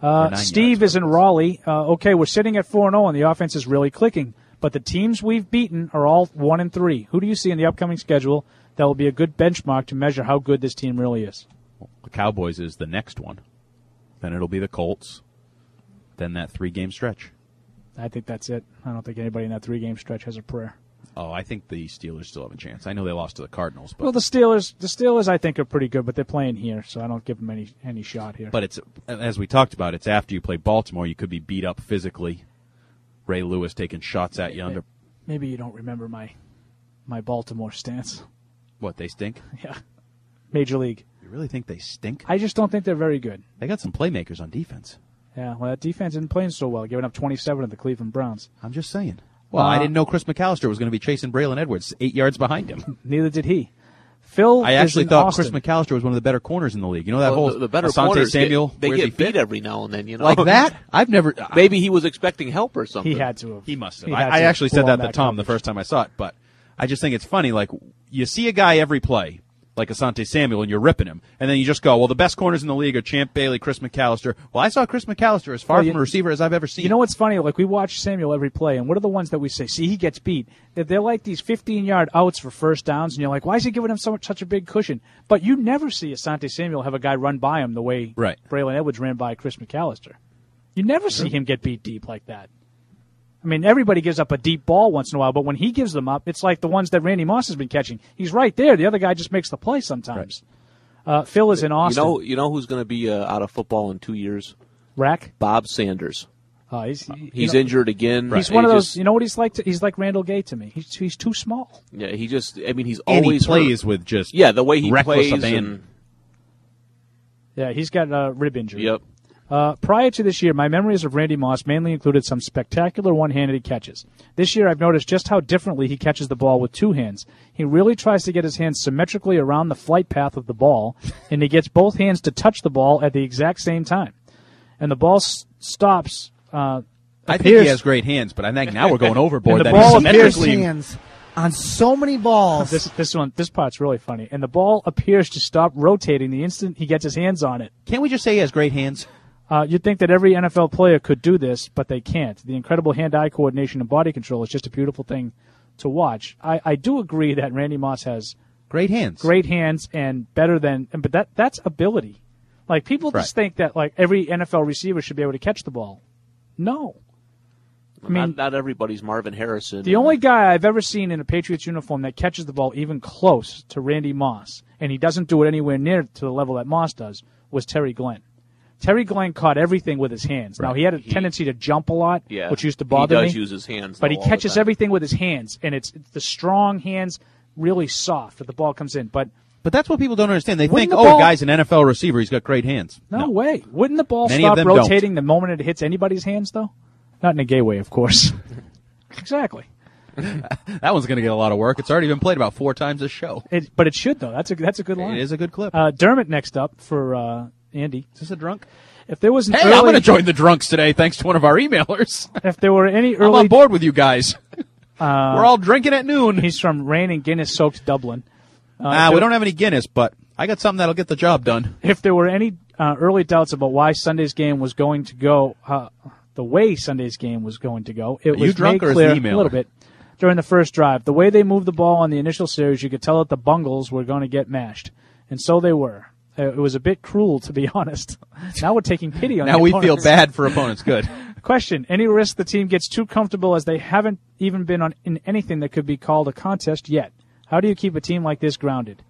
Steve is in Raleigh. Okay, we're sitting at 4-0, and the offense is really clicking. But the teams we've beaten are all 1-3. Who do you see in the upcoming schedule that will be a good benchmark to measure how good this team really is? The Cowboys is the next one. Then it'll be the Colts. Then that 3-game stretch. I think that's it. I don't think anybody in that 3-game stretch has a prayer. Oh, I think the Steelers still have a chance. I know they lost to the Cardinals. But well, the Steelers, I think, are pretty good, but they're playing here, so I don't give them any shot here. But it's, as we talked about, it's after you play Baltimore. You could be beat up physically. Ray Lewis taking shots at you under. Maybe you don't remember my Baltimore stance. What, they stink? Yeah. Major League. You really think they stink? I just don't think they're very good. They got some playmakers on defense. Yeah, well, that defense isn't playing so well, giving up 27 to the Cleveland Browns. I'm just saying. Well, I didn't know Chris McAllister was going to be chasing Braylon Edwards 8 yards behind him. Neither did he. Phil, I actually thought Austin. Chris McAllister was one of the better corners in the league. You know that whole the better Asante corners Samuel. They get beat every now and then. You know, like that. I've never. Maybe he was expecting help or something. He had to have. He must have. I actually said that to Tom the first time I saw it, but I just think it's funny. Like you see a guy every play, like Asante Samuel, and you're ripping him, and then you just go, well, the best corners in the league are Champ Bailey, Chris McAllister. Well, I saw Chris McAllister as far from a receiver as I've ever seen. You know what's funny? Like we watch Samuel every play, and what are the ones that we say, see, he gets beat? They're like these 15-yard outs for first downs, and you're like, why is he giving him such a big cushion? But you never see Asante Samuel have a guy run by him the way Braylon Edwards ran by Chris McAllister. You never see him get beat deep like that. I mean, everybody gives up a deep ball once in a while, but when he gives them up, it's like the ones that Randy Moss has been catching. He's right there. The other guy just makes the play sometimes. Right. Phil is in Austin. You know who's going to be out of football in 2 years? Rack? Bob Sanders. He's injured again. He's one of those. You know what he's like? He's like Randall Gay to me. He's too small. Yeah, he's and always he plays with just the way he reckless plays. abandon. Yeah, he's got a rib injury. Yep. Prior to this year, my memories of Randy Moss mainly included some spectacular one-handed catches. This year, I've noticed just how differently he catches the ball with two hands. He really tries to get his hands symmetrically around the flight path of the ball, and he gets both hands to touch the ball at the exact same time. And the ball stops. I think he has great hands, but I think now we're going overboard. And the that ball appears hands on so many balls. This part's really funny. And the ball appears to stop rotating the instant he gets his hands on it. Can't we just say he has great hands? You'd think that every NFL player could do this, but they can't. The incredible hand-eye coordination and body control is just a beautiful thing to watch. I do agree that Randy Moss has great hands, and better than. But that's ability. Like people just think that like every NFL receiver should be able to catch the ball. No. I mean, not everybody's Marvin Harrison. The only guy I've ever seen in a Patriots uniform that catches the ball even close to Randy Moss, and he doesn't do it anywhere near to the level that Moss does, was Terry Glenn. Terry Glenn caught everything with his hands. Right. Now, he had a tendency to jump a lot, which used to bother me. He does use his hands, but he catches everything with his hands, and it's the strong hands, really soft if the ball comes in. But that's what people don't understand. They think, guy's an NFL receiver. He's got great hands. No way. Wouldn't the ball stop rotating the moment it hits anybody's hands, though? Not in a gay way, of course. Exactly. That one's going to get a lot of work. It's already been played about 4 times this show. But it should, though. That's a good line. It is a good clip. Dermot next up for Andy. Is this a drunk? If there was I'm going to join the drunks today, thanks to one of our emailers. If there were any early, I'm on board with you guys. We're all drinking at noon. He's from Rain and Guinness-soaked Dublin. We don't have any Guinness, but I got something that'll get the job done. If there were any early doubts about why Sunday's game was going to go, the way Sunday's game was going to go, it was made clear a little bit during the first drive. The way they moved the ball on the initial series, you could tell that the Bungles were going to get mashed, and so they were. It was a bit cruel, to be honest. Now we're taking pity on now the we opponents. Feel bad for opponents. Good. Question. Any risk the team gets too comfortable as they haven't even been in anything that could be called a contest yet? How do you keep a team like this grounded?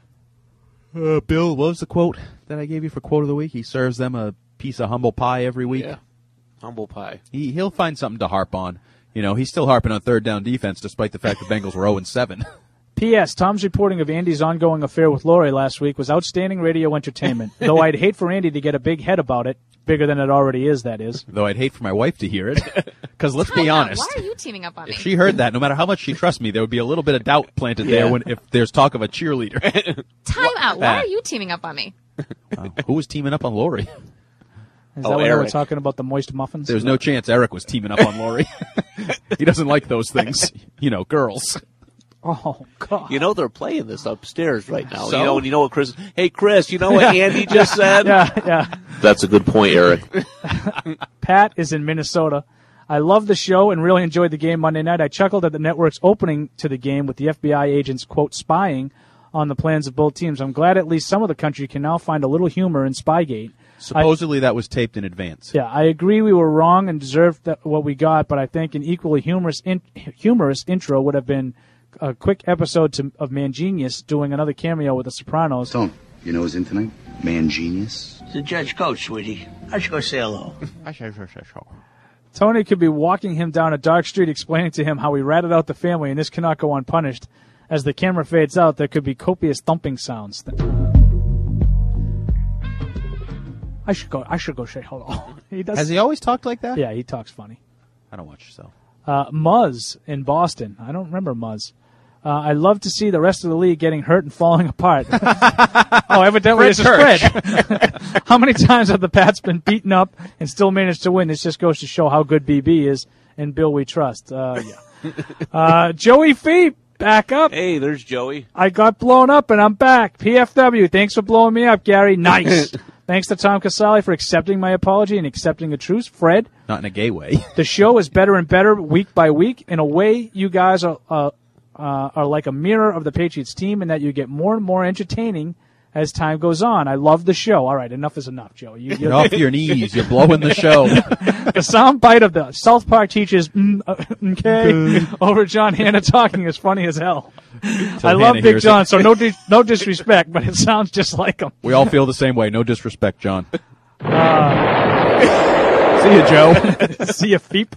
Bill, what was the quote that I gave you for quote of the week? He serves them a piece of humble pie every week. Yeah, humble pie. He'll find something to harp on. You know, he's still harping on third down defense despite the fact the Bengals were 0-7. P.S. Tom's reporting of Andy's ongoing affair with Lori last week was outstanding radio entertainment, though I'd hate for Andy to get a big head about it, bigger than it already is, that is. Though I'd hate for my wife to hear it, because let's be honest. Why are you teaming up on me? If she heard that, no matter how much she trusts me, there would be a little bit of doubt planted there if there's talk of a cheerleader. Time out. Why are you teaming up on me? Who was teaming up on Lori? Is that why we're talking about the moist muffins? There's no chance Eric was teaming up on Lori. He doesn't like those things. You know, girls. Oh, God. You know they're playing this upstairs right now. So? You know what Chris... Hey, Chris, you know what Andy just said? Yeah. That's a good point, Eric. Pat is in Minnesota. I love the show and really enjoyed the game Monday night. I chuckled at the network's opening to the game with the FBI agents, quote, spying on the plans of both teams. I'm glad at least some of the country can now find a little humor in Spygate. Supposedly that was taped in advance. Yeah, I agree we were wrong and deserved what we got, but I think an equally humorous intro would have been a quick episode of Mangenius doing another cameo with the Sopranos. Tom, you know who's in tonight? Mangenius. It's a judge coach, sweetie. I should go say hello. Tony could be walking him down a dark street explaining to him how he ratted out the family and this cannot go unpunished. As the camera fades out, there could be copious thumping sounds. I should go say hello. Has he always talked like that? Yeah, he talks funny. I don't watch yourself. Muzz in Boston. I don't remember Muzz. I love to see the rest of the league getting hurt and falling apart. Oh, evidently it's a spread. How many times have the Pats been beaten up and still managed to win? This just goes to show how good BB is, and Bill we trust. Joey Fee, back up. Hey, there's Joey. I got blown up, and I'm back. PFW, thanks for blowing me up, Gary. Nice. Thanks to Tom Casale for accepting my apology and accepting a truce. Fred. Not in a gay way. The show is better and better week by week. In a way, you guys are like a mirror of the Patriots team in that you get more and more entertaining as time goes on. I love the show. All right, enough is enough, Joe. Get off your knees. You're blowing the show. The sound bite of the South Park teachers okay over John Hanna talking is funny as hell. I love Big John, so no disrespect, but it sounds just like him. We all feel the same way. No disrespect, John. See you, Joe. See you, Feep.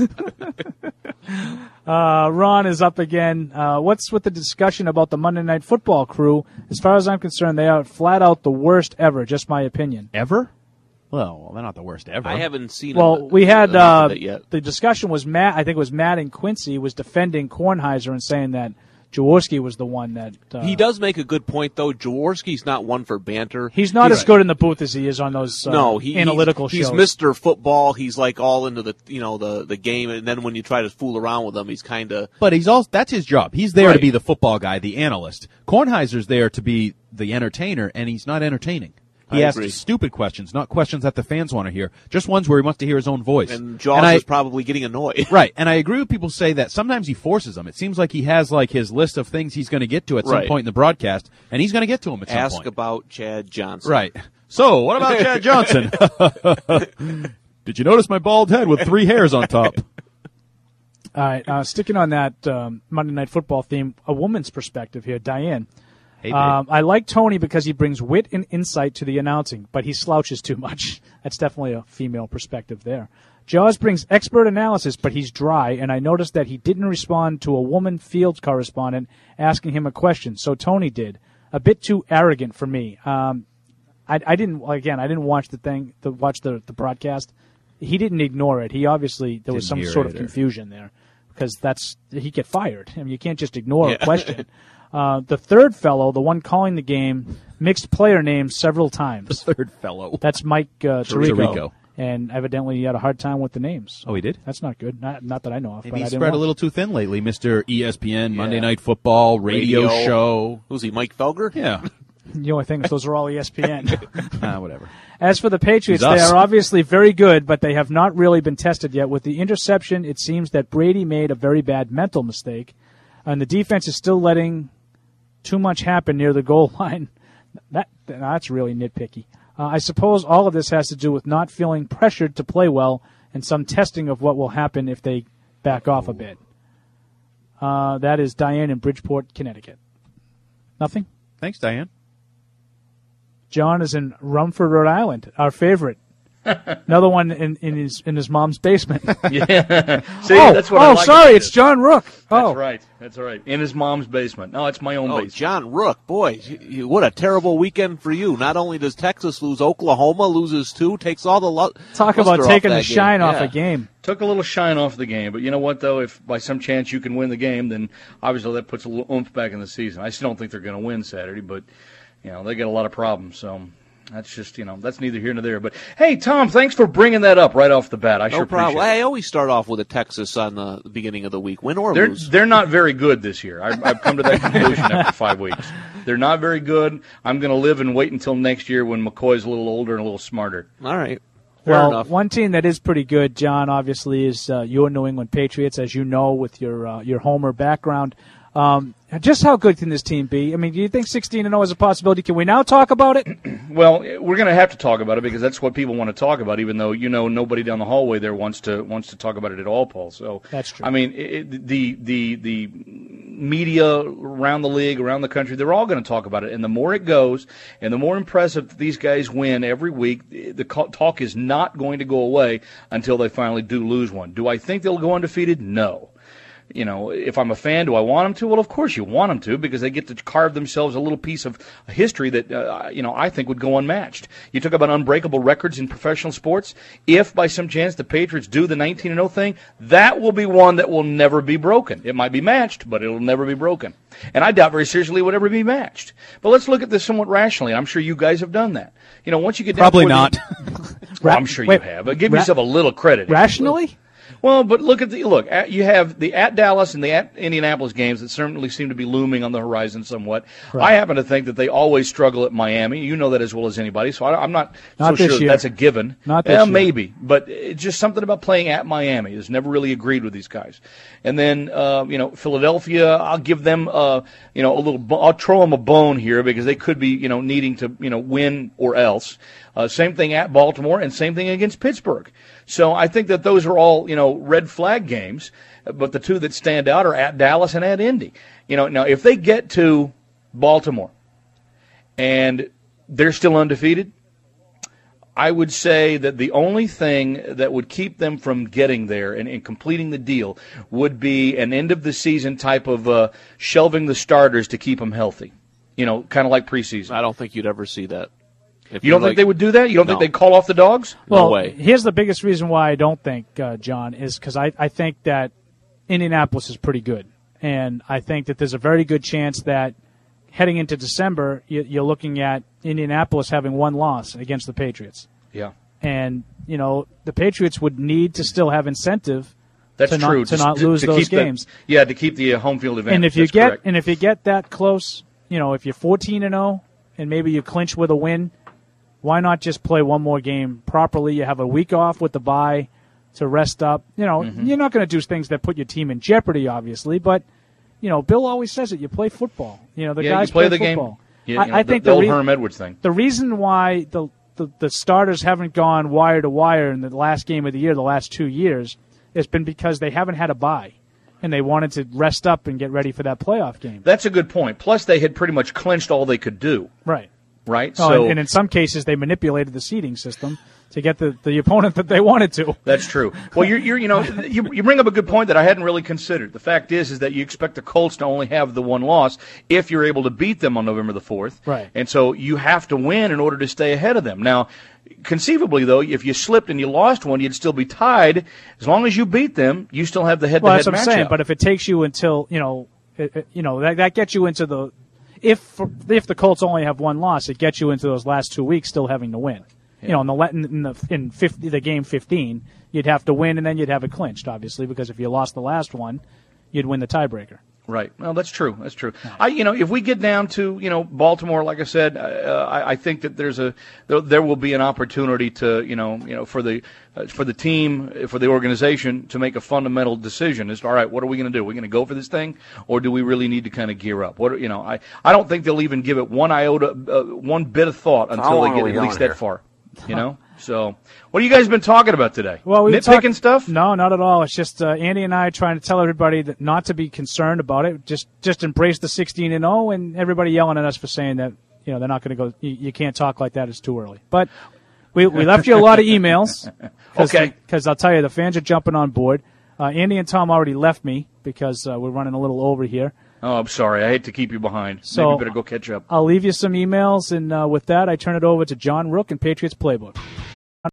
Ron is up again. What's with the discussion about the Monday Night Football crew? As far as I'm concerned, they are flat out the worst ever, just my opinion. Ever? Well, they're not the worst ever. I haven't seen we had enough of it yet. The discussion was Matt, I think it was Matt and Quincy, was defending Kornheiser and saying that Jaworski was the one that... he does make a good point, though. Jaworski's not one for banter. He's not as good in the booth as he is on those analytical shows. He's Mr. Football. He's like all into the game, and then when you try to fool around with him, he's kind of... But that's his job. He's there to be the football guy, the analyst. Kornheiser's there to be the entertainer, and he's not entertaining. He asks stupid questions, not questions that the fans want to hear, just ones where he wants to hear his own voice. And Jaws is probably getting annoyed. Right, and I agree with people say that sometimes he forces them. It seems like he has like his list of things he's going to get to at some point in the broadcast, and he's going to get to them at some point. Ask about Chad Johnson. Right. So, what about Chad Johnson? Did you notice my bald head with 3 hairs on top? All right, sticking on that Monday Night Football theme, a woman's perspective here, Diane. Hey, I like Tony because he brings wit and insight to the announcing, but he slouches too much. That's definitely a female perspective there. Jaws brings expert analysis, but he's dry, and I noticed that he didn't respond to a woman field correspondent asking him a question, so Tony did. A bit too arrogant for me. I didn't watch the broadcast. He didn't ignore it. He obviously, there was some sort of confusion there, because he'd get fired. I mean, you can't just ignore a question. The third fellow, the one calling the game, mixed player names several times. The third fellow. That's Mike Tirico. And evidently he had a hard time with the names. Oh, he did? That's not good. Not that I know of. Maybe he spread a little too thin lately, Mr. ESPN, Monday Night Football, radio show. Who's he, Mike Felger? Yeah. The only thing is those are all ESPN. Whatever. As for the Patriots, they are obviously very good, but they have not really been tested yet. With the interception, it seems that Brady made a very bad mental mistake, and the defense is still letting too much happen near the goal line. That's really nitpicky. I suppose all of this has to do with not feeling pressured to play well and some testing of what will happen if they back off a bit. That is Diane in Bridgeport, Connecticut. Nothing? Thanks, Diane. John is in Rumford, Rhode Island, our favorite. Another one in his mom's basement. Yeah. See, that's what I like. Sorry, it's John Rook. That's right. In his mom's basement. No, it's my own basement. John Rook, boy, what a terrible weekend for you. Not only does Texas lose, Oklahoma loses too, takes all the talk about taking the shine off a game. Took a little shine off the game, but you know what, though? If by some chance you can win the game, then obviously that puts a little oomph back in the season. I still don't think they're going to win Saturday, but they got a lot of problems, so... That's just, that's neither here nor there. But, hey, Tom, thanks for bringing that up right off the bat. I sure appreciate it. I always start off with a Texas on the beginning of the week, win or lose. They're not very good this year. I've come to that conclusion after 5 weeks. They're not very good. I'm going to live and wait until next year when McCoy's a little older and a little smarter. All right. Fair enough. One team that is pretty good, John, obviously, is your New England Patriots, as you know, with your Homer background. Just how good can this team be? I mean, do you think 16-0 is a possibility? Can we now talk about it? Well, we're going to have to talk about it because that's what people want to talk about, even though, nobody down the hallway there wants to talk about it at all, Paul. So that's true. I mean, the media around the league, around the country, they're all going to talk about it. And the more it goes and the more impressive these guys win every week, the talk is not going to go away until they finally do lose one. Do I think they'll go undefeated? No. If I'm a fan, do I want them to? Well, of course you want them to because they get to carve themselves a little piece of history that, I think would go unmatched. You talk about unbreakable records in professional sports. If by some chance the Patriots do the 19-0 thing, that will be one that will never be broken. It might be matched, but it will never be broken. And I doubt very seriously it would ever be matched. But let's look at this somewhat rationally. I'm sure you guys have done that. Once you get down probably not. Well, I'm sure you have. But give yourself a little credit. Rationally? Well, but you have the at Dallas and the at Indianapolis games that certainly seem to be looming on the horizon somewhat. Right. I happen to think that they always struggle at Miami. You know that as well as anybody, so I'm not so sure that's a given. Not this year. Maybe, but it's just something about playing at Miami has never really agreed with these guys. And then, Philadelphia, I'll give them, I'll throw them a bone here because they could be, needing to, win or else. Same thing at Baltimore and same thing against Pittsburgh. So I think that those are all, red flag games, but the two that stand out are at Dallas and at Indy. Now if they get to Baltimore and they're still undefeated, I would say that the only thing that would keep them from getting there and completing the deal would be an end-of-the-season type of shelving the starters to keep them healthy, kind of like preseason. I don't think you'd ever see that. You don't think they would do that? You don't think they'd call off the dogs? Well, no way. Here's the biggest reason why I don't think, John, is because I think that Indianapolis is pretty good. And I think that there's a very good chance that heading into December, you're looking at Indianapolis having one loss against the Patriots. Yeah. And, the Patriots would need to still have incentive That's to true. not lose those games. To keep the home field advantage. And if you get that close, if you're 14-0 and maybe you clinch with a win, why not just play one more game properly? You have a week off with the bye to rest up. You're not going to do things that put your team in jeopardy, obviously, but Bill always says it. You play football. Guys play the football. game. I think the old Herm Edwards thing. The reason why the starters haven't gone wire to wire in the last game of the year, the last 2 years, has been because they haven't had a bye, and they wanted to rest up and get ready for that playoff game. That's a good point. Plus, they had pretty much clinched all they could do. Right. So, and in some cases, they manipulated the seeding system to get the opponent that they wanted to. That's true. Well, you bring up a good point that I hadn't really considered. The fact is that you expect the Colts to only have the one loss if you're able to beat them on November the 4th. Right. And so you have to win in order to stay ahead of them. Now, conceivably, though, if you slipped and you lost one, you'd still be tied. As long as you beat them, you still have the head-to-head matchup. Well, that's what I'm saying. But if it takes you until, that gets you into the – if the Colts only have one loss, it gets you into those last 2 weeks still having to win. Yeah. In the game 15, you'd have to win, and then you'd have it clinched, obviously, because if you lost the last one, you'd win the tiebreaker. Right. Well, that's true. That's true. If we get down to Baltimore, like I said, I think that there will be an opportunity to for the team, for the organization to make a fundamental decision as to, all right, what are we going to do? Are we going to go for this thing, or do we really need to kind of gear up? I don't think they'll even give it one iota, one bit of thought until they get at least that far. So, what have you guys been talking about today? Well, nitpicking stuff? No, not at all. It's just Andy and I trying to tell everybody that not to be concerned about it. Just embrace the 16-0, and everybody yelling at us for saying that they're not going to go. You can't talk like that. It's too early. But we left you a lot of emails. Okay. Because I'll tell you, the fans are jumping on board. Andy and Tom already left me because we're running a little over here. Oh, I'm sorry. I hate to keep you behind. So maybe you better go catch up. I'll leave you some emails, and with that, I turn it over to John Rook and Patriots Playbook.